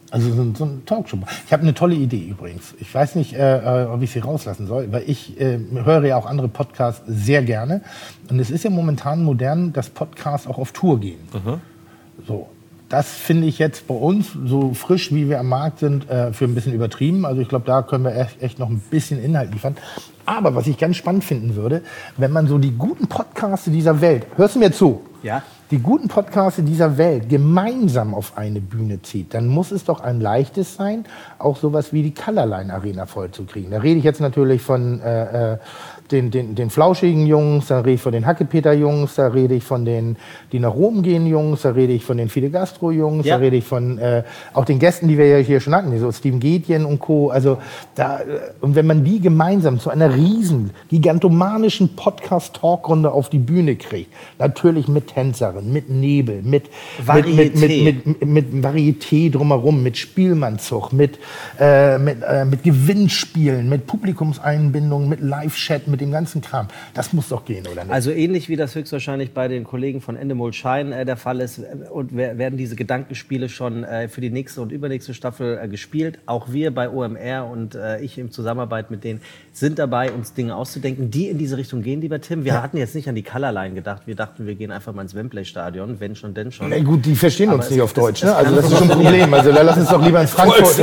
Also so ein Talkshow. Ich habe eine tolle Idee übrigens. Ich weiß nicht, ob ich sie rauslassen soll, weil ich höre ja auch andere Podcasts sehr gerne. Und es ist ja momentan modern, dass Podcasts auch auf Tour gehen. So. Das finde ich jetzt bei uns, so frisch wie wir am Markt sind, für ein bisschen übertrieben. Also ich glaube, da können wir echt noch ein bisschen Inhalt liefern. Aber was ich ganz spannend finden würde, wenn man so die guten Podcasts dieser Welt, hörst du mir zu? Ja. Die guten Podcasts dieser Welt gemeinsam auf eine Bühne zieht, dann muss es doch ein leichtes sein, auch sowas wie die Colorline Arena vollzukriegen. Da rede ich jetzt natürlich von den flauschigen Jungs, da rede ich von den Hackepeter-Jungs, da rede ich von den, die nach Rom gehen Jungs, da rede ich von den Fide Gastro-Jungs, da rede ich von auch den Gästen, die wir ja hier schon hatten, so Steven Gätjen und Co. Also da, und wenn man die gemeinsam zu einer riesen, gigantomanischen Podcast-Talkrunde auf die Bühne kriegt, natürlich mit Tänzerin, mit Nebel, mit Varieté drumherum, mit Spielmannzug, mit Gewinnspielen, mit Publikumseinbindung, mit Live-Chat, mit dem ganzen Kram. Das muss doch gehen, oder nicht? Also ähnlich wie das höchstwahrscheinlich bei den Kollegen von Endemol Shine der Fall ist, und werden diese Gedankenspiele schon für die nächste und übernächste Staffel gespielt. Auch wir bei OMR und ich in Zusammenarbeit mit denen sind dabei, uns Dinge auszudenken, die in diese Richtung gehen, lieber Tim. Wir hatten jetzt nicht an die Colorline gedacht. Wir dachten, wir gehen einfach mal ins Wembley-Stadion, wenn schon, denn schon. Na gut, die verstehen uns nicht auf Deutsch, ne? Also das ist schon ein Problem. Also da lass uns doch lieber in Frankfurt.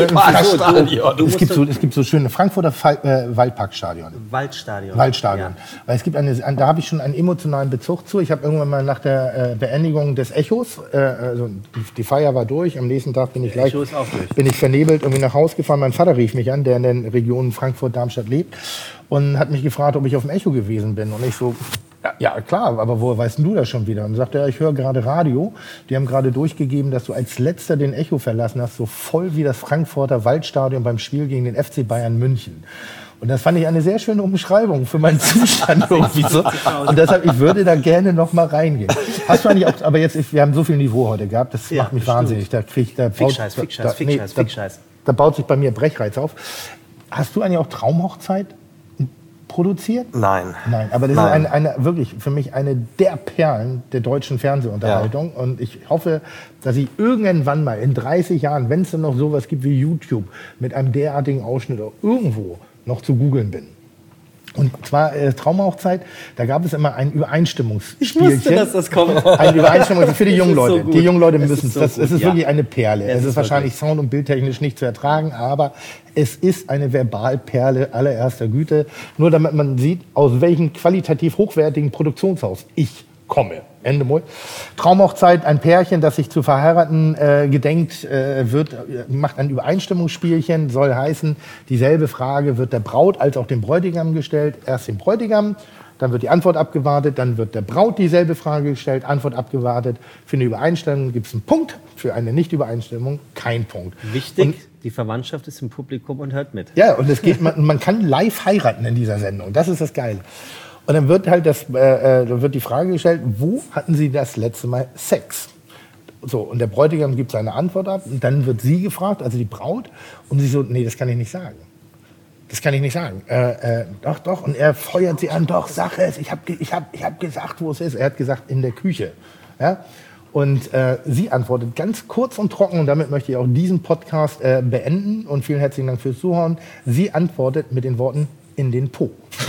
Es gibt so schöne Frankfurter Waldparkstadion. Waldstadion. Ja. Weil es gibt da habe ich schon einen emotionalen Bezug zu. Ich habe irgendwann mal nach der Beendigung des Echos, also die Feier war durch, am nächsten Tag bin ich vernebelt irgendwie nach Hause gefahren. Mein Vater rief mich an, der in den Regionen Frankfurt-Darmstadt lebt und hat mich gefragt, ob ich auf dem Echo gewesen bin. Und ich so, ja klar, aber woher weißt du das schon wieder? Und sagte er, ich höre gerade Radio. Die haben gerade durchgegeben, dass du als Letzter den Echo verlassen hast, so voll wie das Frankfurter Waldstadion beim Spiel gegen den FC Bayern München. Und das fand ich eine sehr schöne Umschreibung für meinen Zustand irgendwie so. Und deshalb, ich würde da gerne noch mal reingehen. Hast du eigentlich auch, aber jetzt, wir haben so viel Niveau heute gehabt, das macht mich wahnsinnig. Fickscheiß. Da baut sich bei mir Brechreiz auf. Hast du eigentlich auch Traumhochzeit produziert? Nein. Nein, aber das ist eine wirklich für mich eine der Perlen der deutschen Fernsehunterhaltung. Ja. Und ich hoffe, dass ich irgendwann mal in 30 Jahren, wenn es denn noch sowas gibt wie YouTube, mit einem derartigen Ausschnitt irgendwo noch zu googeln bin. Und zwar Traumhochzeit, da gab es immer ein Übereinstimmungsspielchen. Ich wusste, dass das kommt. Eine Übereinstimmung für die jungen Leute. So die jungen Leute müssen es. Es ist wirklich eine Perle. Es ist wahrscheinlich sound- und bildtechnisch nicht zu ertragen, aber es ist eine Verbalperle allererster Güte. Nur damit man sieht, aus welchem qualitativ hochwertigen Produktionshaus ich komme. Endemol. Traumhochzeit, ein Pärchen, das sich zu verheiraten gedenkt, macht ein Übereinstimmungsspielchen, soll heißen, dieselbe Frage wird der Braut als auch dem Bräutigam gestellt. Erst dem Bräutigam, dann wird die Antwort abgewartet, dann wird der Braut dieselbe Frage gestellt, Antwort abgewartet. Für eine Übereinstimmung gibt es einen Punkt, für eine Nicht-Übereinstimmung kein Punkt. Wichtig, die Verwandtschaft ist im Publikum und hört mit. Ja, und man kann live heiraten in dieser Sendung, das ist das Geile. Und dann wird halt wird die Frage gestellt, wo hatten Sie das letzte Mal Sex? So, und der Bräutigam gibt seine Antwort ab und dann wird sie gefragt, also die Braut, und sie so, nee, das kann ich nicht sagen. Das kann ich nicht sagen. Doch. Und er feuert sie an, doch, sag es. Ich hab gesagt, wo es ist. Er hat gesagt, in der Küche. Ja? Und sie antwortet ganz kurz und trocken, und damit möchte ich auch diesen Podcast beenden. Und vielen herzlichen Dank fürs Zuhören. Sie antwortet mit den Worten, in den Po.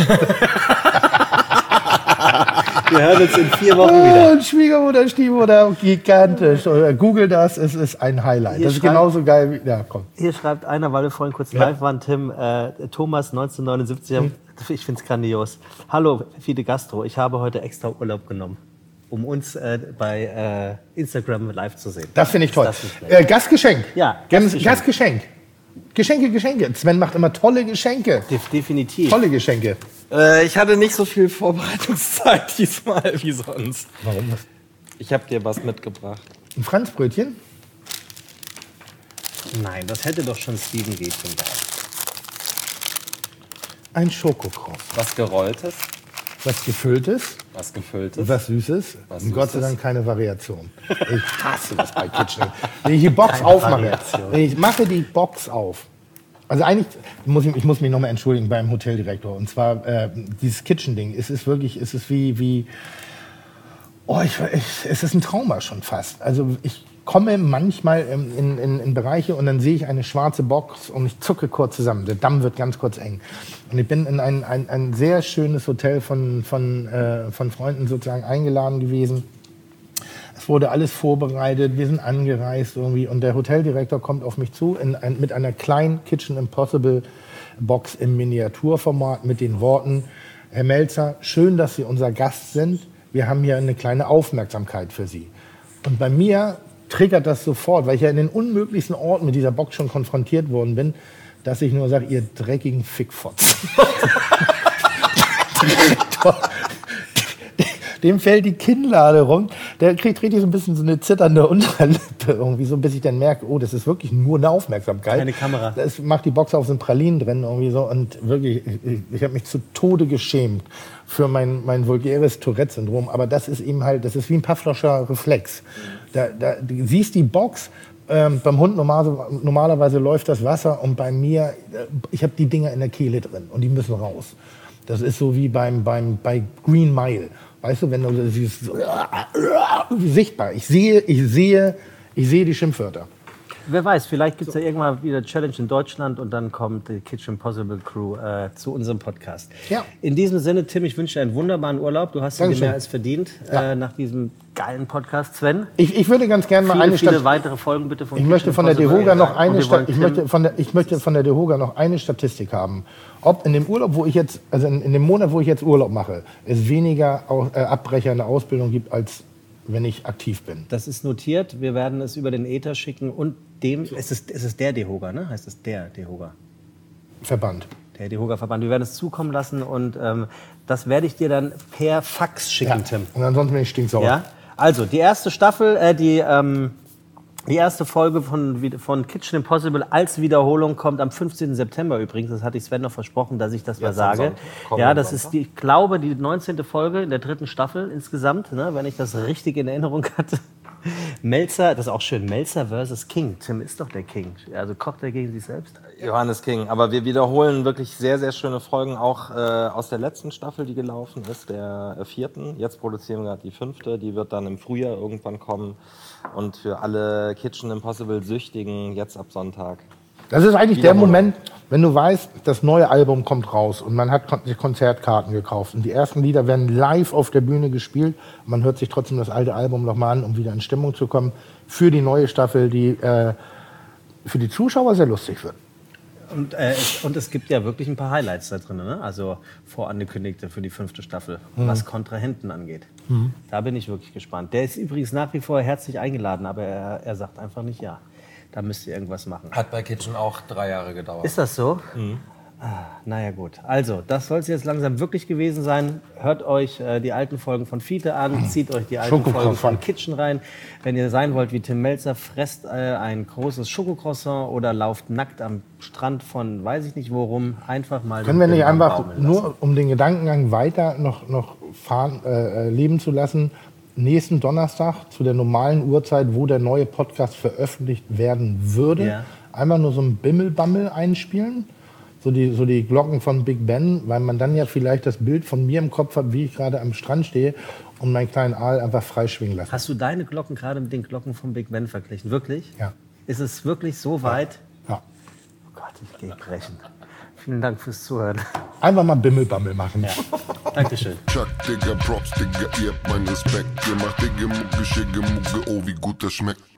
Wir hören uns in 4 Wochen wieder. Und Schwiegermutter, Stiefmutter, gigantisch. Google das, es ist ein Highlight. Das ist genauso geil wie... Ja, komm. Hier schreibt einer, weil wir vorhin kurz live waren, Tim, Thomas 1979, ich finde es grandios. Hallo, Fide Gastro, ich habe heute extra Urlaub genommen, um uns bei Instagram live zu sehen. Das finde ich toll. Gastgeschenk. Ja, Gastgeschenk. Geschenke. Sven macht immer tolle Geschenke. Definitiv. Tolle Geschenke. Ich hatte nicht so viel Vorbereitungszeit diesmal wie sonst. Warum? Ich habe dir was mitgebracht. Ein Franzbrötchen? Nein, das hätte doch schon Steven Gätjen da. Ein Schokokross. Was Gerolltes. Was Gefülltes. Was Gefülltes. Was Süßes. Was Und Gott sei Süßes. Dank keine Variation. Ich hasse das bei Kitchen. Wenn ich die Box aufmache, ich mache die Box auf. Also eigentlich ich muss mich nochmal entschuldigen beim Hoteldirektor. Und zwar dieses Kitchen-Ding. Es ist wie es ist ein Trauma schon fast. Also komme manchmal in Bereiche und dann sehe ich eine schwarze Box und ich zucke kurz zusammen. Der Damm wird ganz kurz eng. Und ich bin in ein sehr schönes Hotel von Freunden sozusagen eingeladen gewesen. Es wurde alles vorbereitet, wir sind angereist irgendwie und der Hoteldirektor kommt auf mich zu mit einer kleinen Kitchen Impossible Box im Miniaturformat mit den Worten: Herr Melzer, schön, dass Sie unser Gast sind. Wir haben hier eine kleine Aufmerksamkeit für Sie. Und bei mir triggert das sofort, weil ich ja in den unmöglichsten Orten mit dieser Box schon konfrontiert worden bin, dass ich nur sage, ihr dreckigen Fickfotz. Dem fällt die Kinnlade rum. Der kriegt richtig so ein bisschen so eine zitternde Unterlippe irgendwie, so bis ich dann merke, oh, das ist wirklich nur eine Aufmerksamkeit. Keine Kamera. Das macht die Box auf so einen Pralinen drin irgendwie so und wirklich, ich habe mich zu Tode geschämt für mein vulgäres Tourette-Syndrom. Aber das ist eben halt, das ist wie ein Pavlovscher Reflex. Du siehst die Box. Beim Hund normalerweise läuft das Wasser und bei mir, ich habe die Dinger in der Kehle drin und die müssen raus. Das ist so wie bei Green Mile. Weißt du, wenn du siehst, sichtbar. Ich sehe die Schimpfwörter. Wer weiß, vielleicht gibt es ja irgendwann wieder eine Challenge in Deutschland und dann kommt die Kitchen Impossible Crew zu unserem Podcast. Ja. In diesem Sinne, Tim, ich wünsche dir einen wunderbaren Urlaub. Du hast ihn dir mehr als verdient nach diesem geilen Podcast. Sven? Ich würde ganz gerne mal viele weitere Folgen bitte von Ich möchte von der DEHOGA noch eine Statistik haben. Ob in dem Urlaub, wo ich jetzt, also in dem Monat, wo ich jetzt Urlaub mache, es weniger Abbrecher in der Ausbildung gibt, als wenn ich aktiv bin. Das ist notiert. Wir werden es über den Äther schicken und es ist der DEHOGA, ne? Heißt es der DEHOGA? Verband. Der DEHOGA-Verband. Wir werden es zukommen lassen und das werde ich dir dann per Fax schicken, Tim. Und ansonsten bin ich stinksauer. Ja? Also, die erste Staffel, die erste Folge von Kitchen Impossible als Wiederholung kommt am 15. September übrigens. Das hatte ich Sven noch versprochen, dass ich das mal sage. Ja, das ist, ich glaube, die 19. Folge in der 3. Staffel insgesamt, ne, wenn ich das richtig in Erinnerung hatte. Melzer, das ist auch schön, Melzer versus King. Tim ist doch der King. Also kocht er gegen sich selbst? Johannes King. Aber wir wiederholen wirklich sehr, sehr schöne Folgen, auch aus der letzten Staffel, die gelaufen ist, der 4. Jetzt produzieren wir gerade die 5. Die wird dann im Frühjahr irgendwann kommen. Und für alle Kitchen Impossible Süchtigen jetzt ab Sonntag. Das ist eigentlich der Moment, wenn du weißt, das neue Album kommt raus und man hat Konzertkarten gekauft und die ersten Lieder werden live auf der Bühne gespielt. Man hört sich trotzdem das alte Album nochmal an, um wieder in Stimmung zu kommen für die neue Staffel, die für die Zuschauer sehr lustig wird. Und es gibt ja wirklich ein paar Highlights da drin, ne? Also vorangekündigte für die 5. Staffel, was Kontrahenten angeht. Da bin ich wirklich gespannt. Der ist übrigens nach wie vor herzlich eingeladen, aber er sagt einfach nicht ja. Da müsst ihr irgendwas machen. Hat bei Kitchen auch 3 Jahre gedauert. Ist das so? Naja gut. Also, das soll es jetzt langsam wirklich gewesen sein. Hört euch die alten Folgen von Fiete an, zieht euch die alten Folgen von Kitchen rein. Wenn ihr sein wollt wie Tim Melzer, fresst ein großes Schokocroissant oder lauft nackt am Strand von weiß ich nicht wo rum. Einfach mal... Können wir nicht einfach nur, um den Gedankengang weiter noch fahren, leben zu lassen, nächsten Donnerstag zu der normalen Uhrzeit, wo der neue Podcast veröffentlicht werden würde, einmal nur so ein Bimmelbammel einspielen, so die Glocken von Big Ben, weil man dann ja vielleicht das Bild von mir im Kopf hat, wie ich gerade am Strand stehe und meinen kleinen Aal einfach freischwingen lasse. Hast du deine Glocken gerade mit den Glocken von Big Ben verglichen? Wirklich? Ja. Ist es wirklich so weit? Ja. Oh Gott, ich gehe brechen. Vielen Dank fürs Zuhören. Einfach mal Bimmelbammel machen. Ja. Dankeschön. Chuck, Digga, Props, Digga, ihr habt meinen Respekt. Ihr macht Digga, Mucke, Schicke, Mucke, oh, wie gut das schmeckt.